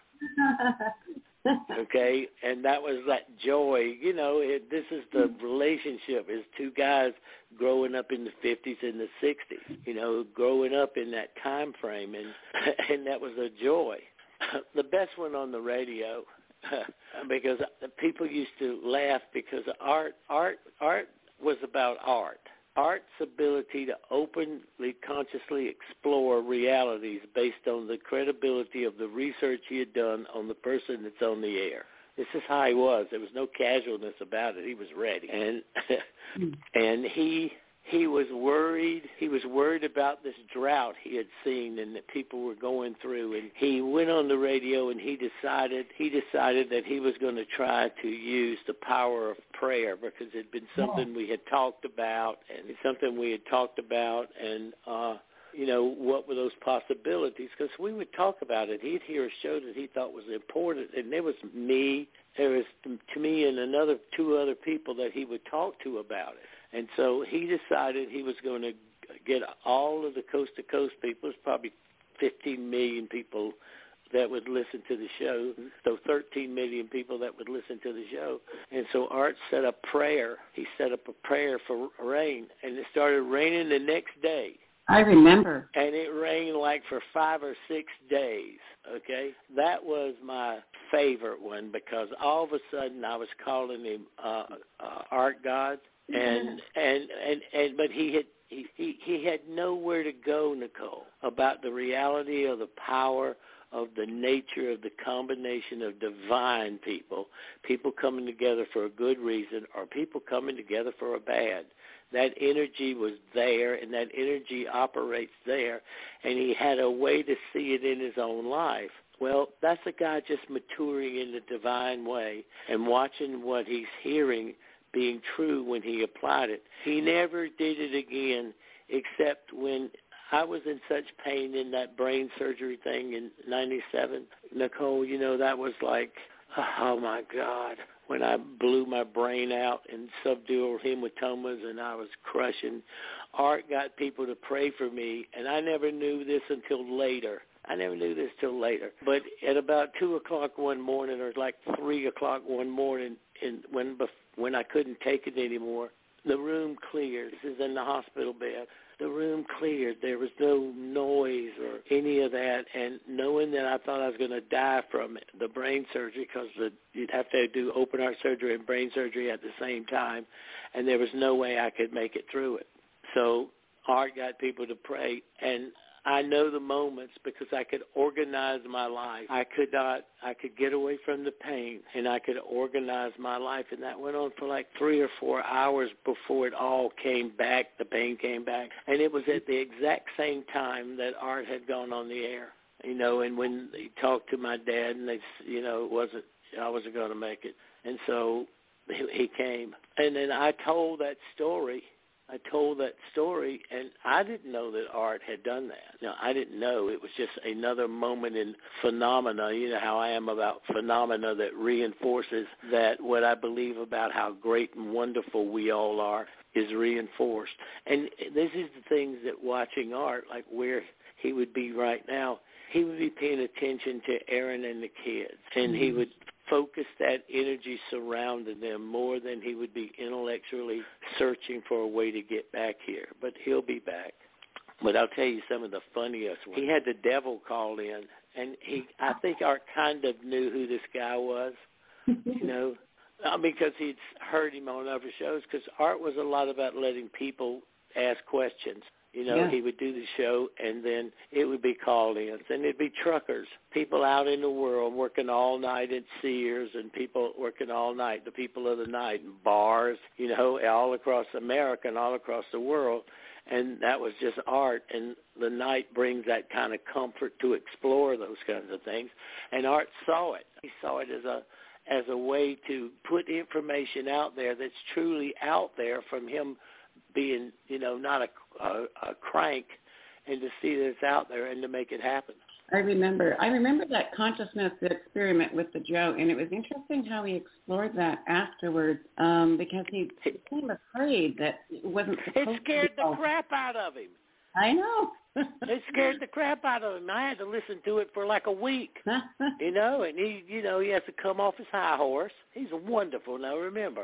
P: Okay, and that was that joy. This is the relationship. Is two guys growing up in the 50s and the 60s, growing up in that time frame, and that was a joy. The best one on the radio, because people used to laugh, because art was about art. Art's ability to openly, consciously explore realities based on the credibility of the research he had done on the person that's on the air. This is how he was. There was no casualness about it. He was ready. And he was worried. He was worried about this drought he had seen and that people were going through. And he went on the radio and he decided that he was going to try to use the power of prayer, because it had been something we had talked about, and you know, what were those possibilities? Because we would talk about it. He'd hear a show that he thought was important, and there was me. There was to me and two other people that he would talk to about it. And so he decided he was going to get all of the coast-to-coast people. There's probably 15 million people that would listen to the show, so 13 million people that would listen to the show. And so Art set up prayer. He set up a prayer for rain, and it started raining the next day.
A: I remember.
P: And it rained like for 5 or 6 days, okay? That was my favorite one, because all of a sudden I was calling him Art God, but he had nowhere to go, Nicole, about the reality of the power of the nature of the combination of divine people coming together for a good reason, or people coming together for a bad. That energy was there, and that energy operates there, and he had a way to see it in his own life. Well, that's a guy just maturing in the divine way and watching what he's hearing being true when he applied it. He never did it again, except when I was in such pain in that brain surgery thing in 97. Nicole, you know, that was like, oh, my God, when I blew my brain out in subdural hematomas and I was crushing. Art got people to pray for me, and I never knew this until later. But at about 2 o'clock one morning, or like 3 o'clock one morning, when I couldn't take it anymore, the room cleared. This is in the hospital bed. The room cleared. There was no noise or any of that. And knowing that I thought I was going to die from it, the brain surgery, because you'd have to do open heart surgery and brain surgery at the same time, and there was no way I could make it through it. So Art got people to pray, and I know the moments because I could organize my life. I could get away from the pain, and I could organize my life, and that went on for like 3 or 4 hours before it all came back, the pain came back. And it was at the exact same time that Art had gone on the air, you know, and when he talked to my dad, and they, you know, I wasn't going to make it. And so he came. And then I told that story, and I didn't know that Art had done that. No, I didn't know. It was just another moment in phenomena. You know how I am about phenomena that reinforces that what I believe about how great and wonderful we all are is reinforced. And this is the things that watching Art, like where he would be right now, he would be paying attention to Aaron and the kids, and he would focus that energy surrounding them more than he would be intellectually searching for a way to get back here. But he'll be back. But I'll tell you some of the funniest ones. He had the devil call in, and I think Art kind of knew who this guy was, you know, because he'd heard him on other shows, because Art was a lot about letting people ask questions. You know, He would do the show, and then it would be call-ins, and it'd be truckers, people out in the world working all night at Sears, and people working all night, the people of the night, in bars, you know, all across America and all across the world. And that was just Art, and the night brings that kind of comfort to explore those kinds of things. And Art saw it. He saw it as a way to put information out there that's truly out there from him being, you know, not a crank, and to see that it's out there and to make it happen.
A: I remember that consciousness experiment with the Joe, and it was interesting how he explored that afterwards, because he became afraid that it wasn't supposed to.
P: It scared the crap out of him.
A: I know.
P: It scared the crap out of him. I had to listen to it for like a week, you know, and he has to come off his high horse. He's wonderful. Now remember,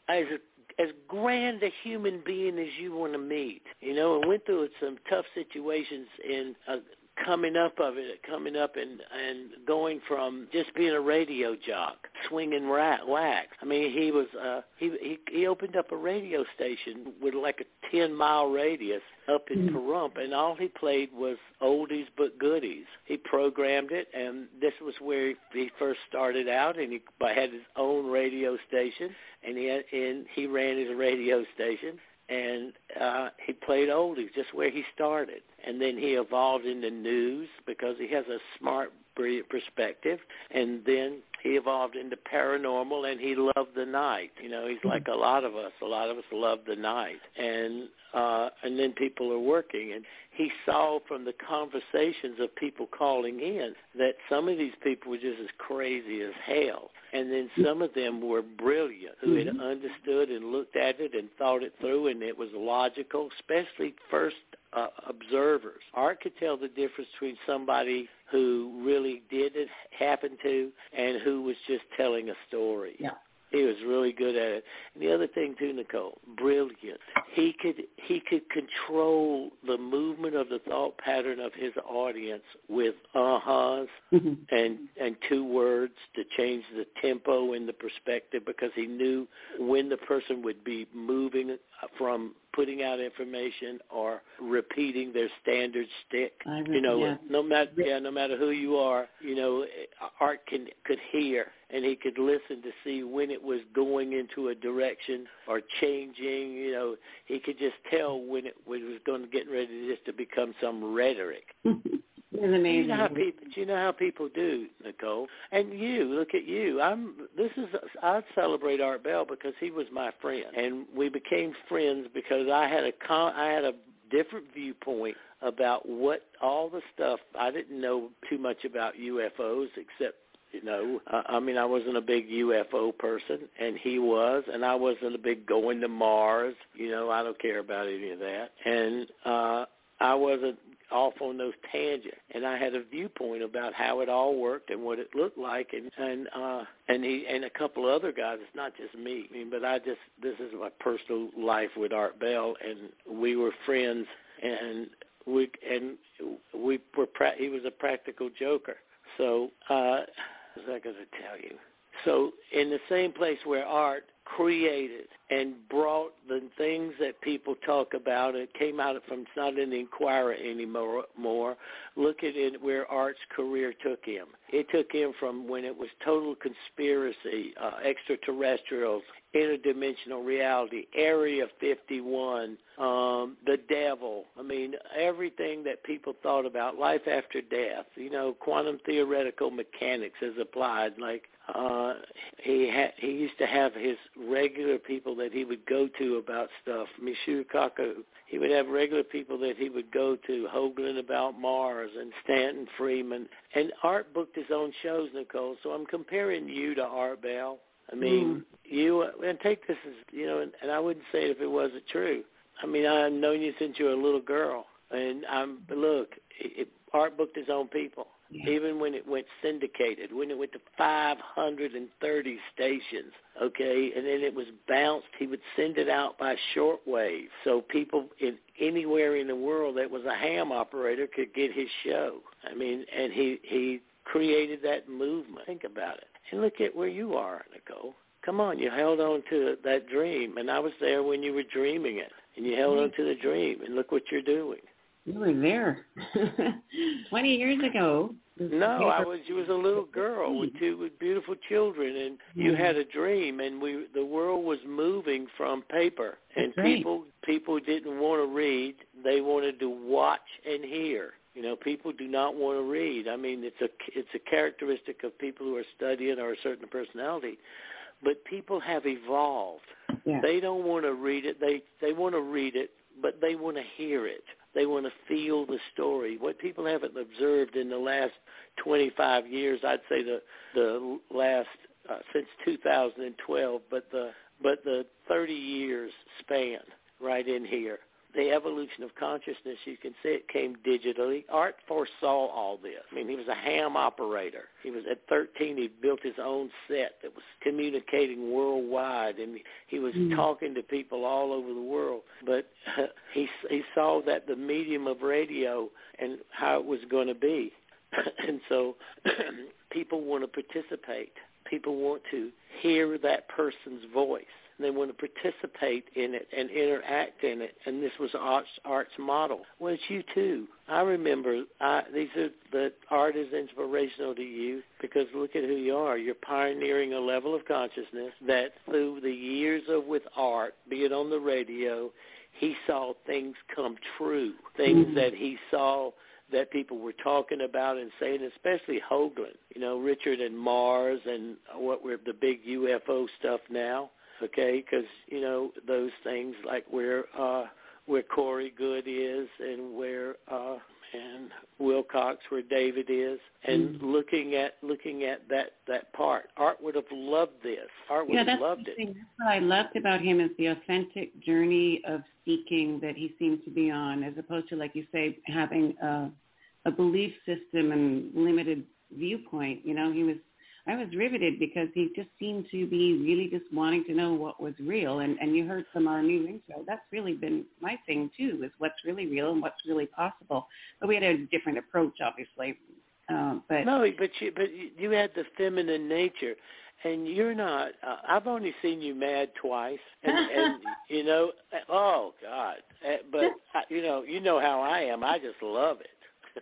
P: as grand a human being as you want to meet, you know, and went through some tough situations in coming up and going from just being a radio jock, swinging wax. I mean, he was he opened up a radio station with like a 10-mile radius up in Pahrump, and all he played was oldies but goodies. He programmed it, and this was where he first started out, and he had his own radio station, and he ran his radio station. And he played oldies, just where he started. And then he evolved into news because he has a smart, brilliant perspective. And then he evolved into paranormal, and he loved the night. You know, he's like a lot of us. A lot of us love the night. And then people are working. And he saw from the conversations of people calling in that some of these people were just as crazy as hell. And then some of them were brilliant, who had understood and looked at it and thought it through, and it was logical, especially first observers. Art could tell the difference between somebody who really did it, happened to, and who was just telling a story.
C: Yeah.
P: He was really good at it. And the other thing too, Nicole, brilliant. He could control the movement of the thought pattern of his audience with uh-huhs and two words to change the tempo and the perspective, because he knew when the person would be moving from putting out information or repeating their standard shtick. No matter who you are, Art could hear, and he could listen to see when it was going into a direction or changing. He could just tell when it was getting ready just to become some rhetoric.
C: It's amazing.
P: You know how people do, Nicole. And look at you. I celebrate Art Bell because he was my friend, and we became friends because I had a different viewpoint about what all the stuff. I didn't know too much about UFOs except. I wasn't a big UFO person, and he was, and I wasn't a big going to Mars. I don't care about any of that. And I wasn't off on those tangents, and I had a viewpoint about how it all worked and what it looked like, and he and a couple of other guys. It's not just me. But this is my personal life with Art Bell, and we were friends, and he was a practical joker. So, what was I going to tell you? So, in the same place where Art created and brought the things that people talk about, it came out from, it's not in the Inquirer anymore. Look at it where Art's career took him. It took him from when it was total conspiracy, extraterrestrials, interdimensional reality, Area 51, the devil. Everything that people thought about, life after death. Quantum theoretical mechanics as applied. Like he used to have his regular people that he would go to about stuff. Michio Kaku. He would have regular people that he would go to, Hoagland about Mars and Stanton Friedman. And Art booked his own shows, Nicole. So I'm comparing you to Art Bell. You, and take this as, and I wouldn't say it if it wasn't true. I've known you since you were a little girl. And Art booked his own people. Yeah. Even when it went syndicated, when it went to 530 stations, okay, and then it was bounced, he would send it out by shortwave, so people anywhere in the world that was a ham operator could get his show. And he created that movement. Think about it. And look at where you are, Nicole. Come on, you held on to that dream, and I was there when you were dreaming it, and you held on to the dream, and look what you're doing.
C: You were there 20 years ago.
P: No, you was a little girl with two beautiful children, and you had a dream, and the world was moving from paper, and people didn't want to read; they wanted to watch and hear. People do not want to read. It's a characteristic of people who are studying or a certain personality, but people have evolved. Yeah. They don't want to read it. They want to read it, but they want to hear it. They want to feel the story. What people haven't observed in the last 25 years, I'd say the last since 2012, but the 30 years span right in here. The evolution of consciousness, you can see it came digitally. Art foresaw all this. He was a ham operator. He was at 13. He built his own set that was communicating worldwide, and he was talking to people all over the world. But he saw that the medium of radio and how it was going to be, and so people want to participate. People want to hear that person's voice. They want to participate in it and interact in it, and this was Art's model. Well, it's you too. I remember art is inspirational to you because look at who you are. You're pioneering a level of consciousness that through the years with Art, be it on the radio, he saw things come true, things that he saw that people were talking about and saying, especially Hoagland, Richard and Mars and what we're the big UFO stuff now, okay, because, those things like where Corey Good is and where and Wilcox, where David is, and looking at that part. Art would have loved this. Art would have loved it.
A: That's what I loved about him is the authentic journey of seeking that he seemed to be on, as opposed to, like you say, having a belief system and limited viewpoint. I was riveted because he just seemed to be really just wanting to know what was real. And you heard from our new intro, that's really been my thing too, is what's really real and what's really possible. But we had a different approach, obviously. But
P: you had the feminine nature, and you're not. I've only seen you mad twice, and oh God! But you know how I am. I just love it.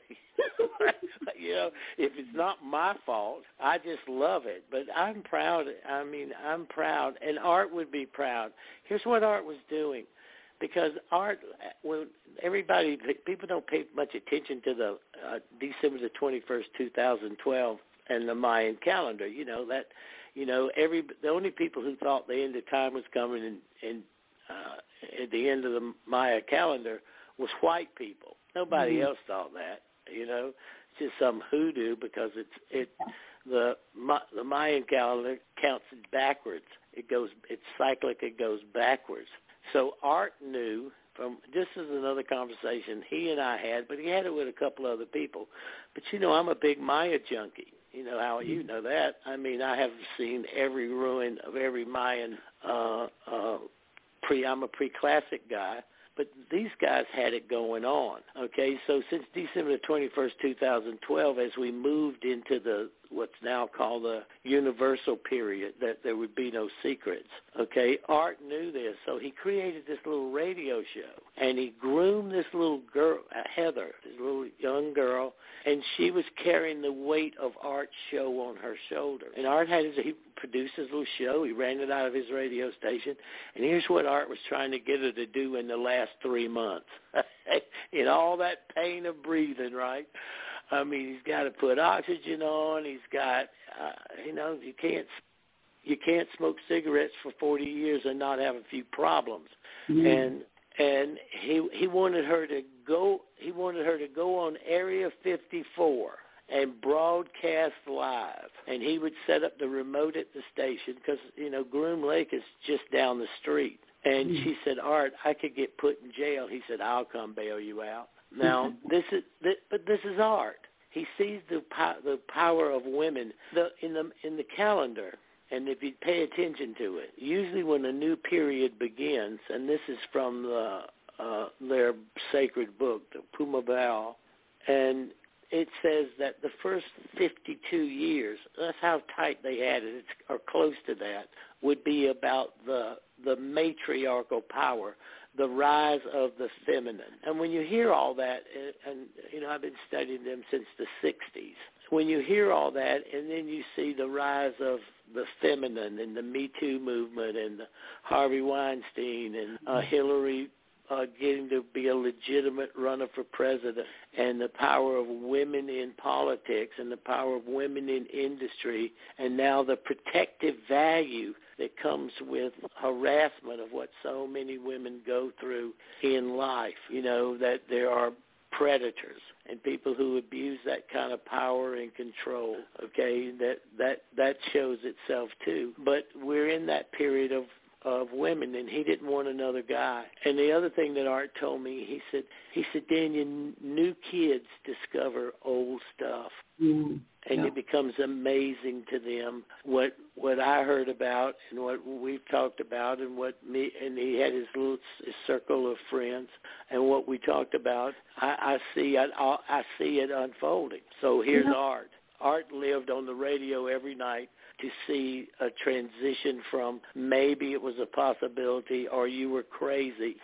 P: If it's not my fault, I just love it. But I'm proud. I'm proud, and Art would be proud. Here's what Art was doing, because Art, when people don't pay much attention to the December the 21st, 2012, and the Mayan calendar. The only people who thought the end of time was coming and at the end of the Maya calendar was white people. Nobody else thought that, It's just some hoodoo because the Mayan calendar counts backwards. It's cyclic. It goes backwards. So Art knew from, this is another conversation he and I had, but he had it with a couple other people. But I'm a big Maya junkie. How you know that? I have seen every ruin of every Mayan. I'm a pre-classic guy. But these guys had it going on, okay? So since December 21st, 2012, as we moved into what's now called the universal period, that there would be no secrets, okay? Art knew this, so he created this little radio show, and he groomed this little girl, Heather, this little young girl, and she was carrying the weight of Art's show on her shoulder. And Art he produced his little show. He ran it out of his radio station. And here's what Art was trying to get her to do in the last 3 months. In all that pain of breathing, right? He's got to put oxygen on. He's got, you can't smoke cigarettes for 40 years and not have a few problems. Mm-hmm. And he wanted her to go. He wanted her to go on Area 54 and broadcast live. And he would set up the remote at the station because Groom Lake is just down the street. And she said, Art, I could get put in jail. He said, I'll come bail you out. Now this is Art. He sees the power of women in the calendar. And if you pay attention to it, usually when a new period begins, and this is from their sacred book, the Pumabal, and it says that the first 52 years, that's how tight they had it, or close to that, would be about the matriarchal power, the rise of the feminine. And when you hear all that, and I've been studying them since the 60s, when you hear all that and then you see the rise of the feminine and the Me Too movement and the Harvey Weinstein and Hillary getting to be a legitimate runner for president, and the power of women in politics and the power of women in industry, and now the protective value that comes with harassment of what so many women go through in life, that there are predators and people who abuse that kind of power and control, okay, that shows itself too. But we're in that period of women, and he didn't want another guy. And the other thing that Art told me, he said, Daniel, new kids discover old stuff. Mm-hmm. And it becomes amazing to them what I heard about and what we've talked about and and he had his circle of friends and what we talked about. I see it unfolding. So here's Art. Art lived on the radio every night to see a transition from maybe it was a possibility or you were crazy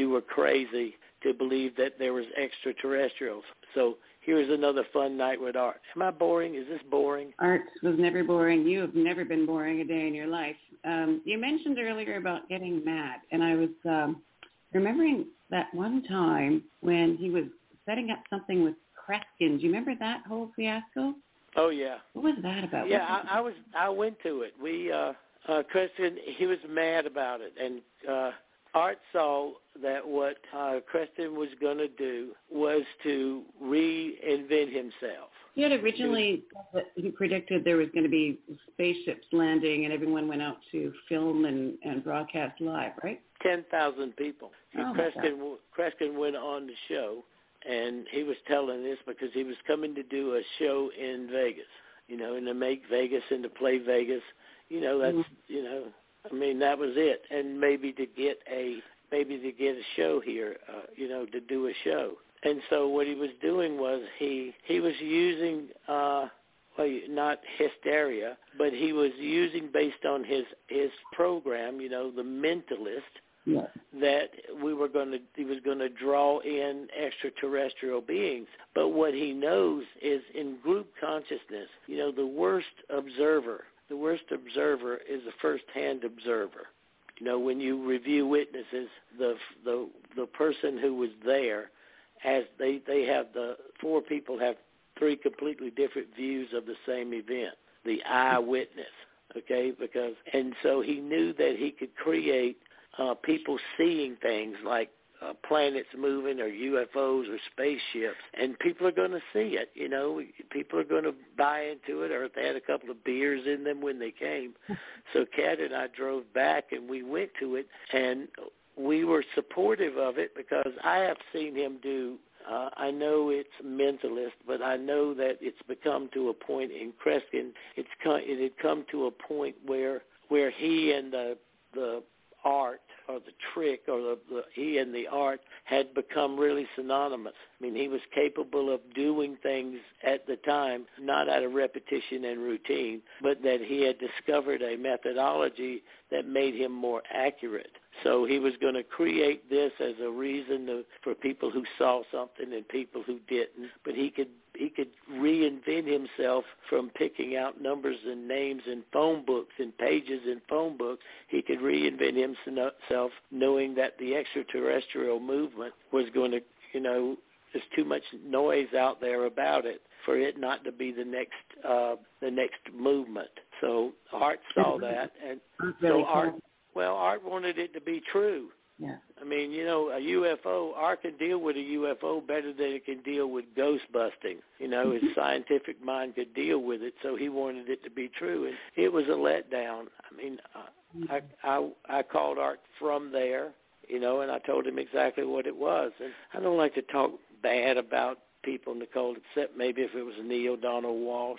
P: to believe that there was extraterrestrials. So here's another fun night with Art. Am I boring? Is this boring?
A: Art was never boring. You have never been boring a day in your life. You mentioned earlier about getting mad, and I was remembering that one time when he was setting up something with Kreskin. Do you remember that whole fiasco?
P: Oh yeah.
A: What was that about?
P: Yeah, I went to it. We Kreskin, he was mad about it, and Art saw that what Kreskin was going to do was to reinvent himself.
A: He had originally he predicted there was going to be spaceships landing, and everyone went out to film and broadcast live, right?
P: 10,000 people. Kreskin went on the show, and he was telling this because he was coming to do a show in Vegas, and to make Vegas and to play Vegas. That's that was it, and maybe to get a show here, to do a show. And so what he was doing was he was using not hysteria, but he was using based on his program, the Mentalist.
A: Yeah.
P: That he was going to draw in extraterrestrial beings. But what he knows is in group consciousness, the worst observer is the first-hand observer. When you review witnesses, the person who was there, as they have the four people have three completely different views of the same event. The eyewitness, okay, and so he knew that he could create people seeing things like planets moving or UFOs or spaceships, and people are going to see it. People are going to buy into it, or if they had a couple of beers in them when they came. So Kat and I drove back, and we went to it, and we were supportive of it because I have seen him do. I know it's Mentalist, but I know that it's become to a point in Kreskin. It had come to a point where he and the art or the trick or he and the art had become really synonymous. I mean, he was capable of doing things at the time, not out of repetition and routine, but that he had discovered a methodology that made him more accurate. So he was going to create this as a reason for people who saw something and people who didn't, but he could reinvent himself from picking out numbers and names in phone books and pages in phone books. He could reinvent himself knowing that the extraterrestrial movement was going to, there's too much noise out there about it for it not to be the next movement. So Art saw that, and so Art wanted it to be true.
A: Yeah.
P: I mean, a UFO, Art can deal with a UFO better than it can deal with ghost busting. His scientific mind could deal with it, so he wanted it to be true. And it was a letdown. I mean, I called Art from there, and I told him exactly what it was. And I don't like to talk bad about people, Nicole, except maybe if it was Neil Donald Walsh.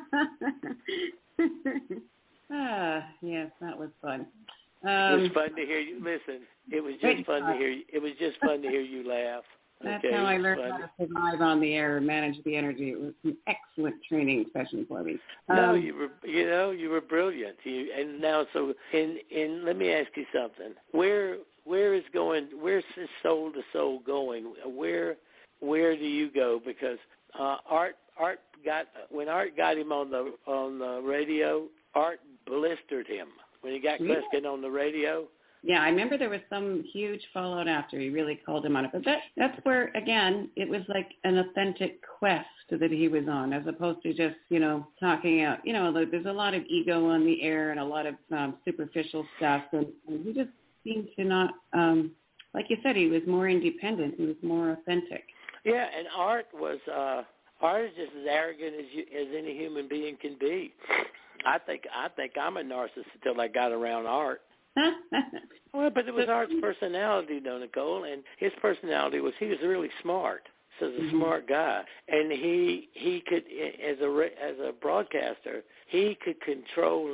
A: Yes, that was fun.
P: It was fun to hear you. Listen, it was just fun to hear you. It was just fun to hear you laugh.
A: That's how I learned how to survive on the air and manage the energy. It was an excellent training session for me.
P: No, you were brilliant. And now, and let me ask you something. Where's his soul to soul going? Where do you go? Because when Art got him on the radio, Art blistered him. When he got Kreskin on the radio?
A: Yeah, I remember there was some huge fallout after. He really called him on it. But that's where, again, it was like an authentic quest that he was on, as opposed to just, talking out. There's a lot of ego on the air and a lot of superficial stuff. And he just seemed to not, like you said, he was more independent. He was more authentic.
P: Yeah, and Art is just as arrogant as any human being can be. I think I'm a narcissist until I got around Art. Well, but it was Art's personality, though, Nicole, and his personality was he was really smart. So he's a smart guy, and he could, as a broadcaster, he could control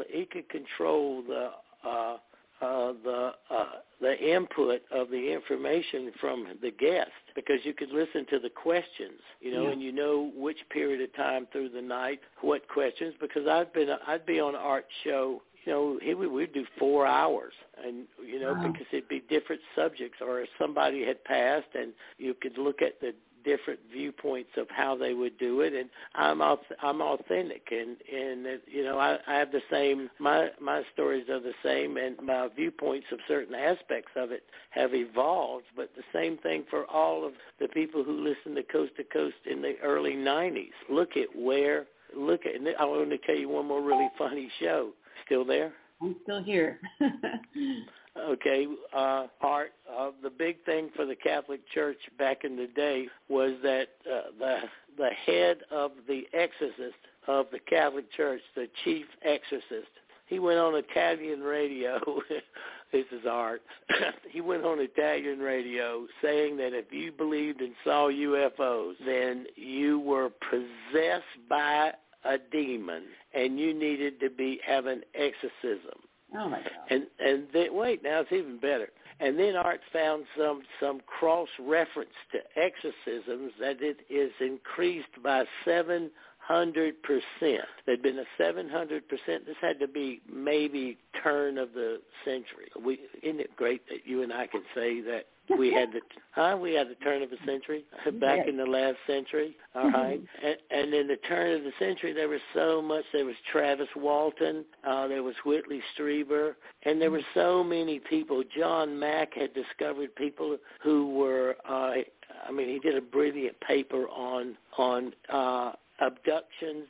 P: the input of the information from the guest, because you could listen to the questions, and you know which period of time through the night, what questions, because I'd be on Art's show, we'd do 4 hours, and, because it'd be different subjects, or if somebody had passed, and you could look at the different viewpoints of how they would do it, and I'm authentic, and I have the same. My stories are the same, and my viewpoints of certain aspects of it have evolved. But the same thing for all of the people who listened to Coast to Coast in the early '90s. And I want to tell you one more really funny show. Still there?
C: I'm still here.
P: Okay, Art, the big thing for the Catholic Church back in the day was that the head of the exorcist of the Catholic Church, the chief exorcist, he went on Italian radio. This is Art. He went on Italian radio saying that if you believed and saw UFOs, then you were possessed by a demon and you needed to have an exorcism.
C: Oh my God!
P: And then, wait, now it's even better. And then Art found some cross reference to exorcisms that it is increased by 700%. There'd been a 700%. This had to be maybe turn of the century. Isn't it great that you and I can say that we had the turn of the century back in the last century? All right. And in the turn of the century, there was so much. There was Travis Walton, there was Whitley Strieber, and there were so many people. John Mack had discovered people who were. He did a brilliant paper on abduction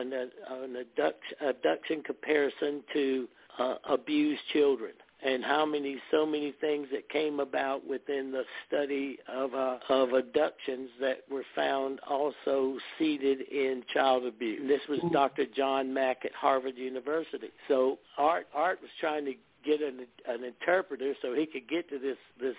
P: comparison to abused children, and so many things that came about within the study of abductions that were found also seated in child abuse. And this was Dr. John Mack at Harvard University. So Art was trying to get an interpreter so he could get to this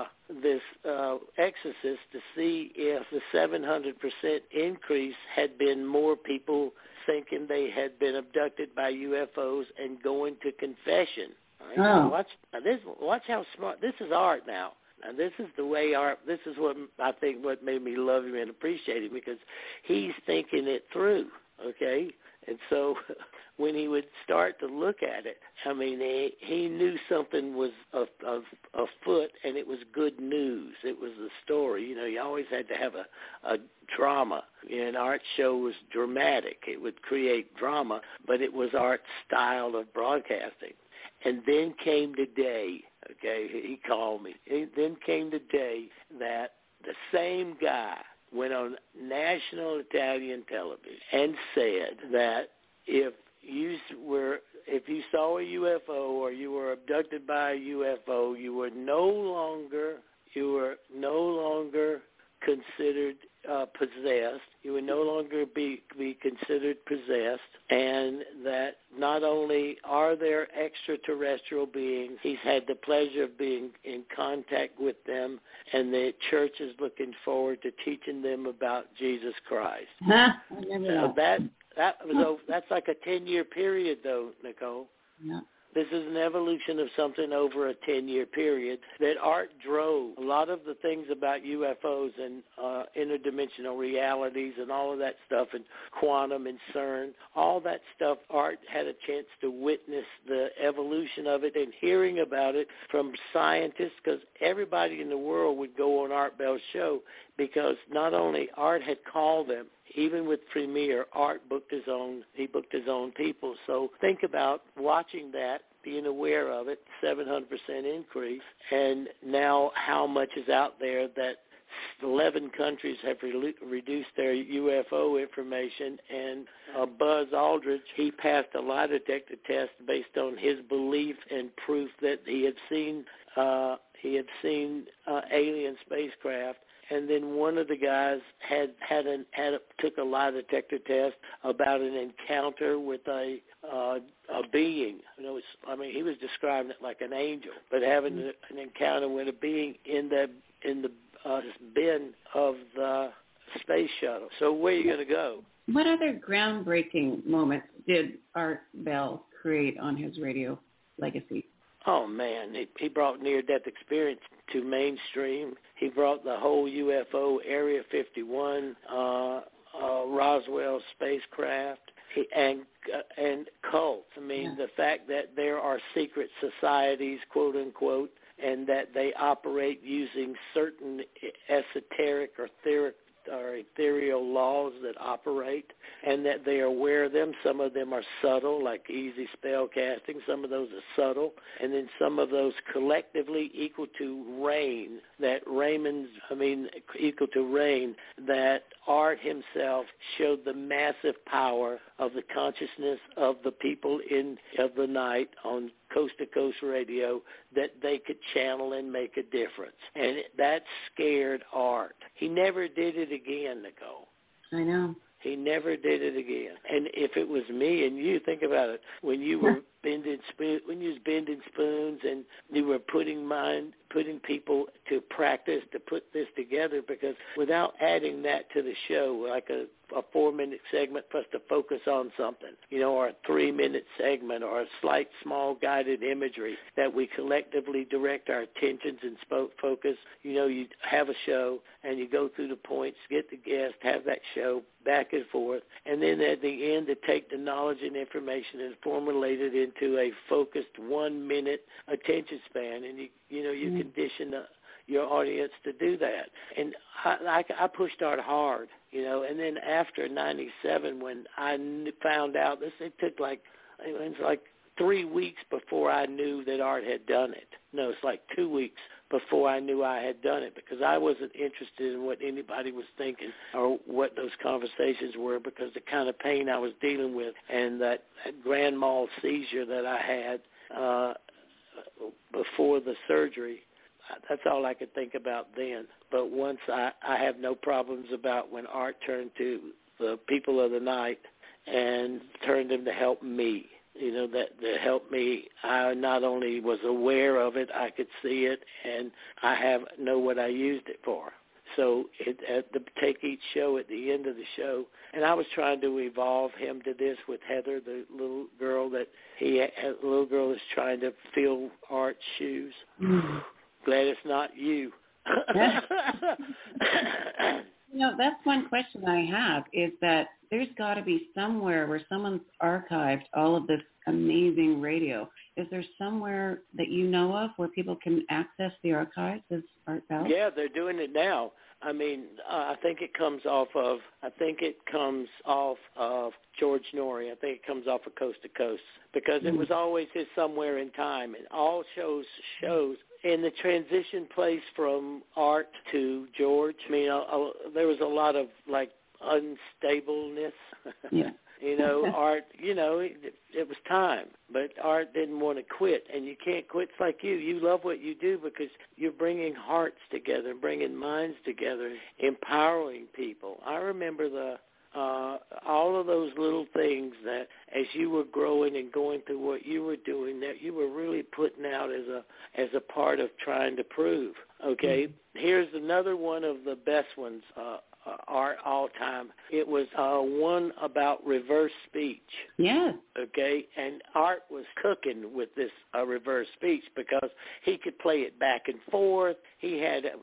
P: exorcist to see if the 700% increase had been more people thinking they had been abducted by UFOs and going to confession. Right?
C: Oh.
P: Watch how smart. This is Art now. Now this is the way Art. This is what I think what made me love him and appreciate him, because he's thinking it through. Okay, and so when he would start to look at it, he knew something was afoot, and it was good news. It was the story. You always had to have a drama. And Art's show was dramatic. It would create drama, but it was Art's style of broadcasting. And then came the day, okay, he called me. Then came the day that the same guy went on national Italian television and said that if you saw a UFO or you were abducted by a UFO, you were no longer considered possessed. You would no longer be considered possessed, and that not only are there extraterrestrial beings, he's had the pleasure of being in contact with them, and the church is looking forward to teaching them about Jesus Christ. That's like a 10-year period, though, Nicole.
C: Yeah.
P: This is an evolution of something over a 10-year period that Art drove. A lot of the things about UFOs and interdimensional realities and all of that stuff, and quantum and CERN, all that stuff, Art had a chance to witness the evolution of it and hearing about it from scientists, because everybody in the world would go on Art Bell's show, because not only Art had called them, even with Premier, Art booked his own people. So think about watching that, being aware of it, 700% increase, and now how much is out there that 11 countries have reduced their UFO information, and Buzz Aldrin, he passed a lie detector test based on his belief and proof that he had seen alien spacecraft. And then one of the guys took a lie detector test about an encounter with a being. He was describing it like an angel, but having an encounter with a being in the bin of the space shuttle. So where are you going to go?
C: What other groundbreaking moments did Art Bell create on his radio legacy?
P: Oh, man, he brought near-death experience to mainstream. He brought the whole UFO, Area 51, Roswell spacecraft, and cults. The fact that there are secret societies, quote-unquote, and that they operate using certain esoteric or ethereal laws that operate, and that they are aware of them. Some of them are subtle, like easy spell casting. Some of those are subtle, and then some of those collectively equal to rain, equal to rain, that Art himself showed the massive power of the consciousness of the people of the night on coast-to-coast radio, that they could channel and make a difference. And that scared Art. He never did it again, Nicole.
C: I know.
P: He never did it again. And if it was me and you, think about it, when you were bending spoons and you were putting people to practice to put this together, because without adding that to the show, like a 4-minute segment for us to focus on something, or a 3-minute segment, or a slight small guided imagery that we collectively direct our attentions and focus. You have a show and you go through the points, get the guest, have that show back and forth, and then at the end to take the knowledge and information and formulate it into a focused 1-minute attention span, and you condition your audience to do that. And I pushed Art hard, and then after 97, when I found out this, it was like 3 weeks before I knew that Art had done it. No, it's like 2 weeks before I knew I had done it, because I wasn't interested in what anybody was thinking or what those conversations were, because the kind of pain I was dealing with and that grand mal seizure that I had before the surgery, that's all I could think about then. But once I have no problems about when Art turned to the people of the night and turned them to help me. That helped me. I not only was aware of it, I could see it, and I know what I used it for. So take each show at the end of the show, and I was trying to evolve him to this with Heather, the little girl that's trying to fill Art's shoes. Mm. Glad it's not you.
C: That's one question I have, is that there's got to be somewhere where someone's archived all of this amazing radio. Is there somewhere that you know of where people can access the archives of Art Bell?
P: Yeah, they're doing it now. I mean, I think it comes off of George Norrie. I think it comes off of Coast to Coast, because it was always his Somewhere in Time, and all shows in the transition place from Art to George. I mean, there was a lot of unstableness.
C: Yeah.
P: Art, it was time, but Art didn't want to quit, and you can't quit. It's like you love what you do because you're bringing hearts together, bringing minds together, empowering people. I remember all of those little things that as you were growing and going through what you were doing, that you were really putting out as a part of trying to prove. Okay, Here's another one of the best ones, Art, all time. It was one about reverse speech.
C: Yeah.
P: Okay, and Art was cooking with this reverse speech because he could play it back and forth. He had a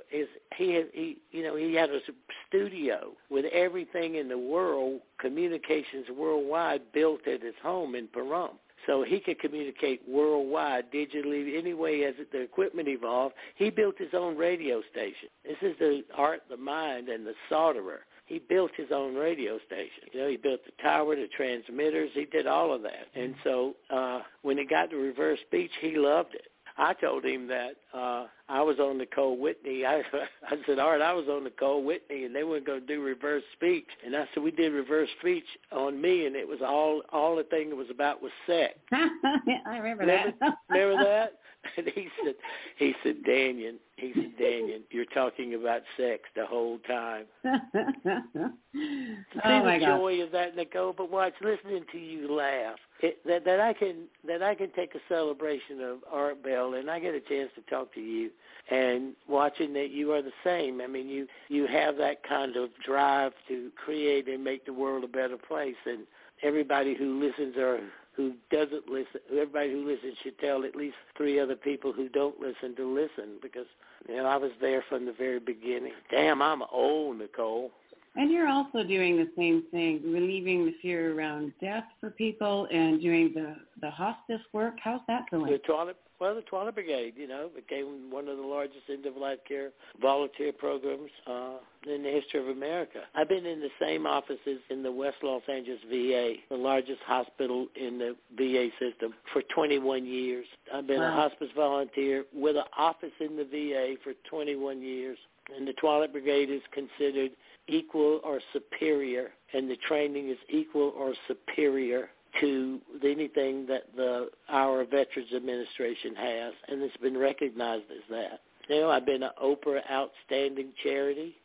P: studio with everything in the world, communications worldwide, built at his home in Pahrump. So he could communicate worldwide, digitally, anyway as the equipment evolved. He built his own radio station. This is the Art, the mind, and the solderer. He built his own radio station. He built the tower, the transmitters. He did all of that. And so when it got to reverse speech, he loved it. I told him that I was on Nicole Whitney. I said, Art, I was on Nicole Whitney, and they weren't going to do reverse speech. And I said, we did reverse speech on me, and it was all the thing it was about was sex.
C: I remember that.
P: Remember that? And he said, Daniel, you're talking about sex the whole time. See the joy of that, Nicole. But watch, listening to you laugh. That I can take a celebration of Art Bell, and I get a chance to talk to you, and watching that you are the same. I mean, you have that kind of drive to create and make the world a better place, and everybody who listens or who doesn't listen, everybody who listens should tell at least 3 other people who don't listen to listen, because I was there from the very beginning. Damn, I'm old, Nicole.
C: And you're also doing the same thing, relieving the fear around death for people and doing the hospice work. How's that going?
P: Well, the Twilight Brigade, became one of the largest end-of-life care volunteer programs in the history of America. I've been in the same offices in the West Los Angeles VA, the largest hospital in the VA system, for 21 years. I've been a hospice volunteer with an office in the VA for 21 years. And the Twilight Brigade is considered equal or superior, and the training is equal or superior to anything that our Veterans Administration has, and it's been recognized as that. I've been an Oprah Outstanding Charity.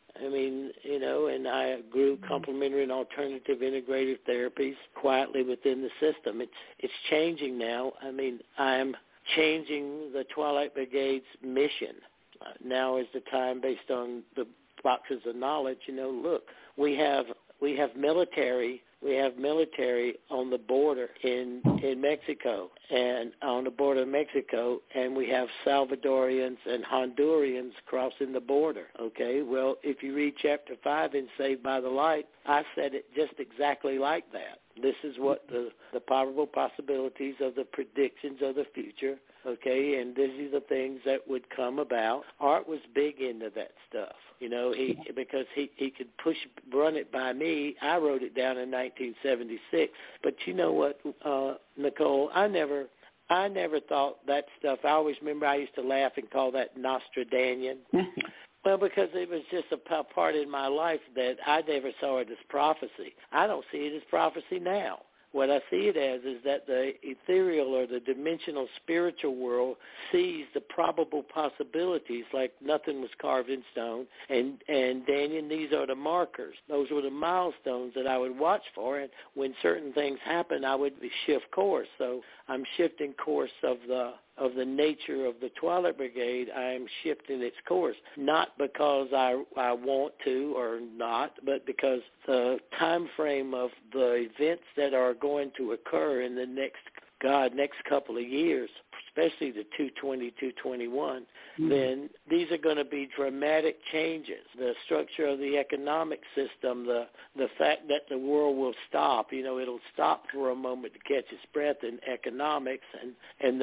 P: And I grew complementary and alternative integrative therapies quietly within the system. It's changing now. I'm changing the Twilight Brigade's mission. Now is the time, based on the boxes of knowledge. Look, we have military. We have military on the border in Mexico, and on the border of Mexico, and we have Salvadorians and Hondurans crossing the border, okay? Well, if you read Chapter 5 in Saved by the Light, I said it just exactly like that. This is what the probable possibilities of the predictions of the future, okay, and these are the things that would come about. Art was big into that stuff, because he could run it by me. I wrote it down in 1976. But you know what, Nicole, I never thought that stuff. I always remember I used to laugh and call that Nostradanian. Well, because it was just a part in my life that I never saw it as prophecy. I don't see it as prophecy now. What I see it as is that the ethereal or the dimensional spiritual world sees the probable possibilities like nothing was carved in stone. And Daniel, these are the markers. Those were the milestones that I would watch for. And when certain things happen, I would shift course. So I'm shifting course of the nature of the Twilight Brigade. I am shifting its course, not because I want to or not, but because the time frame of the events that are going to occur in the next couple of years, especially the 220, 221, then these are going to be dramatic changes. The structure of the economic system, the fact that the world will stop, it'll stop for a moment to catch its breath in economics, and the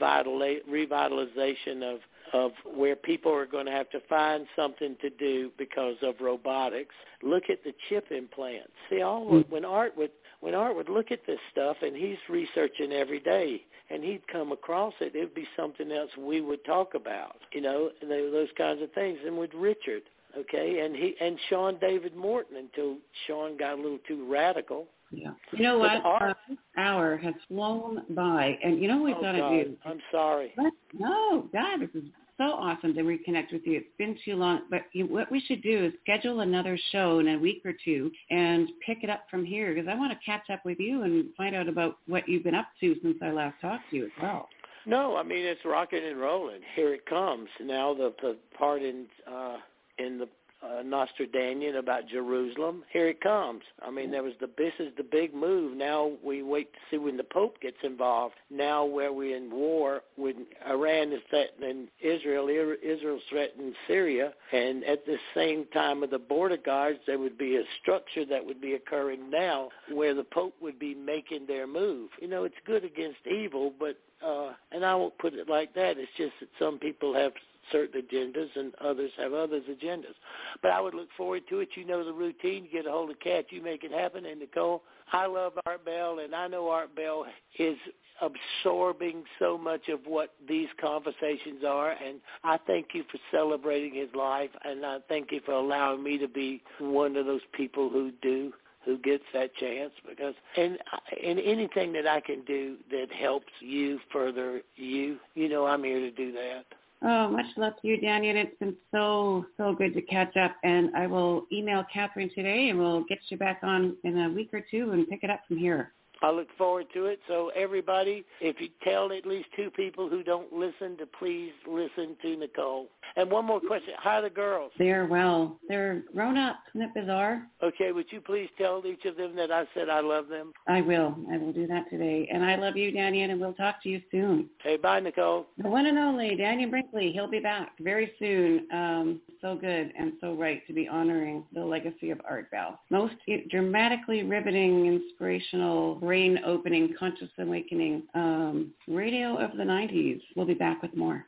P: revitalization of where people are going to have to find something to do because of robotics. Look at the chip implants. See, when Art would look at this stuff, and he's researching every day, and he'd come across it, it would be something else we would talk about, those kinds of things. And with Richard, okay, and Sean David Morton, until Sean got a little too radical.
A: Yeah. You know what? This hour has flown by, and you know what we've got to do?
P: I'm sorry.
A: No, God, this is so awesome to reconnect with you. It's been too long, but what we should do is schedule another show in a week or two and pick it up from here, because I want to catch up with you and find out about what you've been up to since I last talked to you as well.
P: No, it's rocking and rolling. Here it comes. Now the part in the Nostradanian about Jerusalem, here it comes. This is the big move. Now we wait to see when the Pope gets involved. Now where we're in war, when Iran is threatening Israel, Israel's threatening Syria, and at the same time of the border guards, there would be a structure that would be occurring now where the Pope would be making their move. It's good against evil, but and I won't put it like that. It's just that some people have certain agendas and others have others' agendas. But I would look forward to it. The routine. You get a hold of Kat, you make it happen. And Nicole, I love Art Bell, and I know Art Bell is absorbing so much of what these conversations are, and I thank you for celebrating his life, and I thank you for allowing me to be one of those people who gets that chance, because and anything that I can do that helps you further you, I'm here to do that.
A: Oh, much love to you, Daniel. It's been so good to catch up, and I will email Catherine today, and we'll get you back on in a week or two and pick it up from here.
P: I look forward to it. So everybody, if you tell at least 2 people who don't listen to please listen to Nicole. And one more question. How are the girls?
A: They're well. They're grown up. Isn't it bizarre?
P: Okay, would you please tell each of them that I said I love them?
A: I will. I will do that today. And I love you, Daniel, and we'll talk to you soon.
P: Hey, bye, Nicole.
A: The one and only Daniel Brinkley. He'll be back very soon. So good and so right to be honoring the legacy of Art Bell. Most dramatically riveting, inspirational, brain-opening, conscious awakening radio of the 90s. We'll be back with more.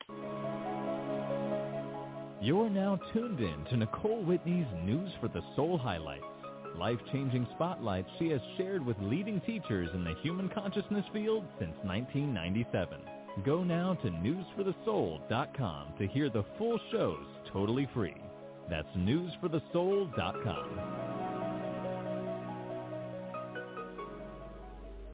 B: You're now tuned in to Nicole Whitney's News for the Soul highlights. Life-changing spotlights she has shared with leading teachers in the human consciousness field since 1997. Go now to newsforthesoul.com to hear the full shows totally free. That's newsforthesoul.com.